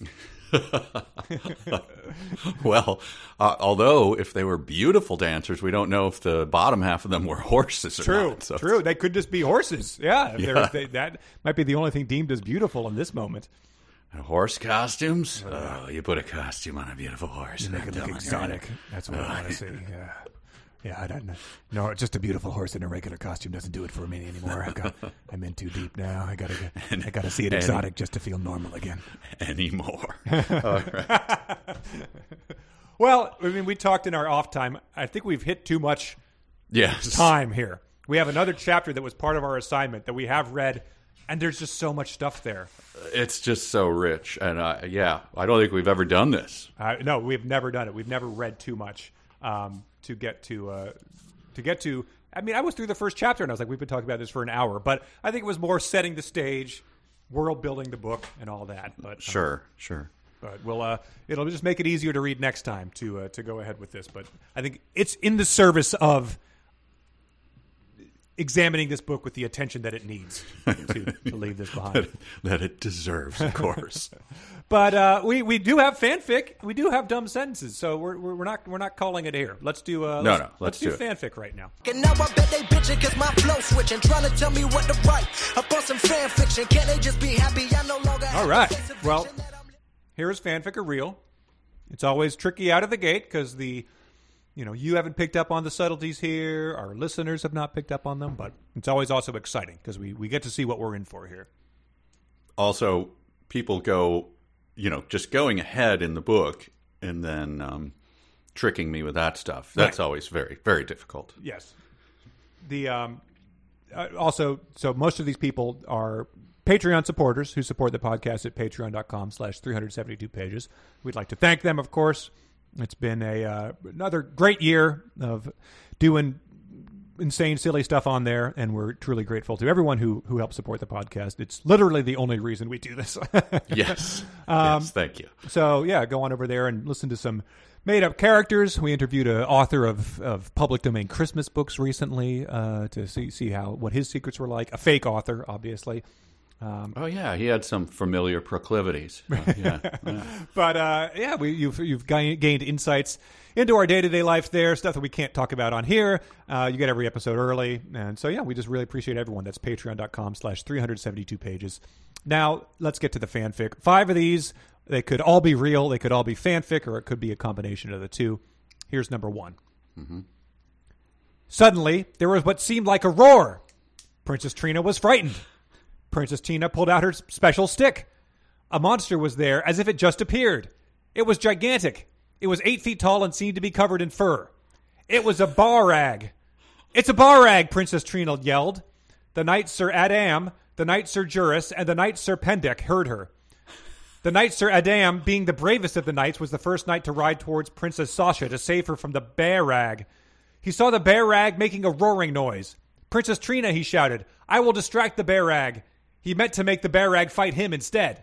Well, although if they were beautiful dancers, we don't know if the bottom half of them were horses or not. So True. They could just be horses. Yeah. That might be the only thing deemed as beautiful in this moment. Horse costumes? You put a costume on a beautiful horse. Make it look exotic. That's what I want to see. Yeah. Yeah, I don't know. No, just a beautiful horse in a regular costume doesn't do it for me anymore. I'm in too deep now. I gotta see it exotic just to feel normal again. Anymore. All right. Well, I mean, we talked in our off time. I think we've hit too much Yes. time here. We have another chapter that was part of our assignment that we have read, and there's just so much stuff there. It's just so rich. And I don't think we've ever done this. No, we've never done it. We've never read too much to get to. I mean, I was through the first chapter, and I was like, we've been talking about this for an hour. But I think it was more setting the stage, world building the book, and all that. But Sure. But it'll just make it easier to read next time to go ahead with this. But I think it's in the service of examining this book with the attention that it needs to leave this behind. that it deserves, of course. But we do have fanfic. We do have dumb sentences. So we're not calling it here. Let's do let's do it. fanfic right now. And now I bet they bitching cause my flow switching, trying to tell me what to write about some fan fiction. Can't they just be happy? I no longer have All right. a face of Well, fiction that I'm- here's fanfic or real. It's always tricky out of the gate because you haven't picked up on the subtleties here. Our listeners have not picked up on them, but it's always also exciting because we get to see what we're in for here. Also, people go, just going ahead in the book and then tricking me with that stuff. That's always very, very difficult. Yes. The also, so most of these people are Patreon supporters who support the podcast at patreon.com/372 pages. We'd like to thank them, of course. It's been another great year of doing insane, silly stuff on there, and we're truly grateful to everyone who helps support the podcast. It's literally the only reason we do this. Yes. Yes, thank you. So, yeah, go on over there and listen to some made-up characters. We interviewed an author of public domain Christmas books recently to see what his secrets were like. A fake author, obviously. Oh yeah, he had some familiar proclivities. Yeah. But you've gained insights into our day-to-day life there, stuff that we can't talk about on here. You get every episode early, and so yeah, we just really appreciate everyone. That's patreon.com/372 pages. Now let's get to the fanfic. 5 of these, they could all be real, they could all be fanfic, or it could be a combination of the two. Here's number 1. Mm-hmm. Suddenly, there was what seemed like a roar. Princess Trina was frightened. Princess Tina pulled out her special stick. A monster was there as if it just appeared. It was gigantic. It was 8 feet tall and seemed to be covered in fur. It was a Barrag. It's a Barrag, Princess Trina yelled. The knight Sir Adam, the knight Sir Juris, and the knight Sir Pendek heard her. The knight Sir Adam, being the bravest of the knights, was the first knight to ride towards Princess Sasha to save her from the Barrag. He saw the Barrag making a roaring noise. Princess Trina, he shouted, I will distract the Barrag. He meant to make the Barrag fight him instead.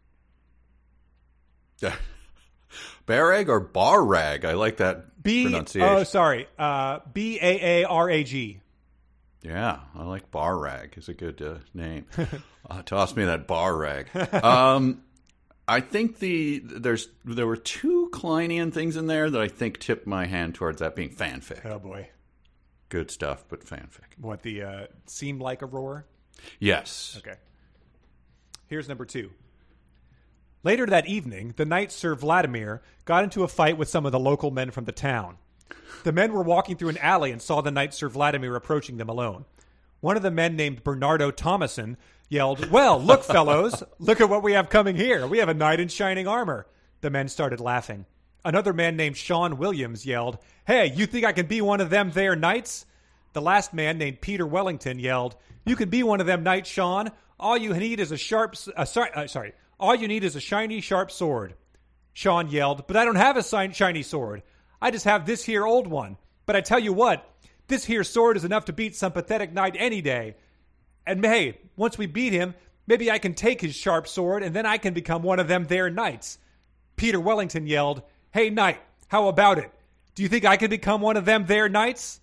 Barrag or Barrag? I like that pronunciation. Oh, sorry. Baarag. Yeah, I like Barrag. It's a good name. Toss me that Barrag. I think there were 2 Kleinian things in there that I think tipped my hand towards that being fanfic. Oh, boy. Good stuff, but fanfic. What, the seemed like a roar? Yes. Okay. Here's number 2. Later that evening, the knight Sir Vladimir got into a fight with some of the local men from the town. The men were walking through an alley and saw the knight Sir Vladimir approaching them alone. One of the men, named Bernardo Thomason, yelled, Well, look, fellows, look at what we have coming here. We have a knight in shining armor. The men started laughing. Another man named Sean Williams yelled, Hey, you think I can be one of them there knights? The last man, named Peter Wellington, yelled, You can be one of them knights, Sean. All you need is all you need is a shiny, sharp sword. Sean yelled, But I don't have a shiny sword. I just have this here old one. But I tell you what, this here sword is enough to beat some pathetic knight any day. And hey, once we beat him, maybe I can take his sharp sword and then I can become one of them there knights. Peter Wellington yelled, Hey, knight, how about it? Do you think I could become one of them there knights?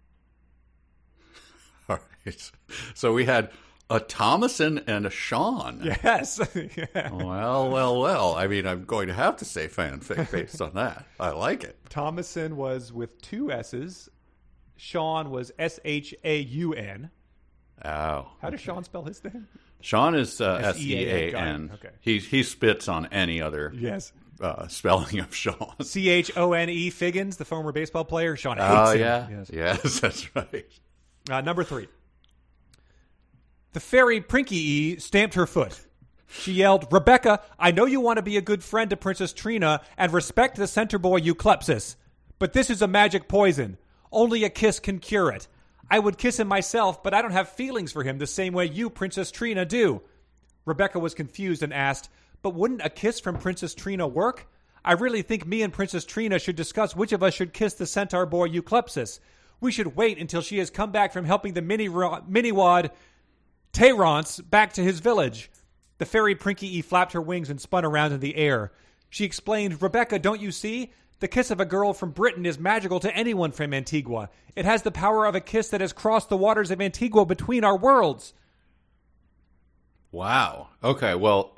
All right. So we had a Thomason and a Sean. Yes. Yeah. Well. I mean, I'm going to have to say fanfic based on that. I like it. Thomason was with 2 S's. Sean was Shaun. Oh. How does Sean spell his name? Sean is Sean. Sean. Okay. He spits on any other spelling of Sean. Chone Figgins, the former baseball player. Sean hates him. Yeah. Yes, that's right. Number 3. The fairy Prinky stamped her foot. She yelled, Rebecca, I know you want to be a good friend to Princess Trina and respect the center boy Euclepsis, but this is a magic poison. Only a kiss can cure it. I would kiss him myself, but I don't have feelings for him the same way you, Princess Trina, do. Rebecca was confused and asked, But wouldn't a kiss from Princess Trina work? I really think me and Princess Trina should discuss which of us should kiss the centaur boy Euclepsis. We should wait until she has come back from helping the Miniwad Terrance back to his village. The fairy Prinky flapped her wings and spun around in the air. She explained, Rebecca, don't you see? The kiss of a girl from Britain is magical to anyone from Antigua. It has the power of a kiss that has crossed the waters of Antigua between our worlds. Wow. Okay, well,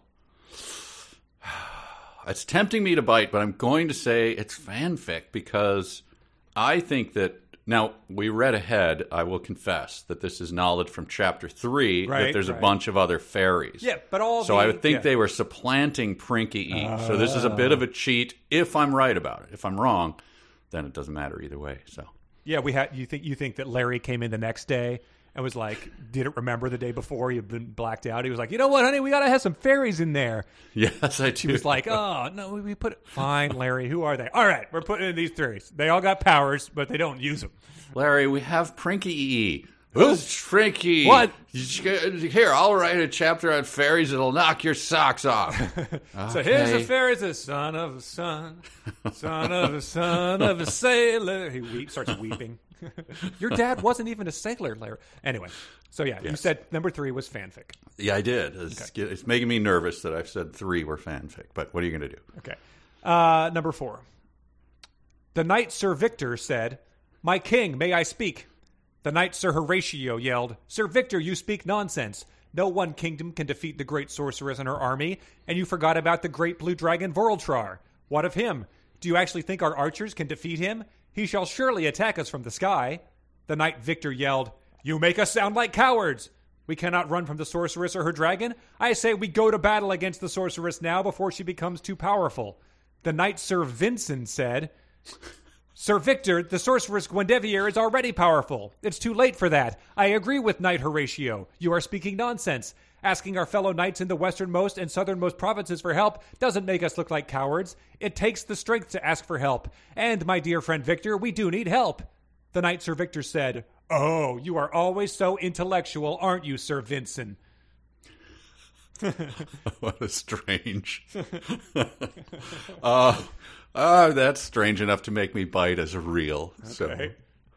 it's tempting me to bite, but I'm going to say it's fanfic because I think that now, we read ahead, I will confess, that this is knowledge from Chapter 3, that there's a bunch of other fairies. Yeah, but I would think they were supplanting Prinky. So this is a bit of a cheat, if I'm right about it. If I'm wrong, then it doesn't matter either way. So yeah, you think that Larry came in the next day and was like, didn't remember the day before. He had been blacked out. He was like, you know what, honey, we got to have some fairies in there. Yes, I do. She was like, oh, no, we put it. Fine, Larry, who are they? All right, we're putting in these fairies. They all got powers, but they don't use them. Larry, we have Prinky. Who's Prinky? What? Here, I'll write a chapter on fairies that'll knock your socks off. So here's the fairies, the son of a son, son of a son of a sailor. He starts weeping. Your dad wasn't even a sailor, Larry. Anyway, so yeah, you said number 3 was fanfic. Yeah, I did. It's making me nervous that I've said 3 were fanfic, but what are you going to do? Okay. Number 4. The knight Sir Victor said, "My king, may I speak?" The knight Sir Horatio yelled, "Sir Victor, you speak nonsense. No one kingdom can defeat the great sorceress and her army, and you forgot about the great blue dragon Vorultrar. What of him? Do you actually think our archers can defeat him? He shall surely attack us from the sky." The knight Victor yelled, "You make us sound like cowards. We cannot run from the sorceress or her dragon. I say we go to battle against the sorceress now before she becomes too powerful." The knight Sir Vincent said, "Sir Victor, the sorceress Guinevere is already powerful. It's too late for that. I agree with Knight Horatio. You are speaking nonsense. Asking our fellow knights in the westernmost and southernmost provinces for help doesn't make us look like cowards. It takes the strength to ask for help. And, my dear friend Victor, we do need help." The knight Sir Victor said, "Oh, you are always so intellectual, aren't you, Sir Vincent?" What a strange. That's strange enough to make me bite as real. Okay. So.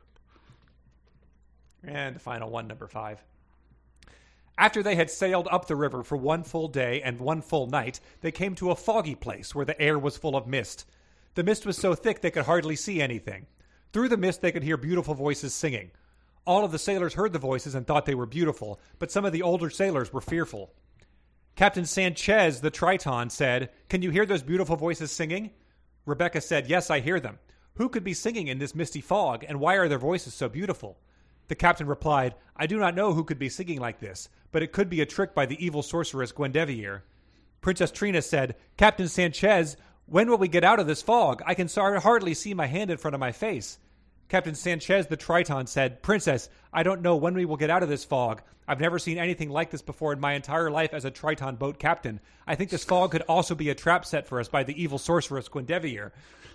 And the final one, number 5. After they had sailed up the river for one full day and one full night, they came to a foggy place where the air was full of mist. The mist was so thick they could hardly see anything. Through the mist they could hear beautiful voices singing. All of the sailors heard the voices and thought they were beautiful, but some of the older sailors were fearful. Captain Sanchez, the Triton, said, "Can you hear those beautiful voices singing?" Rebecca said, "Yes, I hear them. Who could be singing in this misty fog, and why are their voices so beautiful?" The captain replied, "I do not know who could be singing like this, but it could be a trick by the evil sorceress Guinevere." Princess Trina said, "Captain Sanchez, when will we get out of this fog? I can hardly see my hand in front of my face." Captain Sanchez, the Triton, said, "Princess, I don't know when we will get out of this fog. I've never seen anything like this before in my entire life as a Triton boat captain. I think this fog could also be a trap set for us by the evil sorceress Guinevere."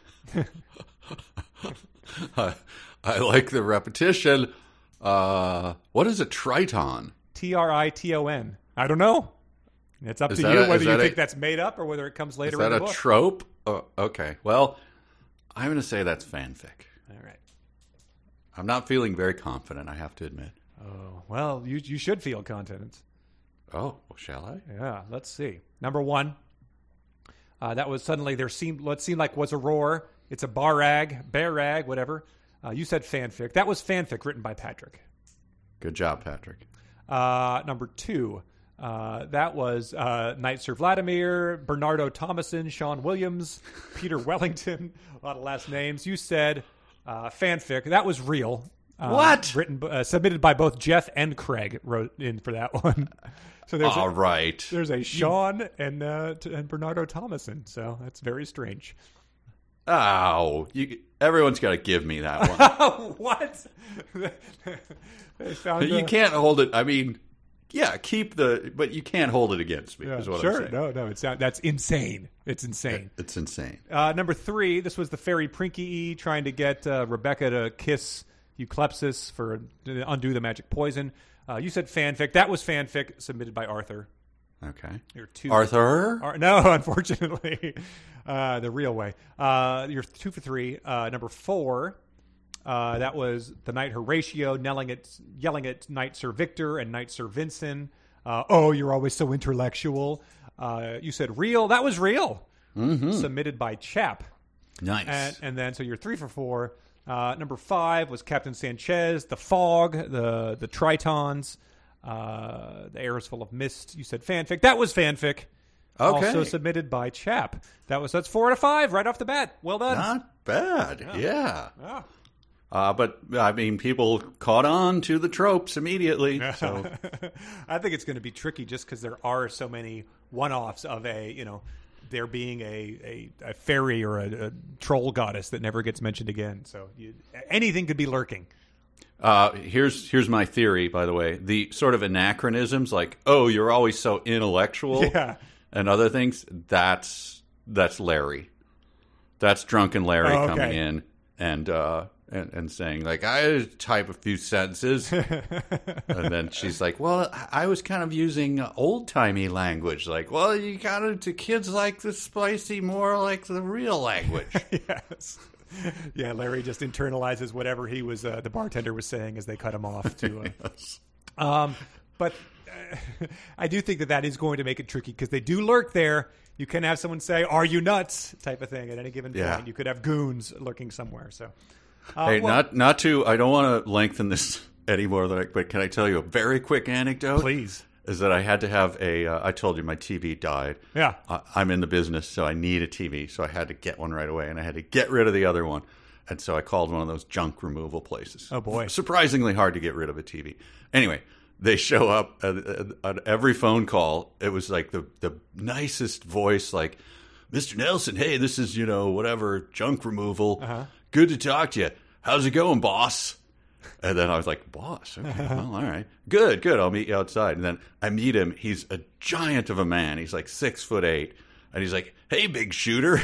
I like the repetition. What is a Triton? Triton. I don't know. It's up to you whether you think that's made up or whether it comes later in the book. Is that a trope? Oh, okay. Well, I'm going to say that's fanfic. All right. I'm not feeling very confident, I have to admit. Oh, well, you should feel confident. Oh, well, shall I? Yeah, let's see. Number 1. That was suddenly what seemed like was a roar. It's a bear-rag, whatever. You said fanfic. That was fanfic written by Patrick. Good job, Patrick. Number 2. That was Knight Sir Vladimir, Bernardo Thomason, Sean Williams, Peter Wellington. A lot of last names. You said fanfic. That was real. What? Submitted by both Jeff and Craig wrote in for that one. So there's all right. There's a Sean and Bernardo Thomason. So that's very strange. Oh, everyone's got to give me that one. What? You can't hold it. I mean, yeah, but you can't hold it against me. Is what I'm saying. No, that's insane. It's insane. It's insane. Number 3, this was the fairy Prinky trying to get Rebecca to kiss Euclepsis to undo the magic poison. You said fanfic. That was fanfic submitted by Arthur. Okay. You're 2. Arthur? No, unfortunately. The real way. You're 2 for 3. Number 4, that was the Knight Horatio yelling at Knight Sir Victor and Knight Sir Vincent. Oh, you're always so intellectual. You said real. That was real. Mm-hmm. Submitted by Chap. Nice. And then, so you're 3 for 4. Number 5 was Captain Sanchez, the fog, the Tritons, the air is full of mist. You said fanfic. That was fanfic. Okay. Also submitted by Chap. That's 4 out of 5 right off the bat. Well done. Not bad. Yeah. But I mean, people caught on to the tropes immediately. So I think it's going to be tricky just because there are so many one-offs of there being a fairy or a troll goddess that never gets mentioned again. So anything could be lurking. Here's my theory, by the way. The sort of anachronisms, like, oh, you're always so intellectual, Yeah. and other things. That's Larry. That's drunken Larry Oh, okay. coming in and saying, like, I type a few sentences, and then she's like, well, I was kind of using old timey language. Like, well, you got it to kids like the spicy, more like the real language. Yes. Yeah, Larry just internalizes whatever he was, the bartender was saying as they cut him off. But I do think that is going to make it tricky because they do lurk there. You can have someone say, "Are you nuts?" type of thing at any given Yeah. point. You could have goons lurking somewhere. So, Hey, not to. I don't want to lengthen this any more than but can I tell you a very quick anecdote? please. Is that I had to have I told you my TV died. Yeah. I'm in the business, so I need a TV. So I had to get one right away, and I had to get rid of the other one. And so I called one of those junk removal places. Oh, boy. Surprisingly hard to get rid of a TV. Anyway, they show up on every phone call. It was like the nicest voice, like, Mr. Nelson, hey, this is, whatever, junk removal. Good to talk to you. How's it going, boss? And then I was like, boss? Okay, well, all right. Good. I'll meet you outside. And then I meet him. He's a giant of a man. He's like 6'8". And he's like, hey, big shooter.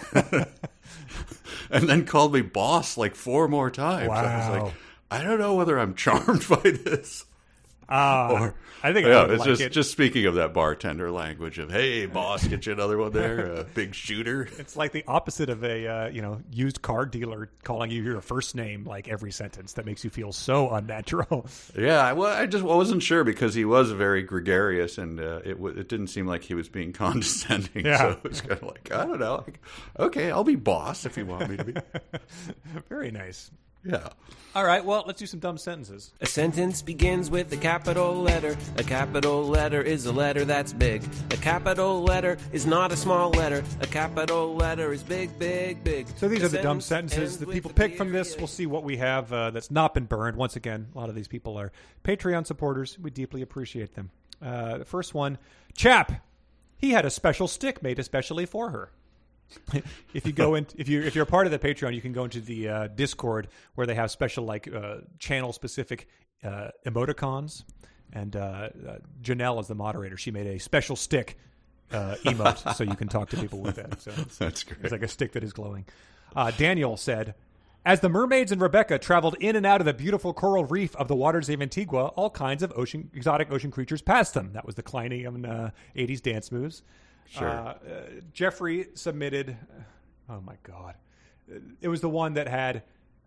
And then called me boss like 4 more times. Wow. I was like, I don't know whether I'm charmed by this. I think I would it's like it. just speaking of that bartender language of, hey, boss, get you another one there, big shooter. It's like the opposite of a used car dealer calling you your first name like every sentence. That makes you feel so unnatural. Yeah, well, I wasn't sure because he was very gregarious, and it didn't seem like he was being condescending. Yeah. So it was kind of like, I don't know. Like, okay, I'll be boss if you want me to be. Very nice. Yeah. All right, well, let's do some dumb sentences. A sentence begins with a capital letter. A capital letter is a letter that's big. A capital letter is not a small letter. A capital letter is big, big, big. So these A are the dumb sentence sentences ends that with people a pick from this. period. We'll see what we have that's not been burned. Once again, a lot of these people are Patreon supporters. We deeply appreciate them. The first one, Chap, he had a special stick made especially for her. If you go in, if you're a part of the Patreon, you can go into the Discord where they have special channel specific emoticons. And Janelle is the moderator. She made a special stick emote so you can talk to people with it. So That's great. it's like a stick that is glowing. Daniel said, as the mermaids and Rebecca traveled in and out of the beautiful coral reef of the waters of Antigua, all kinds of exotic ocean creatures passed them. That was the Kleinian 80s dance moves. Sure. Jeffrey submitted. Oh my God! It was the one that had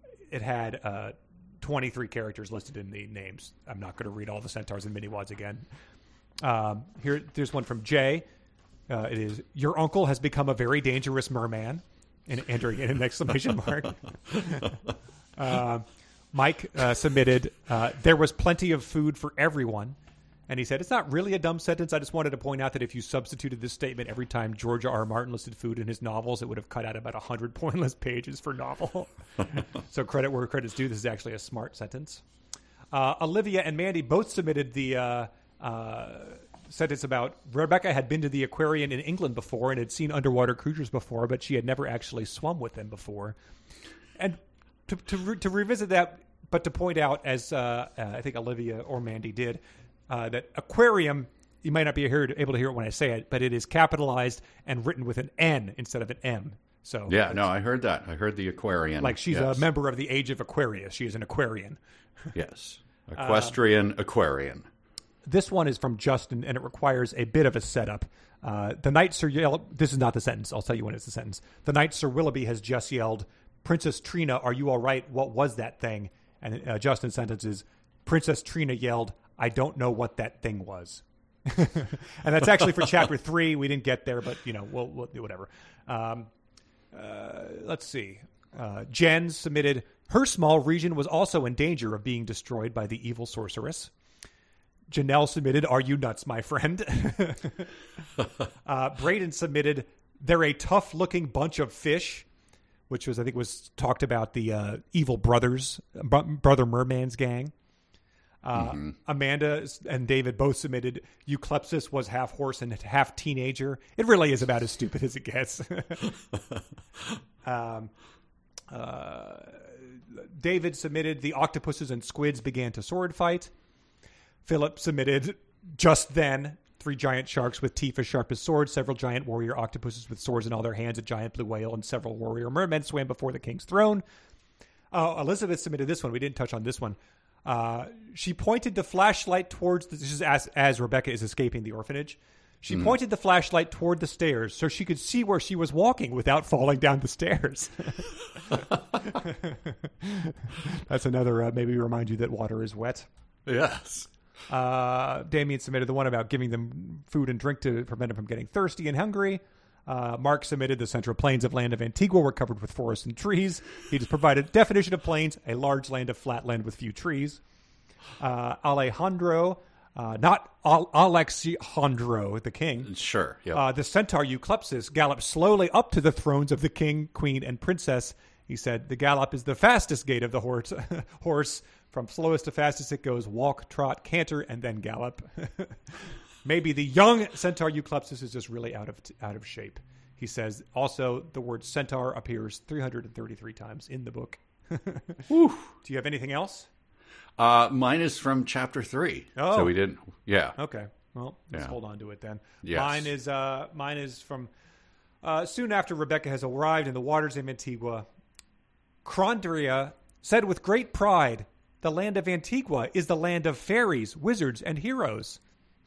23 characters listed in the names. I'm not going to read all the centaurs and mini-wads again. There's one from Jay. It is, your uncle has become a very dangerous merman, and entering in an exclamation mark. Mike submitted, there was plenty of food for everyone. And he said, it's not really a dumb sentence. I just wanted to point out that if you substituted this statement every time George R. R. Martin listed food in his novels, it would have cut out about 100 pointless pages per novel. So credit where credit's due. This is actually a smart sentence. Olivia and Mandy both submitted the sentence about Rebecca had been to the aquarium in England before and had seen underwater creatures before, but she had never actually swum with them before. And to revisit that, but to point out, as I think Olivia or Mandy did, that aquarium, you might not be able to hear it when I say it, but it is capitalized and written with an N instead of an M. So Yeah, no, I heard that. I heard the Aquarian. like she's yes. a member of the Age of Aquarius. She is an Aquarian. Yes. Equestrian Aquarian. This one is from Justin, and it requires a bit of a setup. The night Sir this is not the sentence. I'll tell you when it's the sentence. The night Sir Willoughby has just yelled, Princess Trina, are you all right? What was that thing? And Justin's sentence is, Princess Trina yelled, I don't know what that thing was. And that's actually for chapter 3. We didn't get there, but we'll do whatever. Let's see. Jen submitted, her small region was also in danger of being destroyed by the evil sorceress. Janelle submitted, are you nuts, my friend? Braden submitted, they're a tough looking bunch of fish, which was, I think, was talked about the evil brothers, Brother Merman's gang. Amanda and David both submitted Euclepsis was half horse and half teenager. It really is about as stupid as it gets. David submitted the octopuses and squids began to sword fight. Philip submitted just then 3 giant sharks with teeth as sharp as swords, several giant warrior octopuses with swords in all their hands, a giant blue whale, and several warrior mermen swam before the king's throne. Elizabeth submitted this one. We didn't touch on this one. She pointed the flashlight towards this is as Rebecca is escaping the orphanage. She pointed the flashlight toward the stairs so she could see where she was walking without falling down the stairs. That's another maybe remind you that water is wet. Yes. Damien submitted the one about giving them food and drink to prevent them from getting thirsty and hungry. Mark submitted the central plains of land of Antigua were covered with forests and trees. He just provided definition of plains, a large land of flat land with few trees. Alejandro, not Alexandro, the king. Sure. Yep. The centaur Euclepsis galloped slowly up to the thrones of the king, queen, and princess. He said, the gallop is the fastest gait of the horse. From slowest to fastest it goes walk, trot, canter, and then gallop. Maybe the young centaur Euclepsis is just really out of shape. He says, also, the word centaur appears 333 times in the book. Do you have anything else? Mine is from chapter 3. Oh. So we didn't. Yeah. Okay. Well, let's Yeah. hold on to it then. Yes. Mine is from soon after Rebecca has arrived in the waters of Antigua. Crondria said with great pride, the land of Antigua is the land of fairies, wizards, and heroes.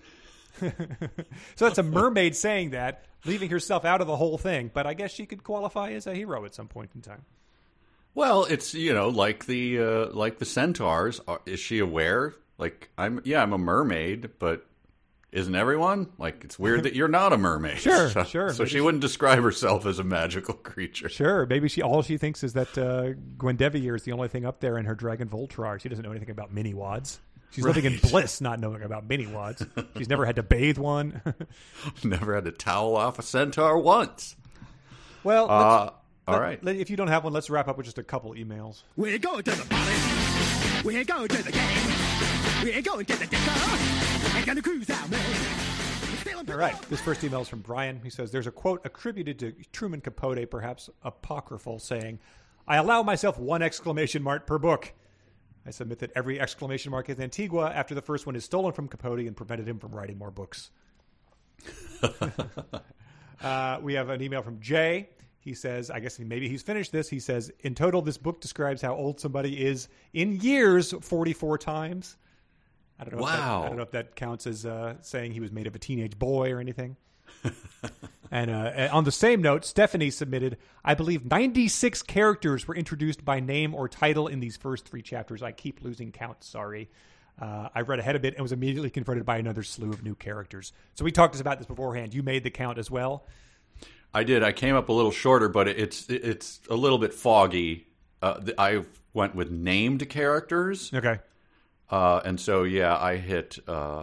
So it's a mermaid saying that, leaving herself out of the whole thing. But I guess she could qualify as a hero at some point in time. Well, it's like the centaurs. Is she aware? Like I'm a mermaid, but isn't everyone? Like it's weird that you're not a mermaid. Sure. So she wouldn't describe herself as a magical creature. Sure, maybe all she thinks is that Gwendevier is the only thing up there in her Dragon Voltrar. She doesn't know anything about mini-wads. She's living in bliss, not knowing about mini-wads. She's never had to bathe one. Never had to towel off a centaur once. Well, All right. if you don't have one, let's wrap up with just a couple emails. We're going to the party. We're going to the game. We're going to the disco. We're going to cruise out, man. All right. This first email is from Brian. He says, there's a quote attributed to Truman Capote, perhaps apocryphal, saying, I allow myself 1 exclamation mark per book. I submit that every exclamation mark is Antigua after the first one is stolen from Capote and prevented him from writing more books. We have an email from Jay. He says, I guess maybe he's finished this. He says, in total, this book describes how old somebody is in years 44 times. I don't know. Wow. I don't know if that counts as saying he was made of a teenage boy or anything. And on the same note, Stephanie submitted, I believe 96 characters were introduced by name or title in these first 3 chapters. I keep losing count. Sorry. I read ahead a bit and was immediately confronted by another slew of new characters. So we talked about this beforehand. You made the count as well. I did. I came up a little shorter, but it's a little bit foggy. I went with named characters. Okay. And so, yeah, I hit,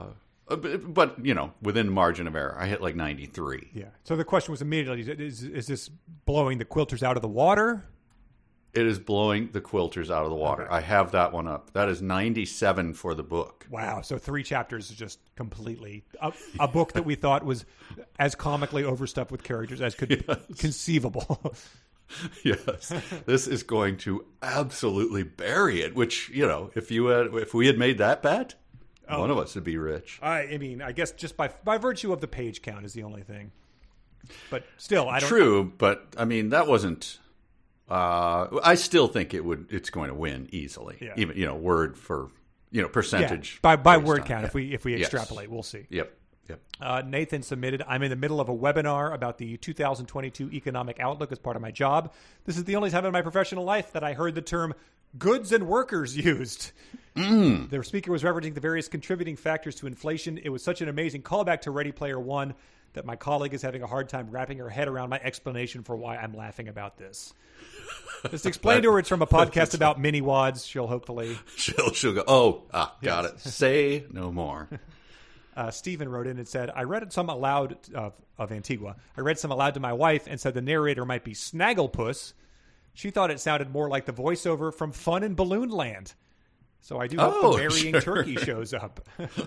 but, within margin of error, I hit like 93. Yeah. So the question was immediately, is this blowing the quilters out of the water? It is blowing the quilters out of the water. Okay. I have that one up. That is 97 for the book. Wow. So 3 chapters is just completely a book that we thought was as comically overstuffed with characters as could conceivable. Yes. This is going to absolutely bury it, which, if we had made that bet, one of us would be rich. I mean, I guess just by virtue of the page count is the only thing. But still, I don't. True, but I mean that wasn't. I still think it's going to win easily. Yeah. Even word for percentage. Yeah, by based word on count. that. If we Yes. extrapolate, we'll see. Yep. Nathan submitted, I'm in the middle of a webinar about the 2022 economic outlook as part of my job. This is the only time in my professional life that I heard the term goods and workers used. The speaker was referencing the various contributing factors to inflation. It was such an amazing callback to Ready Player One that my colleague is having a hard time wrapping her head around my explanation for why I'm laughing about this. Just explain to her it's from a podcast about mini wads. She'll hopefully... She'll go, got it. Say no more. Stephen wrote in and said, I read some aloud of Antigua. I read some aloud to my wife and said the narrator might be Snagglepuss. She thought it sounded more like the voiceover from Fun in Balloon Land. So I do hope the marrying turkey shows up.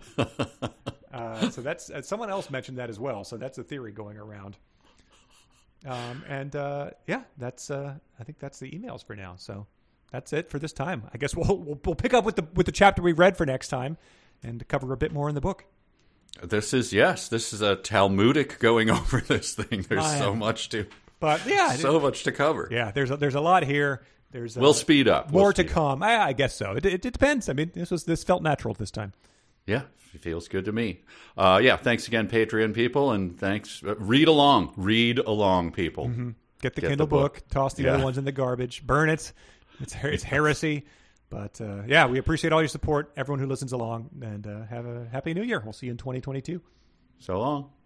So that's someone else mentioned that as well. So that's a theory going around. That's I think that's the emails for now. So that's it for this time. I guess we'll pick up with the chapter we read for next time and cover a bit more in the book. This is a Talmudic going over this thing. There's so much to cover. Yeah, there's a lot here. We'll speed up. More to come. I guess so. It depends. I mean, this felt natural this time. Yeah, it feels good to me. Thanks again, Patreon people, and thanks. Read along, people. Mm-hmm. Get the Kindle book. Toss the other ones in the garbage. Burn it. It's heresy. But we appreciate all your support, everyone who listens along, and have a happy New Year. We'll see you in 2022. So long.